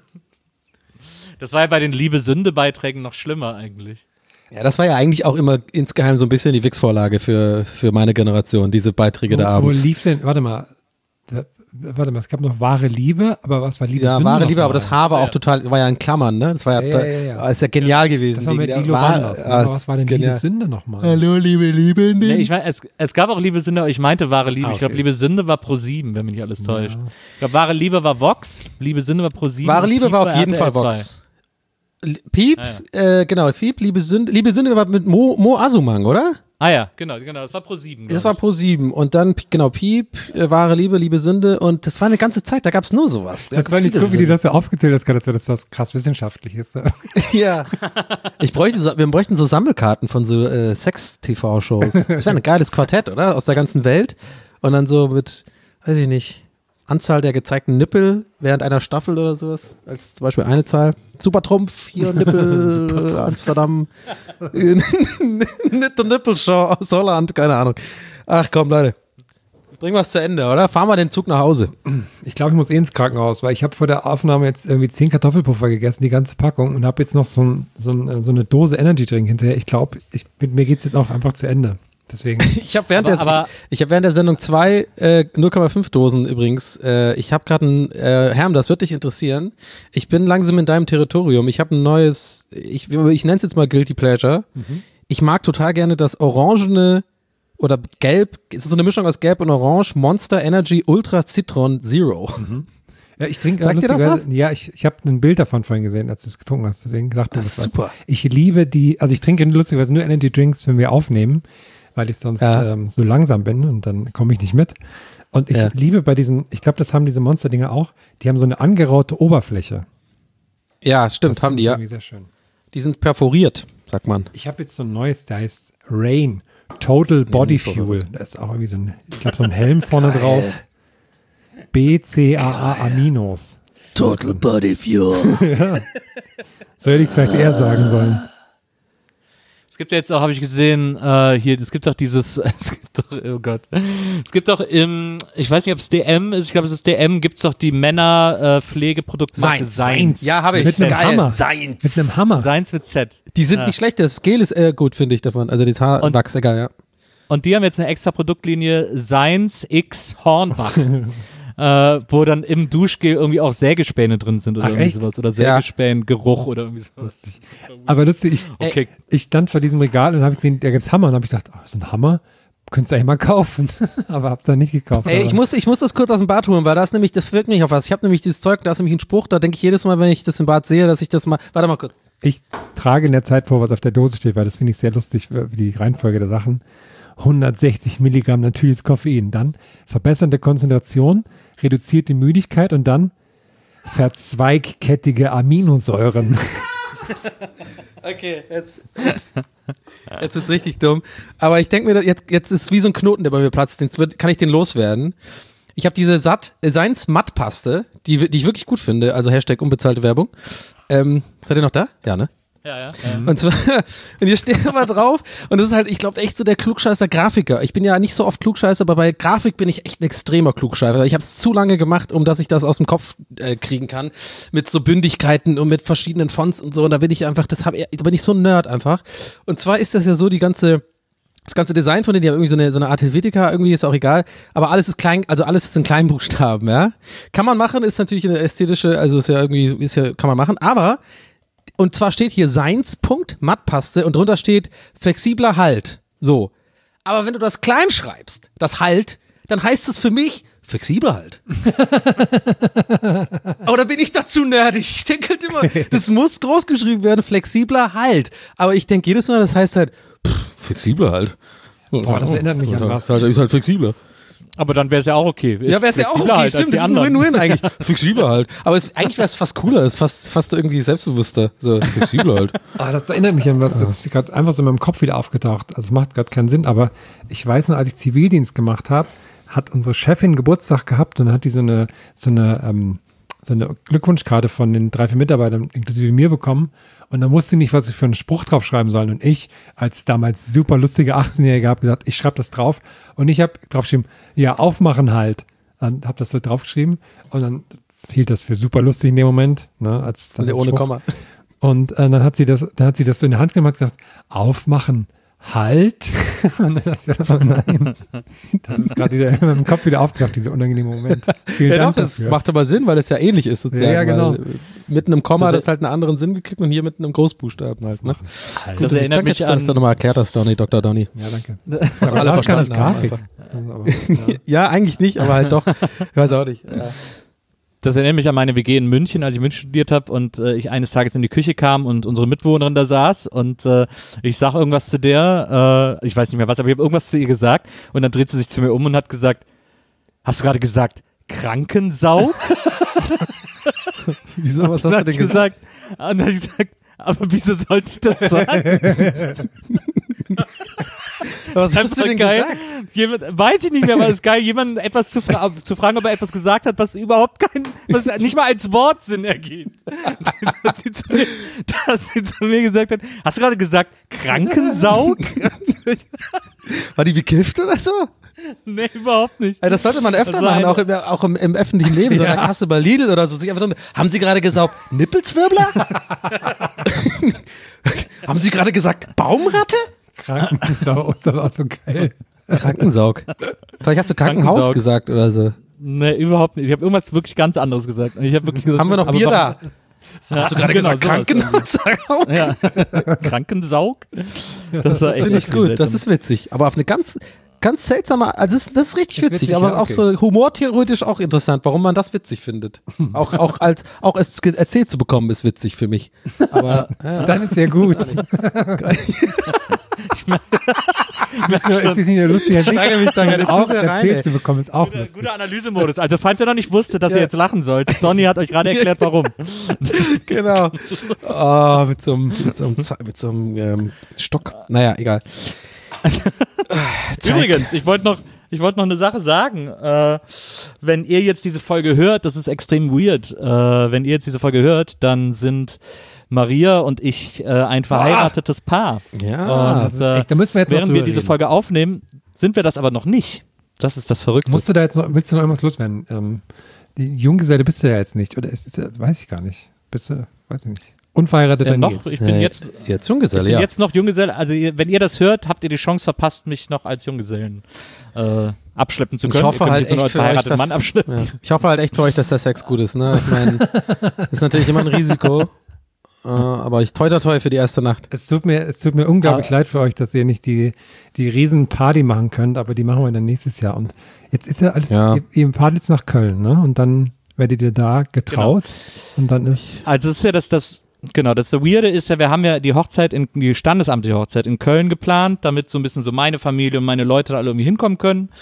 Das war ja bei den Liebe-Sünde-Beiträgen noch schlimmer eigentlich. Ja, das war ja eigentlich auch immer insgeheim so ein bisschen die Wix-Vorlage für, für meine Generation, diese Beiträge da wo, wo abends. lief denn, warte mal, da, warte mal, es gab noch wahre Liebe, aber was war Liebe? Ja, Sünde wahre noch Liebe, mal? aber das Haar war auch total, war ja in Klammern, ne? Das war ja, Ja, ja, ja, ja. ist ja genial gewesen. Das war wegen mit der Lilo Wahl- Wanders. Ah, Aber ist was war denn genial. Liebe Sünde nochmal? Hallo, liebe Liebe. Nee, ich mein, es, es gab auch Liebe Sünde, aber ich meinte wahre Liebe. Ah, Ich glaube, okay. Liebe Sünde war Pro sieben, wenn mich nicht alles täuscht. Ich glaube, wahre Liebe war Vox, Liebe Sünde war Pro sieben. Wahre und Liebe Piep war auf jeden R T L Fall zwei. Vox. L- Piep, Ah, äh, genau, Piep, Liebe Sünde, Liebe Sünde war mit Mo, Mo Asumang, oder? Ah ja, genau, genau, das war Pro sieben. Das war Pro sieben und dann, genau, Piep, äh, Wahre Liebe, Liebe Sünde und das war eine ganze Zeit, da gab's nur sowas. Das war nicht gut, wie du das so aufgezählt hast, gerade, als wäre das was krass Wissenschaftliches. Ja. Ich bräuchte so, wir bräuchten so Sammelkarten von so äh, Sex-T V-Shows. Das wäre ein geiles Quartett, oder? Aus der ganzen Welt. Und dann so mit, weiß ich nicht, Anzahl der gezeigten Nippel während einer Staffel oder sowas. Als zum Beispiel eine Zahl. Super Trumpf, hier Nippel, Amsterdam. Nicht der Nippelshow aus Holland, keine Ahnung. Ach komm, Leute. Bringen wir es zu Ende, oder? Fahren wir den Zug nach Hause. Ich glaube, ich muss eh ins Krankenhaus, weil ich habe vor der Aufnahme jetzt irgendwie zehn Kartoffelpuffer gegessen, die ganze Packung, und habe jetzt noch so, ein, so, ein, so eine Dose Energy Drink hinterher. Ich glaube, ich, mit mir geht es jetzt auch einfach zu Ende. Deswegen. Ich habe während, Aber- der- aber- ich, ich hab während der Sendung zwei äh, null Komma fünf Dosen übrigens. Äh, ich habe gerade ein, äh, Herm, das wird dich interessieren. Ich bin langsam in deinem Territorium. Ich habe ein neues, ich, ich nenne es jetzt mal Guilty Pleasure. Mhm. Ich mag total gerne das orangene oder gelb, es ist so eine Mischung aus gelb und orange, Monster Energy Ultra Citron Zero. Ja, ich trinke Sagt dir das lustigerweise- Ja, ich, ich habe ein Bild davon vorhin gesehen, als du es getrunken hast. Deswegen gedacht, Das das ist war's. super. Ich liebe die, also ich trinke lustigerweise nur Energy Drinks, wenn wir aufnehmen, weil ich sonst Ja. ähm, so langsam bin und dann komme ich nicht mit. Und ich Ja. liebe bei diesen, ich glaube, das haben diese Monster-Dinger auch, die haben so eine angeraute Oberfläche. Ja, stimmt, Das haben finde die ich ja. irgendwie sehr schön. Die sind perforiert, sagt man. Ich habe jetzt so ein neues, der heißt Rain, Total Body nicht verrückt. Fuel. Da ist auch irgendwie so ein, ich glaube, so ein Helm vorne drauf. B C A A Aminos. Total Body Fuel. So hätte ich es vielleicht eher sagen sollen. Es gibt ja jetzt auch, habe ich gesehen, äh, hier, es gibt doch dieses, es gibt doch, oh Gott, es gibt doch im, ich weiß nicht, ob es D M ist, ich glaube, es ist D M, gibt es doch die Männer-Pflegeproduktmarke Seins. Seins. Ja, habe ich. Mit einem Geil. Hammer. Seins. Mit einem Hammer. Seins mit Z. Die sind Ja. nicht schlecht, das Gel ist äh, gut, finde ich davon. Also das Haarwachs, egal, ja. Und die haben jetzt eine extra Produktlinie Seins X Hornbach. Äh, wo dann im Duschgel irgendwie auch Sägespäne drin sind oder Ach, irgendwie echt? sowas. Oder Ja. Sägespänen-Geruch oder irgendwie sowas. Aber lustig, ich, Okay. ich stand vor diesem Regal und habe gesehen, da gibt es Hammer. Und habe ich gedacht, oh, so ein Hammer, könntest du eigentlich mal kaufen. Aber hab's dann nicht gekauft. Ey, aber ich muss, ich muss das kurz aus dem Bad holen, weil das nämlich, das wirkt mich auf was. Ich habe nämlich dieses Zeug, da ist nämlich ein Spruch, da denke ich jedes Mal, wenn ich das im Bad sehe, dass ich das mal, warte mal kurz. ich trage in der Zeit vor, was auf der Dose steht, weil das finde ich sehr lustig, wie die Reihenfolge der Sachen. hundertsechzig Milligramm natürliches Koffein. Dann verbessernde Konzentration, reduzierte Müdigkeit und dann verzweigkettige Aminosäuren. Okay, jetzt, jetzt, jetzt wird's richtig dumm. Aber ich denke mir, jetzt, jetzt ist wie so ein Knoten, der bei mir platzt. Jetzt wird, kann ich den loswerden. Ich habe diese Satt, äh, Seins Mattpaste, die, die ich wirklich gut finde, also Hashtag unbezahlte Werbung. Ähm, seid ihr noch da? Ja, ne? Ja, ja. Mhm. Und zwar, und hier steht aber drauf, und das ist halt, ich glaube, echt so der klugscheißer Grafiker. Ich bin ja nicht so oft Klugscheißer, aber bei Grafik bin ich echt ein extremer Klugscheißer. Ich habe es zu lange gemacht, um dass ich das aus dem Kopf äh, kriegen kann, mit so Bündigkeiten und mit verschiedenen Fonts und so. Und da bin ich einfach, das hab, da bin ich so ein Nerd einfach. Und zwar ist das ja so, die ganze, das ganze Design von denen, die haben irgendwie so eine, so eine Art Helvetica, irgendwie ist auch egal, aber alles ist klein, also alles ist in Kleinbuchstaben, ja. Kann man machen, ist natürlich eine ästhetische, also ist ja irgendwie, ist ja, kann man machen, aber und zwar steht hier Seins. Mattpaste und drunter steht flexibler Halt. So. Aber wenn du das klein schreibst, das Halt, dann heißt es für mich flexibler Halt. Aber da bin ich dazu nerdig. Ich denke halt immer, das muss groß geschrieben werden, flexibler Halt. Aber ich denke jedes Mal, das heißt halt, pff, flexibler Halt. Boah, das erinnert mich an was. Ist halt, ist halt flexibler. Aber dann wäre es ja auch okay. Ist Ja, wäre es ja auch okay, flexibler halt stimmt, als die das ist ein anderen. Win-Win eigentlich. Flexibler halt. Aber es, eigentlich wäre es fast cooler, es ist fast, fast irgendwie selbstbewusster. So, flexibler halt. Ah, das erinnert mich an was, das ist gerade einfach so in meinem Kopf wieder aufgetaucht. Also es macht gerade keinen Sinn, aber ich weiß noch, als ich Zivildienst gemacht habe, hat unsere Chefin Geburtstag gehabt und dann hat die so eine, so eine, ähm, so eine Glückwunschkarte von den drei, vier Mitarbeitern, inklusive mir, bekommen. Und dann wusste ich nicht, was ich für einen Spruch drauf schreiben soll. Und ich, als damals super lustige achtzehnjährige, habe gesagt, ich schreibe das drauf. Und ich habe draufgeschrieben, ja, aufmachen halt. Dann habe das so draufgeschrieben. Und dann hielt das für super lustig in dem Moment. Ne, als dann Also ohne Spruch. Komma. Und äh, dann hat sie das, dann hat sie das so in der Hand genommen und gesagt, aufmachen, halt. Und dann hat sie gesagt, oh nein. Das ist gerade wieder in meinem Kopf wieder aufgedacht, dieser unangenehme Moment. Vielen Ja, Dank doch, das dafür. macht aber Sinn, weil es ja ähnlich ist sozusagen. Ja, ja, genau. Weil, äh, mit einem Komma Das- das, das halt einen anderen Sinn gekriegt und hier mit einem Großbuchstaben halt. Ne? Das dass ich- erinnert danke, mich dass du das an- dann nochmal erklärt hast, Donny, Doktor Donny. Ja, danke. Was Aber alle das kann als verstanden haben Grafik. einfach. Also, aber, ja. Ja, eigentlich nicht, aber halt doch. Ich weiß auch nicht. Ja. Das erinnert mich an meine W G in München, als ich in München studiert habe und äh, ich eines Tages in die Küche kam und unsere Mitbewohnerin da saß und äh, ich sag irgendwas zu der, äh, ich weiß nicht mehr was, aber ich habe irgendwas zu ihr gesagt und dann dreht sie sich zu mir um und hat gesagt, hast du gerade gesagt, Krankensaug? Wieso, was hast Dann du hab denn ich gesagt? gesagt? Und dann habe ich gesagt, aber wieso sollte ich das sagen? Was Das hast ist du doch denn geil. gesagt? Jemand, weiß ich nicht mehr, aber es ist geil, jemanden etwas zu, fra zu fragen, ob er etwas gesagt hat, was überhaupt kein, was nicht mal als Wort Sinn ergibt. Dass sie, zu mir, dass sie zu mir gesagt hat, hast du gerade gesagt, Krankensaug? War die bekifft oder so? Nee, überhaupt nicht. Also das sollte man öfter Das machen, war eine- auch, im, auch im, im öffentlichen Leben, so in der Kasse bei Lidl oder so. Sich einfach so, haben Sie gerade gesagt, Nippelzwirbler? Haben Sie gerade gesagt, Baumratte? Krankensau, das war auch so geil. Krankensaug. Vielleicht hast du Krankenhaus Krankensaug. gesagt oder so. Nee, überhaupt nicht. Ich habe irgendwas wirklich ganz anderes gesagt. Ich hab wirklich gesagt, Haben wir noch aber Bier warum- da? Hast du gerade genau, gesagt, sowas Krankenhaus? Ja. Krankensaug? Das war Das echt finde ich extrem gut, das seltsam. ist witzig. Aber auf eine ganz, ganz seltsame, also das ist, das ist richtig Ist witzig, witzig, aber ja, auch okay. so humortheoretisch auch interessant, warum man das witzig findet. auch, auch als, auch es ge- erzählt zu bekommen, ist witzig für mich. Aber, ja. Dann ist sehr gut. Das ist nur- es ist nicht nur lustig, steigere mich da gerade zu auch sehr rein, erzählt ey. zu bekommen, ist auch Guter, lustig. guter Analysemodus. Also, falls ihr noch nicht wusstet, dass Ja. ihr jetzt lachen sollt, Donny hat euch gerade erklärt, warum. Genau. Oh, mit so einem, mit so einem, Ze- mit so einem ähm, Stock. Naja, egal. Übrigens, ich wollte noch, ich wollte noch eine Sache sagen. Äh, wenn ihr jetzt diese Folge hört, das ist extrem weird. Äh, wenn ihr jetzt diese Folge hört, dann sind Maria und ich äh, ein verheiratetes Paar. Ja, und, äh, Echt, da müssen wir jetzt noch während wir drüber diese reden. Folge aufnehmen, sind wir das aber noch nicht. Das ist das Verrückte. Musst du da jetzt noch, willst du noch irgendwas loswerden? Ähm, die Junggeselle bist du ja jetzt nicht, oder ist, ist, weiß ich gar nicht. Bist du, weiß ich nicht. Unverheirateter äh, noch, Nils. ich bin jetzt, Jetzt ich Junggeselle, bin ja. jetzt noch Junggeselle. Also ihr, wenn ihr das hört, habt ihr die Chance verpasst, mich noch als Junggesellen äh, abschleppen zu können. Ich hoffe ihr könnt halt mich jetzt nur echt als für euch, verheirateten dass, Mann abschleppen. ja. Ich hoffe halt echt für euch, dass der Sex gut ist. Ne? Ich meine, ist natürlich immer ein Risiko. Äh, aber ich toi toi toi für die erste Nacht. Es tut mir, es tut mir unglaublich Ah. leid für euch, dass ihr nicht die, die riesen Party machen könnt, aber die machen wir dann nächstes Jahr. Und jetzt ist ja alles, Ja. Ihr, ihr fahrt jetzt nach Köln, ne? Und dann werdet ihr da getraut und dann ist, Also es ist ja das, das, genau, das Weirde ist ja, wir haben ja die Hochzeit, in, die standesamtliche Hochzeit in Köln geplant, damit so ein bisschen so meine Familie und meine Leute da alle irgendwie hinkommen können.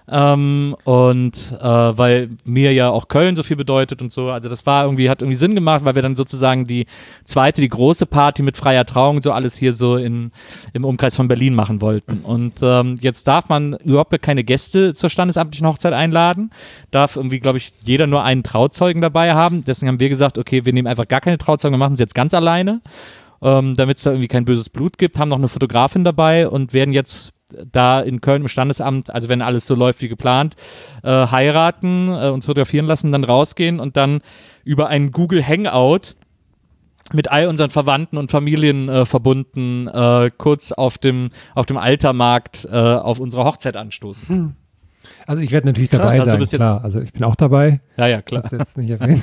Ähm, und äh, weil mir ja auch Köln so viel bedeutet und so, also das war irgendwie, hat irgendwie Sinn gemacht, weil wir dann sozusagen die zweite, die große Party mit freier Trauung, so alles hier so in, im Umkreis von Berlin machen wollten. Und ähm, jetzt darf man überhaupt keine Gäste zur standesamtlichen Hochzeit einladen, darf irgendwie, glaube ich, jeder nur einen Trauzeugen dabei haben. Deswegen haben wir gesagt, okay, wir nehmen einfach gar keine Trauzeugen, wir machen es jetzt ganz alleine, ähm, damit es da irgendwie kein böses Blut gibt, haben noch eine Fotografin dabei und werden jetzt da in Köln im Standesamt, also wenn alles so läuft wie geplant, äh, heiraten, äh, uns fotografieren lassen, dann rausgehen und dann über einen Google Hangout mit all unseren Verwandten und Familien äh, verbunden, äh, kurz auf dem, auf dem Altermarkt äh, auf unsere Hochzeit anstoßen. Hm. Also ich werde natürlich dabei Krass, also sein, bis jetzt- klar. Also ich bin auch dabei. Ja, ja, klar. Das ist jetzt nicht erwähnt.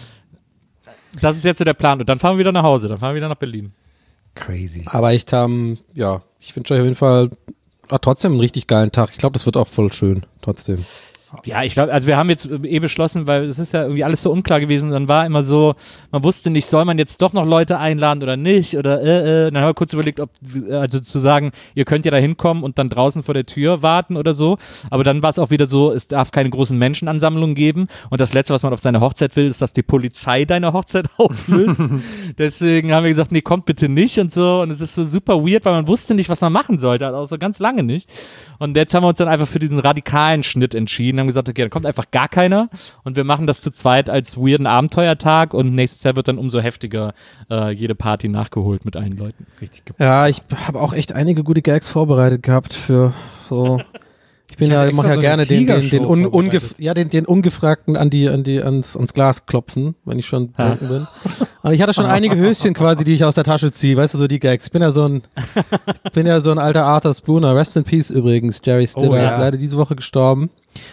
Das ist jetzt so der Plan. Und dann fahren wir wieder nach Hause, dann fahren wir wieder nach Berlin. Crazy. Aber ich, ähm, ja, ich wünsche euch auf jeden Fall ah, trotzdem einen richtig geilen Tag. Ich glaube, das wird auch voll schön, trotzdem. Ja, ich glaube, also wir haben jetzt eh beschlossen, weil es ist ja irgendwie alles so unklar gewesen. Dann war immer so, man wusste nicht, soll man jetzt doch noch Leute einladen oder nicht? Oder äh, äh. Dann haben wir kurz überlegt, ob, also zu sagen, ihr könnt ja da hinkommen und dann draußen vor der Tür warten oder so. Aber dann war es auch wieder so, es darf keine großen Menschenansammlungen geben. Und das Letzte, was man auf seine Hochzeit will, ist, dass die Polizei deine Hochzeit auflöst. Deswegen haben wir gesagt, nee, kommt bitte nicht und so. Und es ist so super weird, weil man wusste nicht, was man machen sollte. Also auch so ganz lange nicht. Und jetzt haben wir uns dann einfach für diesen radikalen Schnitt entschieden. Haben gesagt, okay, da kommt einfach gar keiner und wir machen das zu zweit als weirden Abenteuertag und nächstes Jahr wird dann umso heftiger äh, jede Party nachgeholt mit allen Leuten. Richtig ge- Ja, ich habe auch echt einige gute Gags vorbereitet gehabt für so. Ich bin Ich ja, hab ich mache extra ja so eine gerne den, den, den, Tigershow un, vorbereitet. ungef ja, den, den Ungefragten an die, an die, ans, ans Glas klopfen, wenn ich schon betrunken bin. Und ich hatte schon einige Höschen quasi, die ich aus der Tasche ziehe, weißt du, so die Gags. Ich bin ja so ein, ich bin ja so ein alter Arthur Spooner. Rest in Peace übrigens. Jerry Stiller Oh, ja. ist leider diese Woche gestorben.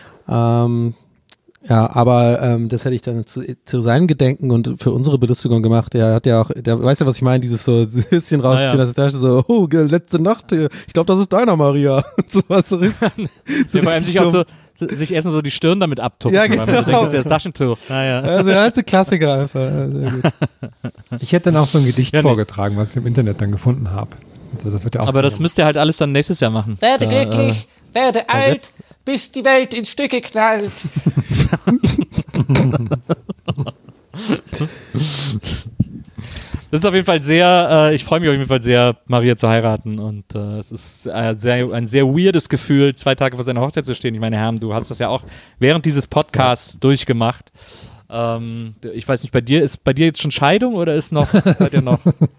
Ähm, ja, aber ähm, das hätte ich dann zu, zu seinem Gedenken und für unsere Belustigung gemacht. Er hat ja auch, der, weißt du, was ich meine? Dieses so Höschen rausziehen Ja, ja. aus der Tasche, so, oh, letzte Nacht, äh, ich glaube, das ist deiner, Maria. so was so richtig, so Ja, vor allem richtig sich auch dumm. so, sich erstmal so die Stirn damit abtupfen, Ja, weil man so genau. denkt, das wäre das Taschentuch. Naja. Also der alte Klassiker einfach. Ja, sehr gut. Ich hätte dann auch so ein Gedicht Ja, nee. vorgetragen, was ich im Internet dann gefunden habe. Also das wird ja auch Aber das müsst ihr halt alles dann nächstes Jahr machen. Werde Da, glücklich, werde alt, bis die Welt in Stücke knallt. Das ist auf jeden Fall sehr, äh, ich freue mich auf jeden Fall sehr, Maria zu heiraten und äh, es ist äh, sehr, ein sehr weirdes Gefühl, zwei Tage vor seiner Hochzeit zu stehen. Ich meine, Herm, du hast das ja auch während dieses Podcasts durchgemacht. Ähm, ich weiß nicht, bei dir, ist bei dir jetzt schon Scheidung oder ist noch, seid ihr noch?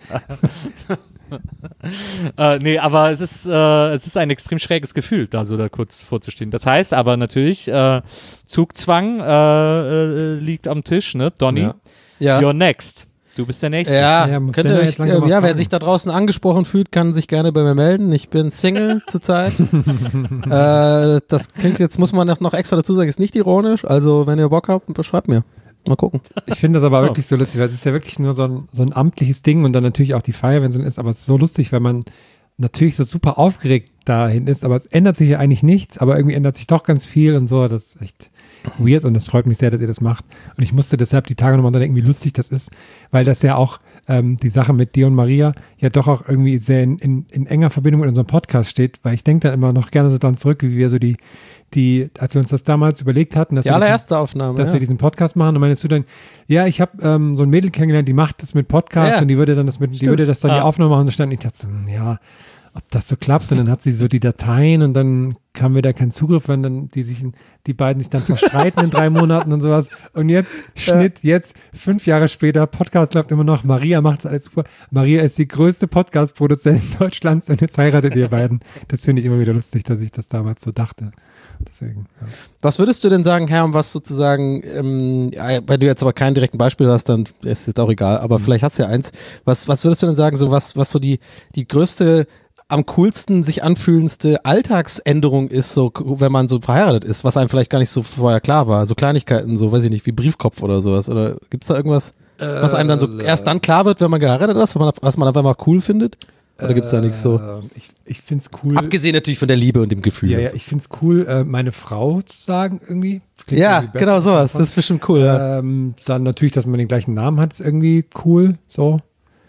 äh, nee, aber es ist, äh, es ist ein extrem schräges Gefühl, da so da kurz vorzustehen. Das heißt aber natürlich, äh, Zugzwang äh, äh, liegt am Tisch, ne? Donny, Ja. Ja. you're next. Du bist der Nächste. Ja, Ja, muss könnt der ihr jetzt euch, langsam äh, mal ja, wer fragen. sich da draußen angesprochen fühlt, kann sich gerne bei mir melden. Ich bin Single zurzeit. äh, das klingt jetzt, muss man noch extra dazu sagen, ist nicht ironisch. Also, wenn ihr Bock habt, beschreibt mir. Mal gucken. Ich finde das aber wirklich so lustig, weil es ist ja wirklich nur so ein, so ein amtliches Ding und dann natürlich auch die Feier, wenn es dann ist, aber es ist so lustig, weil man natürlich so super aufgeregt dahin ist, aber es ändert sich ja eigentlich nichts, aber irgendwie ändert sich doch ganz viel und so, das ist echt weird und es freut mich sehr, dass ihr das macht und ich musste deshalb die Tage nochmal denken, wie lustig das ist, weil das ja auch ähm, die Sache mit dir und Maria ja doch auch irgendwie sehr in, in, in enger Verbindung mit unserem Podcast steht, weil ich denke dann immer noch gerne so dran zurück, wie wir so die, die, als wir uns das damals überlegt hatten, dass Die wir diesen- allererste Aufnahme. dass ja. wir diesen Podcast machen. Und meinst du dann, ja, ich habe ähm, so ein Mädel kennengelernt, die macht das mit Podcast Ja. und die würde dann das mit, die Stimmt. würde das dann Ah. die Aufnahme machen und stand ich dachte, so, hm, ja, ob das so klappt und dann hat sie so die Dateien und dann haben wir da keinen Zugriff, wenn dann die sich, die beiden sich dann verstreiten in drei Monaten und sowas. Und jetzt, Schnitt, jetzt, fünf Jahre später, Podcast läuft immer noch, Maria macht es alles super. Maria ist die größte Podcast-Produzentin Deutschlands und jetzt heiratet ihr beiden. Das finde ich immer wieder lustig, dass ich das damals so dachte. Deswegen, ja. Was würdest du denn sagen, Herr, was sozusagen, ähm, ja, weil du jetzt aber kein direkten Beispiel hast, dann ist es auch egal, aber vielleicht hast du ja eins. Was, was würdest du denn sagen, so was, was so die, die größte, am coolsten sich anfühlendste Alltagsänderung ist, so, wenn man so verheiratet ist, was einem vielleicht gar nicht so vorher klar war? So Kleinigkeiten, so, weiß ich nicht, wie Briefkopf oder sowas. Oder gibt's da irgendwas, was einem dann so erst dann klar wird, wenn man geheiratet ist, was man, was man auf einmal cool findet? Oder gibt's da nichts so? Äh, Ich, ich finde es cool. Abgesehen natürlich von der Liebe und dem Gefühl. Ja, und ja, so. ich finde es cool, äh, meine Frau zu sagen irgendwie. Klingt Ja, irgendwie besser genau als sowas. davon. Das ist bestimmt cool, ja. Ähm, dann natürlich, dass man den gleichen Namen hat, ist irgendwie cool, so.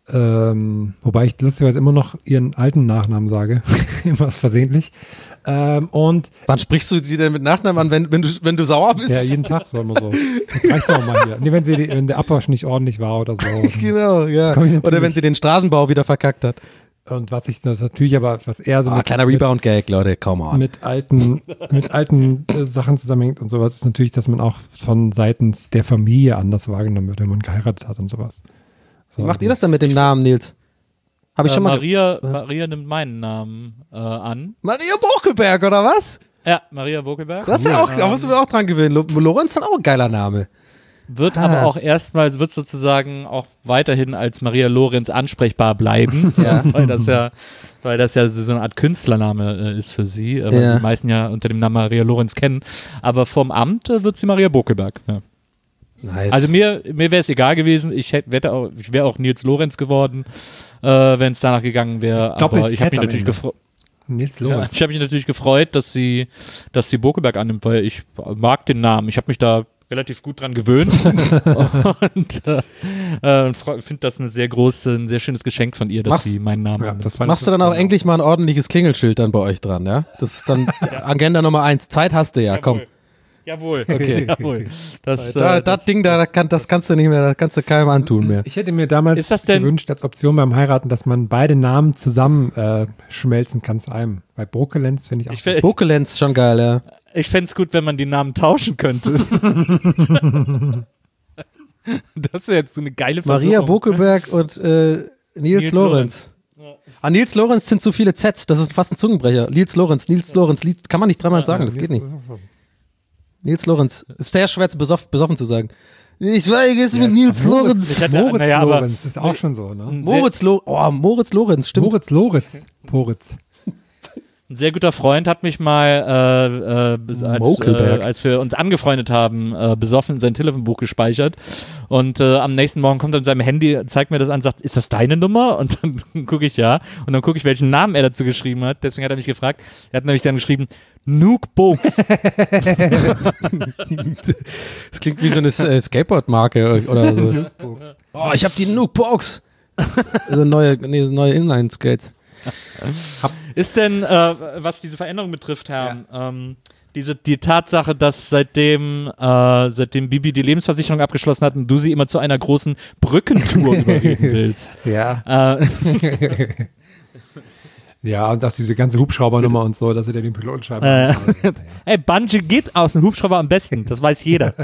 Ähm, wobei ich lustigerweise immer noch ihren alten Nachnamen sage. Immer versehentlich. Ähm, und Wann sprichst du sie denn mit Nachnamen an, wenn, wenn, du, wenn du sauer bist? ja, jeden Tag so immer so. Jetzt reicht's auch mal hier. Nee, wenn, sie, die- wenn der Abwasch nicht ordentlich war oder so. Genau, ja. Komm ich natürlich- Oder wenn sie den Straßenbau wieder verkackt hat. Und was ich das natürlich aber, was eher so Ah, mit, kleiner mit, Rebound-Gag, Leute, come on. mit alten, mit alten äh, Sachen zusammenhängt und sowas, ist natürlich, dass man auch von seitens der Familie anders wahrgenommen wird, wenn man geheiratet hat und sowas. So, Wie macht ihr das denn mit dem Namen, Nils? Habe ich Äh, schon mal. Maria, Maria nimmt meinen Namen äh, an. Maria Bokelberg, oder was? Ja, Maria Bokelberg. Das ist ja auch, da musst du mir auch dran gewinnen. Lo- Lorenz ist dann auch ein geiler Name. Wird Ah. aber auch erstmal, wird sozusagen auch weiterhin als Maria Lorenz ansprechbar bleiben, Ja. weil das ja, weil das ja so eine Art Künstlername äh, ist für sie, äh, weil Ja. die meisten ja unter dem Namen Maria Lorenz kennen. Aber vom Amt äh, wird sie Maria Bokelberg. Ja. Nice. Also mir, mir wäre es egal gewesen, ich hätte, wette auch, ich wäre auch Nils Lorenz geworden, äh, wenn es danach gegangen wäre. Aber Doppel ich habe Z mich am natürlich Ende. gefreut. Nils Ja, Lorenz. ich habe mich natürlich gefreut, dass sie, dass sie Bokelberg annimmt, weil ich mag den Namen. Ich habe mich da relativ gut dran gewöhnt und äh, äh, finde das eine sehr große, ein sehr schönes Geschenk von ihr, dass Machst- sie meinen Namen Ja, annimmt. das fand Machst ich du dann auch genau. endlich mal ein ordentliches Klingelschild dann bei euch dran, ja? Das ist dann Agenda Nummer eins. Zeit hast du ja, komm. Jawohl, Okay. jawohl. Das, Da, äh, das, Ding da, das, kann, das kannst du nicht mehr, das kannst du keinem antun mehr. Ich hätte mir damals Ist das denn- gewünscht als Option beim Heiraten, dass man beide Namen zusammen äh, schmelzen kann zu einem. Bei Brokelenz finde ich auch. Ich, fä- ich, Bokelenz schon geil, ja. ich fände es gut, wenn man die Namen tauschen könnte. Das wäre jetzt so eine geile Maria Versuchung. Bokelberg und äh, Nils, Nils Lorenz. An Nils Lorenz sind zu viele Zs, das ist fast ein Zungenbrecher. Nils Lorenz, Nils Lorenz, Lied, kann man nicht dreimal sagen, das geht nicht. Nils Lorenz. Ist sehr schwer zu besoff, besoffen zu sagen. Ich weige es mit Nils Lorenz. Ich hatte- Moritz naja, aber- Lorenz ist auch schon so, ne? Ein sehr, Moritz, Lo oh, Moritz Lorenz, stimmt. Moritz Lorenz. Moritz. ein sehr guter Freund hat mich mal, äh, äh, bis- als, äh, Mokelberg. als wir uns angefreundet haben, äh, besoffen in sein Telefonbuch gespeichert. Und äh, am nächsten Morgen kommt er mit seinem Handy, zeigt mir das an, sagt, ist das deine Nummer? Und dann gucke ich ja. Und dann gucke ich, welchen Namen er dazu geschrieben hat. Deswegen hat er mich gefragt. Er hat nämlich dann geschrieben, Nuke Box. Das klingt wie so eine äh, Skateboard-Marke oder so. Oh, ich habe die Nuke Box. Also neue, nee, neue Inline-Skates. Ist denn, äh, was diese Veränderung betrifft, Herr, ähm, diese, die Tatsache, dass seitdem, äh, seitdem Bibi die Lebensversicherung abgeschlossen hat und du sie immer zu einer großen Brückentour überreden willst. Ja. Äh, Ja, und auch diese ganze Hubschraubernummer und so, dass er den Pilotenscheiben. Äh, ey, Bungee geht aus dem Hubschrauber am besten, das weiß jeder.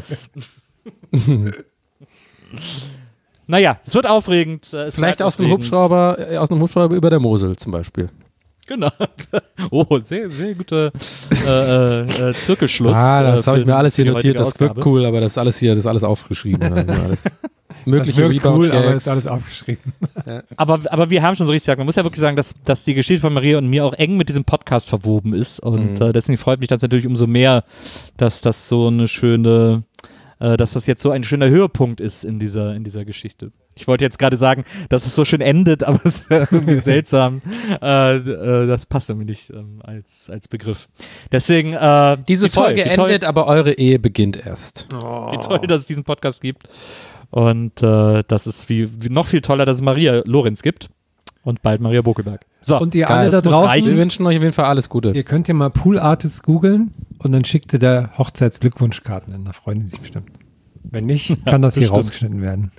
Naja, es wird aufregend. äh, Es Vielleicht bleibt aus einem aufregend. Hubschrauber, äh, aus einem Hubschrauber über der Mosel zum Beispiel. Genau. Oh, sehr, sehr guter äh, äh, Zirkelschluss. ah, das äh, habe ich für mir alles hier die notiert, heutige das wirkt Ausgabe. cool, aber das ist alles hier, das ist alles aufgeschrieben. Also alles Das mögliche wirkt cool, aber Rebound-Gags. ist alles aufgeschrieben. Aber, aber wir haben schon so richtig gesagt, man muss ja wirklich sagen, dass, dass die Geschichte von Maria und mir auch eng mit diesem Podcast verwoben ist. Und Mhm. äh, deswegen freut mich das natürlich umso mehr, dass das so eine schöne, äh, dass das jetzt so ein schöner Höhepunkt ist in dieser, in dieser Geschichte. Ich wollte jetzt gerade sagen, dass es so schön endet, aber es ist ja irgendwie seltsam. Äh, äh, das passt irgendwie nicht ähm, als, als Begriff. Deswegen, äh, Diese wie toll, Folge wie toll, endet, aber eure Ehe beginnt erst. Wie toll, dass es diesen Podcast gibt. Und äh, das ist wie, wie noch viel toller, dass es Maria Lorenz gibt. Und bald Maria Bokelberg. So, Und ihr Geil, alle da das muss draußen, reichen. Wir wünschen euch auf jeden Fall alles Gute. ihr könnt ja mal Pool Artist googeln und dann schickt ihr da Hochzeitsglückwunschkarten hin. Da freuen die sich bestimmt. Wenn nicht, kann das hier bestimmt. rausgeschnitten werden.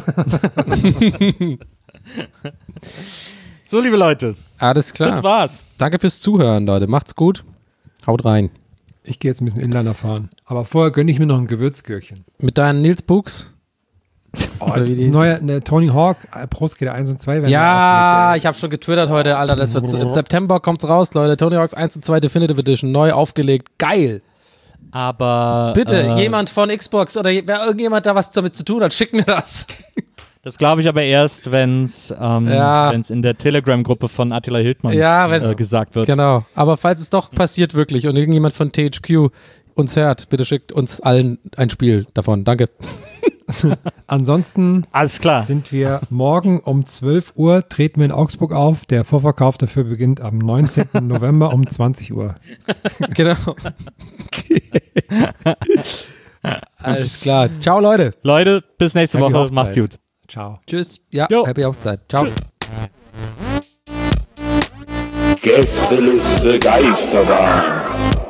so, liebe Leute, Alles klar. das war's. Danke fürs Zuhören, Leute. Macht's gut. Haut rein. Ich gehe jetzt ein bisschen Inliner fahren. Aber vorher gönne ich mir noch ein Gewürzgürkchen. Mit deinen Nils Pucks. Oh, das ist ein neuer, ne, Tony Hawk, äh, Pro Skater eins und zwei werden Ja, aufgelegt, ich habe schon getwittert heute, Alter. Das wird so, im September kommt's raus, Leute. Tony Hawk's eins und zwei Definitive Edition, neu aufgelegt. Geil. Aber Bitte, äh, jemand von Xbox oder je- wer irgendjemand da was damit zu tun hat, schickt mir das. das glaube ich aber erst, wenn es ähm, Ja. wenn's in der Telegram-Gruppe von Attila Hildmann Ja, wenn's- äh, gesagt wird. Genau. Aber falls es doch passiert wirklich und irgendjemand von T H Q uns hört, bitte schickt uns allen ein Spiel davon. Danke. Ansonsten Alles klar. sind wir morgen um zwölf Uhr, treten wir in Augsburg auf. Der Vorverkauf dafür beginnt am neunzehnten November um zwanzig Uhr. Genau. Alles klar. Ciao, Leute. Leute, bis nächste Ja, die Woche. Hochzeit. Macht's gut. Ciao. Tschüss. Ja, Jo. happy Aufzeit. Ciao. Gästeliste Geisterbahn.